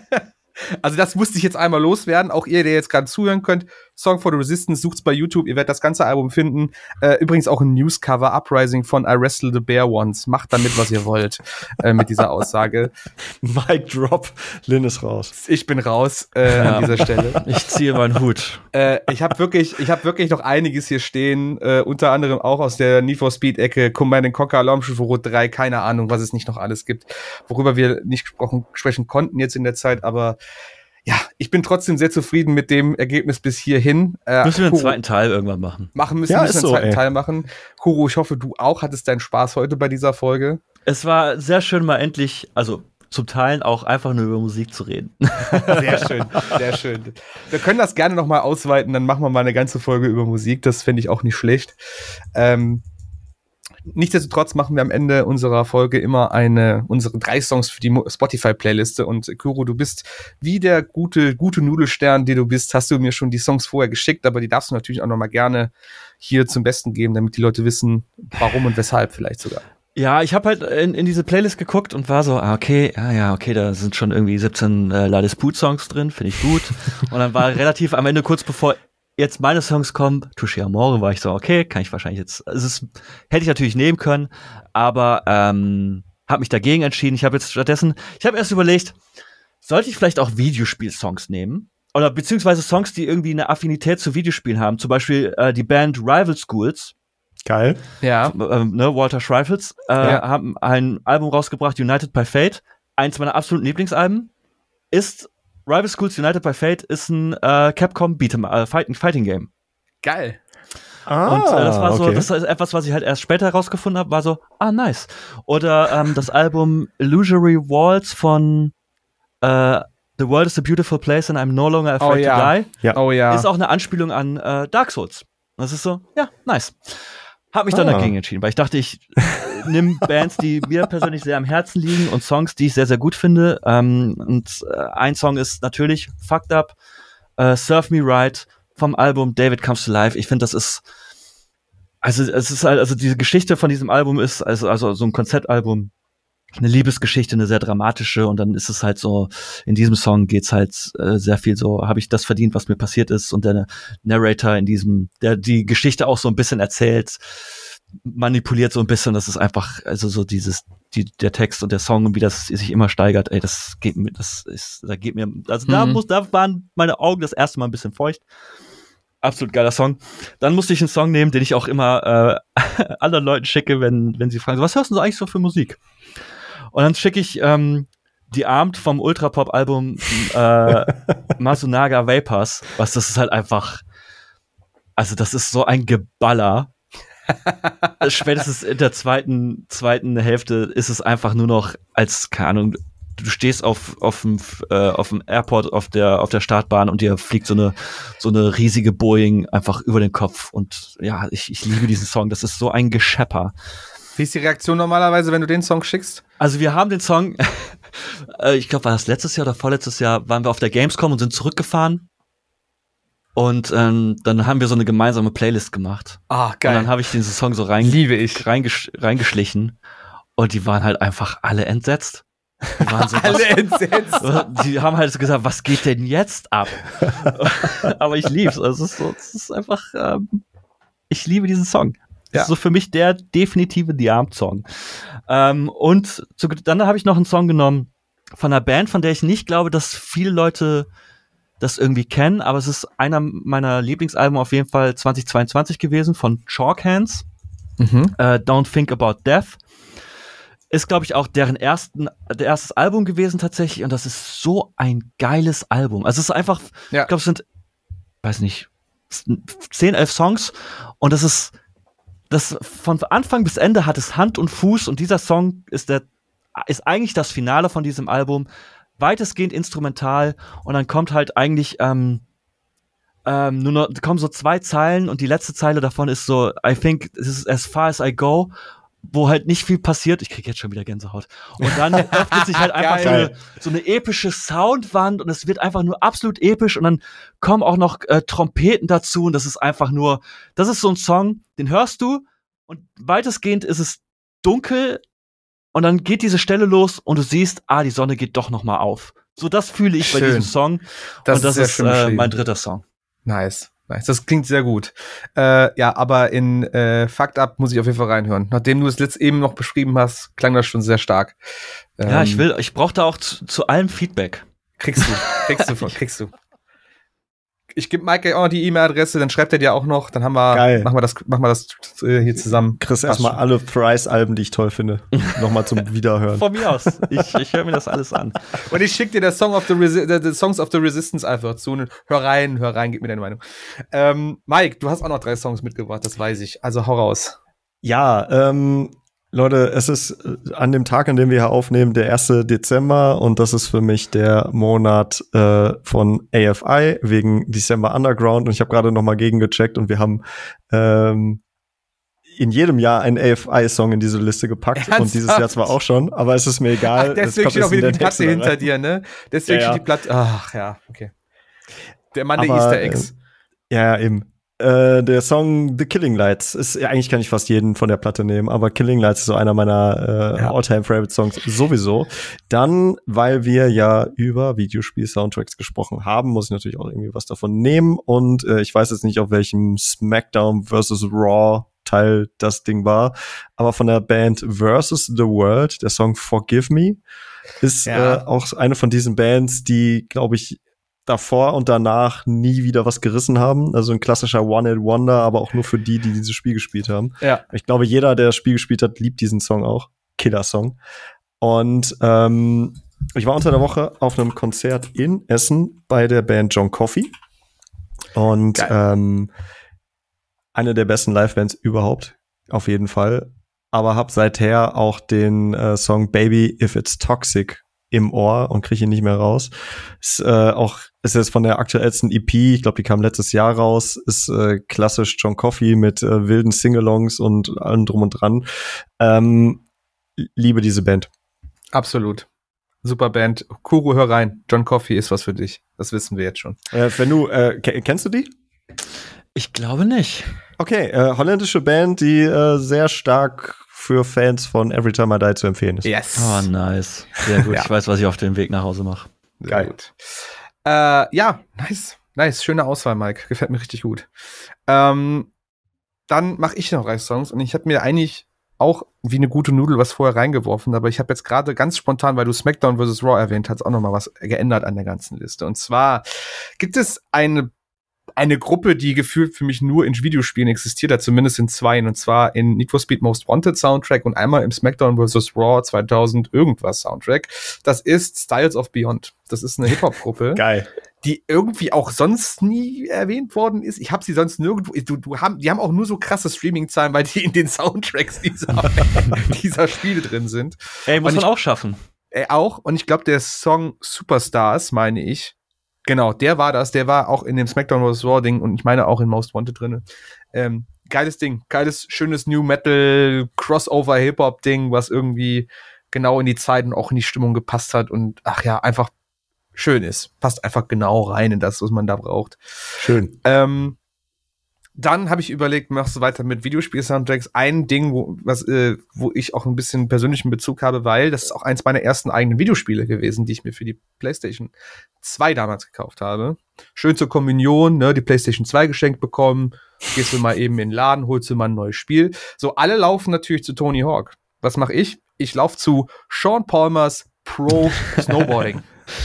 Also das musste ich jetzt einmal loswerden. Auch ihr, der jetzt gerade zuhören könnt, Song for the Resistance, sucht's bei YouTube. Ihr werdet das ganze Album finden. Äh, übrigens auch ein Newscover, Uprising von I Wrestle the Bear Once. Macht damit, was ihr wollt, äh, mit dieser Aussage. Mic Drop, Lin ist raus. Ich bin raus äh, Ja. an dieser Stelle. Ich ziehe meinen Hut. Äh, ich habe wirklich, ich habe wirklich noch einiges hier stehen, äh, unter anderem auch aus der Need for Speed Ecke, Command and Conquer, Alarmstufe Rot drei, keine Ahnung, was es nicht noch alles gibt, worüber wir nicht gesprochen, sprechen konnten jetzt in der Zeit, aber ja, ich bin trotzdem sehr zufrieden mit dem Ergebnis bis hierhin. Äh, Müssen wir einen Kuro, zweiten Teil irgendwann machen. machen müssen, Ja, müssen ist einen so, zweiten ey. Teil machen. Kuro, ich hoffe, du auch hattest deinen Spaß heute bei dieser Folge. Es war sehr schön, mal endlich, also zum Teilen auch einfach nur über Musik zu reden. Sehr schön, sehr schön. Wir können das gerne noch mal ausweiten, dann machen wir mal eine ganze Folge über Musik. Das fände ich auch nicht schlecht. Ähm, nichtsdestotrotz machen wir am Ende unserer Folge immer eine, unsere drei Songs für die Mo- Spotify-Playliste. Und Kuro, du bist wie der gute, gute Nudelstern, der du bist, hast du mir schon die Songs vorher geschickt, aber die darfst du natürlich auch noch mal gerne hier zum Besten geben, damit die Leute wissen, warum und weshalb vielleicht sogar. Ja, ich habe halt in, in diese Playlist geguckt und war so, ah, okay, ja, ja, okay, da sind schon irgendwie siebzehn äh, La Dispute-Songs drin, finde ich gut. Und dann war relativ am Ende, kurz bevor jetzt meine Songs kommen, Touché Amore, war ich so, okay, kann ich wahrscheinlich jetzt, es ist, hätte ich natürlich nehmen können, aber ähm, habe mich dagegen entschieden. Ich habe jetzt stattdessen, ich habe erst überlegt, sollte ich vielleicht auch Videospiel-Songs nehmen? Oder beziehungsweise Songs, die irgendwie eine Affinität zu Videospielen haben. Zum Beispiel äh, die Band Rival Schools. Geil. Ja. Ähm, ne, Walter Schreifels äh, Ja. haben ein Album rausgebracht, United by Fate. Eins meiner absoluten Lieblingsalben ist Rival Schools United by Fate ist ein äh, Capcom Beat'em äh, Fighting, Fighting Game. Geil. Ah, Und äh, das war so, okay. das ist etwas, was ich halt erst später herausgefunden habe, war so, ah, nice. Oder ähm, das Album Illusory Walls von äh, The World is a Beautiful Place and I'm No Longer Afraid Oh, ja. to Die. Ja. Oh ja. Ist auch eine Anspielung an äh, Dark Souls. Das ist so, ja, nice. Hab mich dann Ah. dagegen entschieden, weil ich dachte, ich äh, nimm Bands, die mir persönlich sehr am Herzen liegen und Songs, die ich sehr, sehr gut finde. Ähm, und äh, ein Song ist natürlich Fucked Up, äh, Serve Me Right vom Album David Comes to Life. Ich finde, das ist also es ist halt, also diese Geschichte von diesem Album ist also also so ein Konzeptalbum, eine Liebesgeschichte, eine sehr dramatische, und dann ist es halt so, in diesem Song geht's halt äh, sehr viel so, habe ich das verdient, was mir passiert ist, und der Narrator in diesem, der die Geschichte auch so ein bisschen erzählt, manipuliert so ein bisschen, das ist einfach, also so dieses, die, der Text und der Song und wie das sich immer steigert, ey, das geht mir, das ist, da geht mir, also da Mhm. muss, da waren meine Augen das erste Mal ein bisschen feucht. Absolut geiler Song. Dann musste ich einen Song nehmen, den ich auch immer äh, anderen Leuten schicke, wenn, wenn sie fragen, was hörst du so eigentlich so für Musik? Und dann schicke ich ähm, die Armed vom Ultrapop-Album äh, Masunaga Vapors, was das ist halt einfach, also das ist so ein Geballer. Spätestens in der zweiten, zweiten Hälfte ist es einfach nur noch als, keine Ahnung, du stehst auf, auf dem, äh, auf dem Airport, auf der, auf der Startbahn, und dir fliegt so eine, so eine riesige Boeing einfach über den Kopf. Und ja, ich, ich liebe diesen Song. Das ist so ein Geschepper. Wie ist die Reaktion normalerweise, wenn du den Song schickst? Also wir haben den Song, äh, ich glaube, war das letztes Jahr oder vorletztes Jahr, waren wir auf der Gamescom und sind zurückgefahren. Und ähm, dann haben wir so eine gemeinsame Playlist gemacht. Ah, Und dann habe ich diesen Song so rein, Liebe ich. reingesch reingeschlichen. Und die waren halt einfach alle entsetzt. Die waren so, Alle entsetzt. was, die haben halt so gesagt, was geht denn jetzt ab? Aber ich lieb's. Also es ist so, es ist einfach, ähm, ich liebe diesen Song. Das Ja. ist so für mich der definitive The Armed-Song. Ähm, und zu, dann habe ich noch einen Song genommen von einer Band, von der ich nicht glaube, dass viele Leute das irgendwie kennen, aber es ist einer meiner Lieblingsalben auf jeden Fall zweitausendzweiundzwanzig gewesen, von Chalk Hands. Mhm. äh, Don't Think About Death. Ist, glaube ich, auch deren ersten, der erstes Album gewesen tatsächlich, und das ist so ein geiles Album. Also es ist einfach, Ja. ich glaube, es sind, weiß nicht, zehn, elf Songs, und das ist, das von Anfang bis Ende hat es Hand und Fuß, und dieser Song ist der, ist eigentlich das Finale von diesem Album, weitestgehend instrumental, und dann kommt halt eigentlich ähm, ähm, nur noch, kommen so zwei Zeilen, und die letzte Zeile davon ist so, I think this is as far as I go, wo halt nicht viel passiert. Ich krieg jetzt schon wieder Gänsehaut. Und dann öffnet sich halt einfach so eine, so eine epische Soundwand, und es wird einfach nur absolut episch, und dann kommen auch noch äh, Trompeten dazu, und das ist einfach nur, das ist so ein Song, den hörst du, und weitestgehend ist es dunkel, und dann geht diese Stelle los, und du siehst, ah, die Sonne geht doch noch mal auf. So, das fühle ich bei Schön. diesem Song. Das und das ist sehr ist schön äh, beschrieben. mein dritter Song. Nice. Nice. Das klingt sehr gut. Äh, ja, aber in äh, Fucked Up muss ich auf jeden Fall reinhören. Nachdem du es letzt eben noch beschrieben hast, klang das schon sehr stark. Ähm, Ja, ich will, ich brauche da auch zu, zu allem Feedback. Kriegst du, kriegst du, von- kriegst du. Ich gebe Mike auch noch die E-Mail-Adresse, dann schreibt er dir auch noch, dann haben wir, Geil. machen wir das, machen wir das äh, hier zusammen. Chris, Passt erstmal schon. alle Thrice-Alben, die ich toll finde, nochmal zum Wiederhören. Von mir aus. Ich, ich höre mir das alles an. Und ich schicke dir das Song of the, Resi the, the Songs of the Resistance einfach zu. Und hör rein, hör rein, gib mir deine Meinung. Ähm, Mike, du hast auch noch drei Songs mitgebracht, das weiß ich. Also hau raus. Ja, ähm, Leute, es ist äh, an dem Tag, an dem wir hier aufnehmen, der erste Dezember, und das ist für mich der Monat äh, von A F I wegen December Underground, und ich habe gerade noch mal gegengecheckt, und wir haben ähm, in jedem Jahr einen A F I-Song in diese Liste gepackt. Ernsthaft? Und dieses Jahr zwar auch schon, aber es ist mir egal. Ach, deswegen steht auch wieder die Platte hinter dir. dir, ne? Deswegen Ja, ja. steht die Platte. Ach ja, okay. Der Mann der Aber, Easter Eggs. Ja, eben. Äh, der Song The Killing Lights ist, ja, eigentlich kann ich fast jeden von der Platte nehmen, aber Killing Lights ist so einer meiner äh, Ja. All-Time-Favorite-Songs sowieso. Dann, weil wir ja über Videospiel-Soundtracks gesprochen haben, muss ich natürlich auch irgendwie was davon nehmen, und äh, ich weiß jetzt nicht, auf welchem SmackDown versus Raw Teil das Ding war, aber von der Band Versus the World, der Song Forgive Me, ist Ja. äh, auch eine von diesen Bands, die, glaube ich, davor und danach nie wieder was gerissen haben. Also ein klassischer One-Hit-Wonder, aber auch nur für die, die dieses Spiel gespielt haben. Ja. Ich glaube, jeder, der das Spiel gespielt hat, liebt diesen Song auch. Killer-Song. Und ähm, ich war unter der Woche auf einem Konzert in Essen bei der Band John Coffey. Und ähm, eine der besten Live-Bands überhaupt, auf jeden Fall. Aber hab seither auch den äh, Song Baby If It's Toxic im Ohr und kriege ihn nicht mehr raus. Ist äh, auch ist jetzt von der aktuellsten E P, ich glaube, die kam letztes Jahr raus, ist äh, klassisch John Coffey mit äh, wilden Singalongs und allem drum und dran. Ähm, liebe diese Band. Absolut. Super Band. Kuro, hör rein. John Coffey ist was für dich. Das wissen wir jetzt schon. Äh, wenn du, äh, kennst du die? Ich glaube nicht. Okay, äh, holländische Band, die äh, sehr stark für Fans von Every Time I Die zu empfehlen ist. Yes. Oh, nice. Sehr gut. Ja. Ich weiß, was ich auf dem Weg nach Hause mache. Sehr Geil. gut. Äh, ja, nice. Nice. Schöne Auswahl, Mike. Gefällt mir richtig gut. Ähm, dann mache ich noch drei Songs und ich hatte mir eigentlich auch wie eine gute Nudel was vorher reingeworfen, aber ich habe jetzt gerade ganz spontan, weil du SmackDown versus. Raw erwähnt hast, auch noch mal was geändert an der ganzen Liste. Und zwar gibt es eine eine Gruppe, die gefühlt für mich nur in Videospielen existiert hat, zumindest in zweien, und zwar in Need for Speed Most Wanted Soundtrack und einmal im SmackDown versus. Raw zweitausend irgendwas Soundtrack. Das ist Styles of Beyond. Das ist eine Hip-Hop-Gruppe. Geil. Die irgendwie auch sonst nie erwähnt worden ist. Ich habe sie sonst nirgendwo, du, du haben, die haben auch nur so krasse Streaming-Zahlen, weil die in den Soundtracks dieser, dieser Spiele drin sind. Ey, muss Und man ich, auch schaffen. Äh, auch, und ich glaube, der Song Superstars, meine ich, genau, der war das, der war auch in dem SmackDown versus. Raw Ding und ich meine auch in Most Wanted drin. Ähm, geiles Ding, geiles, schönes New Metal, Crossover Hip-Hop Ding, was irgendwie genau in die Zeit und auch in die Stimmung gepasst hat und ach ja, einfach schön ist. Passt einfach genau rein in das, was man da braucht. Schön. Ähm, dann habe ich überlegt, machst du weiter mit Videospiel-Soundtracks. Ein Ding, wo, was, äh, wo ich auch ein bisschen persönlichen Bezug habe, weil das ist auch eins meiner ersten eigenen Videospiele gewesen, die ich mir für die PlayStation zwei damals gekauft habe. Schön zur Kommunion, ne, die PlayStation zwei geschenkt bekommen. Gehst du mal eben in den Laden, holst du mal ein neues Spiel. So, alle laufen natürlich zu Tony Hawk. Was mache ich? Ich laufe zu Sean Palmers Pro Snowboarding.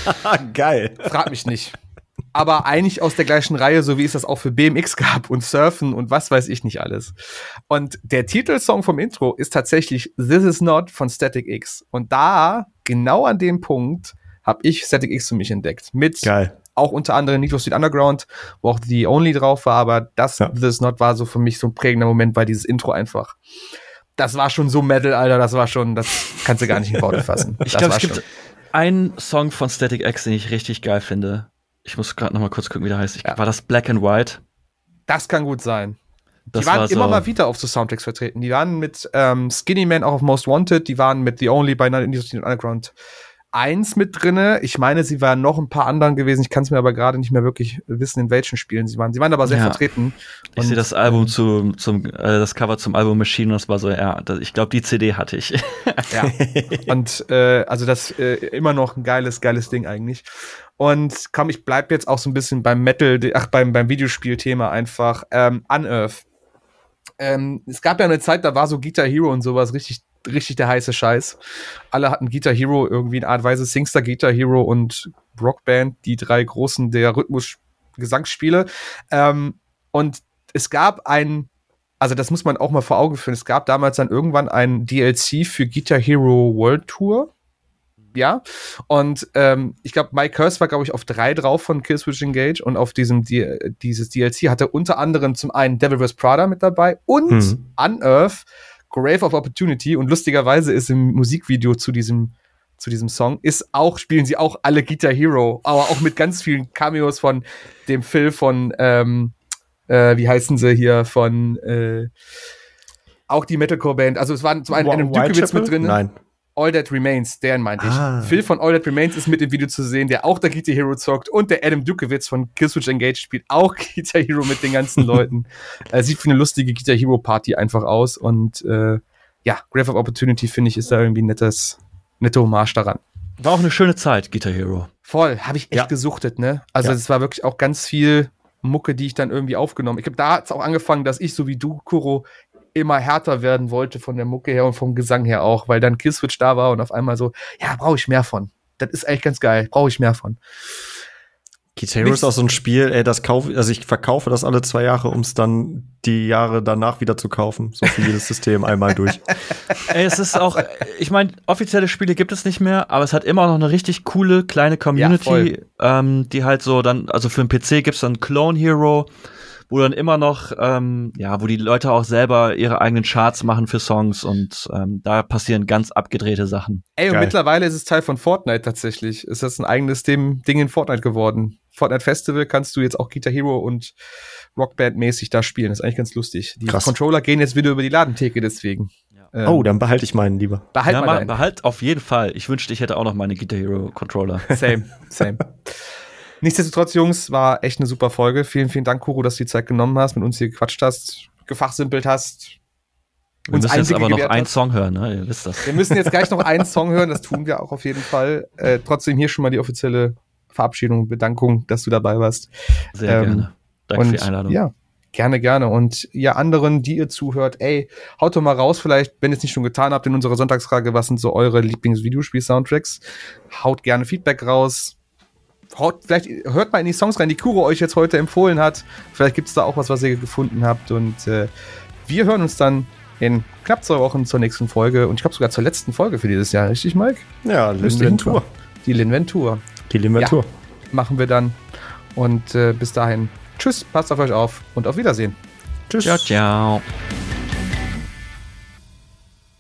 Geil. Frag mich nicht. Aber eigentlich aus der gleichen Reihe, so wie es das auch für B M X gab und Surfen und was weiß ich nicht alles. Und der Titelsong vom Intro ist tatsächlich This Is Not von Static X. Und da, genau an dem Punkt, habe ich Static X für mich entdeckt. Mit Geil. auch unter anderem Need for Speed Underground, wo auch The Only drauf war, aber das Ja. This Is Not war so für mich so ein prägender Moment, weil dieses Intro einfach, das war schon so Metal, Alter, das war schon, das kannst du gar nicht in Worte fassen. Ich Das glaube, war es gibt schon- einen Song von Static X, den ich richtig geil finde. Ich muss gerade noch mal kurz gucken, wie der heißt. Ich, Ja. War das Black and White? Das kann gut sein. Das die waren war so, immer mal wieder auf so Soundtracks vertreten. Die waren mit ähm, Skinny Man auch auf Most Wanted, die waren mit The Only bei Need for Speed Underground eins mit drinne. Ich meine, sie waren noch ein paar anderen gewesen. Ich kann es mir aber gerade nicht mehr wirklich wissen, in welchen Spielen sie waren. Sie waren aber sehr Ja. vertreten. Ich Und, sehe das Album zu, zum, äh, das Cover zum Album Machine und das war so, ja, das, ich glaube, die C D hatte ich. Ja. Und äh, also das äh, immer noch ein geiles, geiles Ding eigentlich. Und komm, ich bleib jetzt auch so ein bisschen beim Metal, ach, beim, beim Videospielthema einfach. Ähm, Unearth. Ähm, es gab ja eine Zeit, da war so Guitar Hero und sowas richtig, richtig der heiße Scheiß. Alle hatten Guitar Hero irgendwie in Art und Weise, Singstar, Guitar Hero und Rockband, die drei großen der Rhythmus-Gesangsspiele. Ähm, und es gab ein, also das muss man auch mal vor Augen führen, es gab damals dann irgendwann ein D L C für Guitar Hero World Tour. Ja, und ähm, ich glaube, Mike Hurst war, glaube ich, auf drei drauf von Killswitch Engage und auf diesem D- dieses D L C hatte unter anderem zum einen Devil versus. Prada mit dabei und Hm. Unearth, Grave of Opportunity, und lustigerweise ist im Musikvideo zu diesem zu diesem Song ist auch, spielen sie auch alle Guitar Hero, aber auch mit ganz vielen Cameos von dem Phil von ähm, äh, wie heißen sie hier, von äh, auch die Metalcore-Band, also es waren zum einen Adam Dukowitz mit drin. Nein. All That Remains, deren meinte ich. Ah. Phil von All That Remains ist mit im Video zu sehen, der auch der Guitar Hero zockt, und der Adam Dukowitz von Killswitch Engage spielt auch Guitar Hero mit den ganzen Leuten. äh, sieht für eine lustige Guitar Hero Party einfach aus, und äh, ja, Grave of Opportunity, finde ich, ist da irgendwie ein nettes, nette Hommage daran. War auch eine schöne Zeit, Guitar Hero. Voll, habe ich echt Ja. gesuchtet, ne? Also Ja. es war wirklich auch ganz viel Mucke, die ich dann irgendwie aufgenommen. Ich glaube, da hat es auch angefangen, dass ich, so wie du, Kuro, immer härter werden wollte von der Mucke her und vom Gesang her auch, weil dann Killswitch da war und auf einmal so, ja, brauche ich mehr von. Das ist eigentlich ganz geil, brauche ich mehr von. Guitar Hero ist auch so ein Spiel, ey, das kaufe, also ich verkaufe das alle zwei Jahre, um es dann die Jahre danach wieder zu kaufen. So für jedes System einmal durch. Ey, es ist auch, ich meine, offizielle Spiele gibt es nicht mehr, aber es hat immer noch eine richtig coole kleine Community, ja, ähm, die halt so dann, also für den P C gibt's dann Clone Hero, wo dann immer noch, ähm, ja, wo die Leute auch selber ihre eigenen Charts machen für Songs und ähm, da passieren ganz abgedrehte Sachen. Ey, und Geil. mittlerweile ist es Teil von Fortnite tatsächlich. Ist das ein eigenes Ding in Fortnite geworden. Fortnite Festival kannst du jetzt auch Guitar Hero und Rockband-mäßig da spielen. Das ist eigentlich ganz lustig. Die Krass. Controller gehen jetzt wieder über die Ladentheke deswegen. Ja. Ähm, Oh, dann behalte ich meinen lieber. behalt Ja, mal mal, deinen. behalt auf jeden Fall. Ich wünschte, ich hätte auch noch meine Guitar Hero Controller. Same, same. Nichtsdestotrotz, Jungs, war echt eine super Folge. Vielen, vielen Dank, Kuro, dass du die Zeit genommen hast, mit uns hier gequatscht hast, gefachsimpelt hast. Wir uns müssen jetzt Einblicke aber noch gewährt einen hast. Song hören, ne? Ihr wisst das. Wir müssen jetzt gleich noch einen Song hören, das tun wir auch auf jeden Fall. Äh, trotzdem hier schon mal die offizielle Verabschiedung, Bedankung, dass du dabei warst. Sehr Ähm, gerne. Danke und für die Einladung. Ja, gerne, gerne. Und ihr anderen, die ihr zuhört, ey, haut doch mal raus, vielleicht, wenn ihr es nicht schon getan habt, in unserer Sonntagsfrage, was sind so eure Lieblings-Videospiel-Soundtracks? Haut gerne Feedback raus. Haut, vielleicht hört mal in die Songs rein, die Kuro euch jetzt heute empfohlen hat. Vielleicht gibt's da auch was, was ihr gefunden habt. Und äh, wir hören uns dann in knapp zwei Wochen zur nächsten Folge. Und ich glaube sogar zur letzten Folge für dieses Jahr. Richtig, Mike? Ja, Linventur. Die Linventur. Die Linventur. Ja, machen wir dann. Und äh, bis dahin, tschüss, passt auf euch auf und auf Wiedersehen. Tschüss. Ciao, ciao.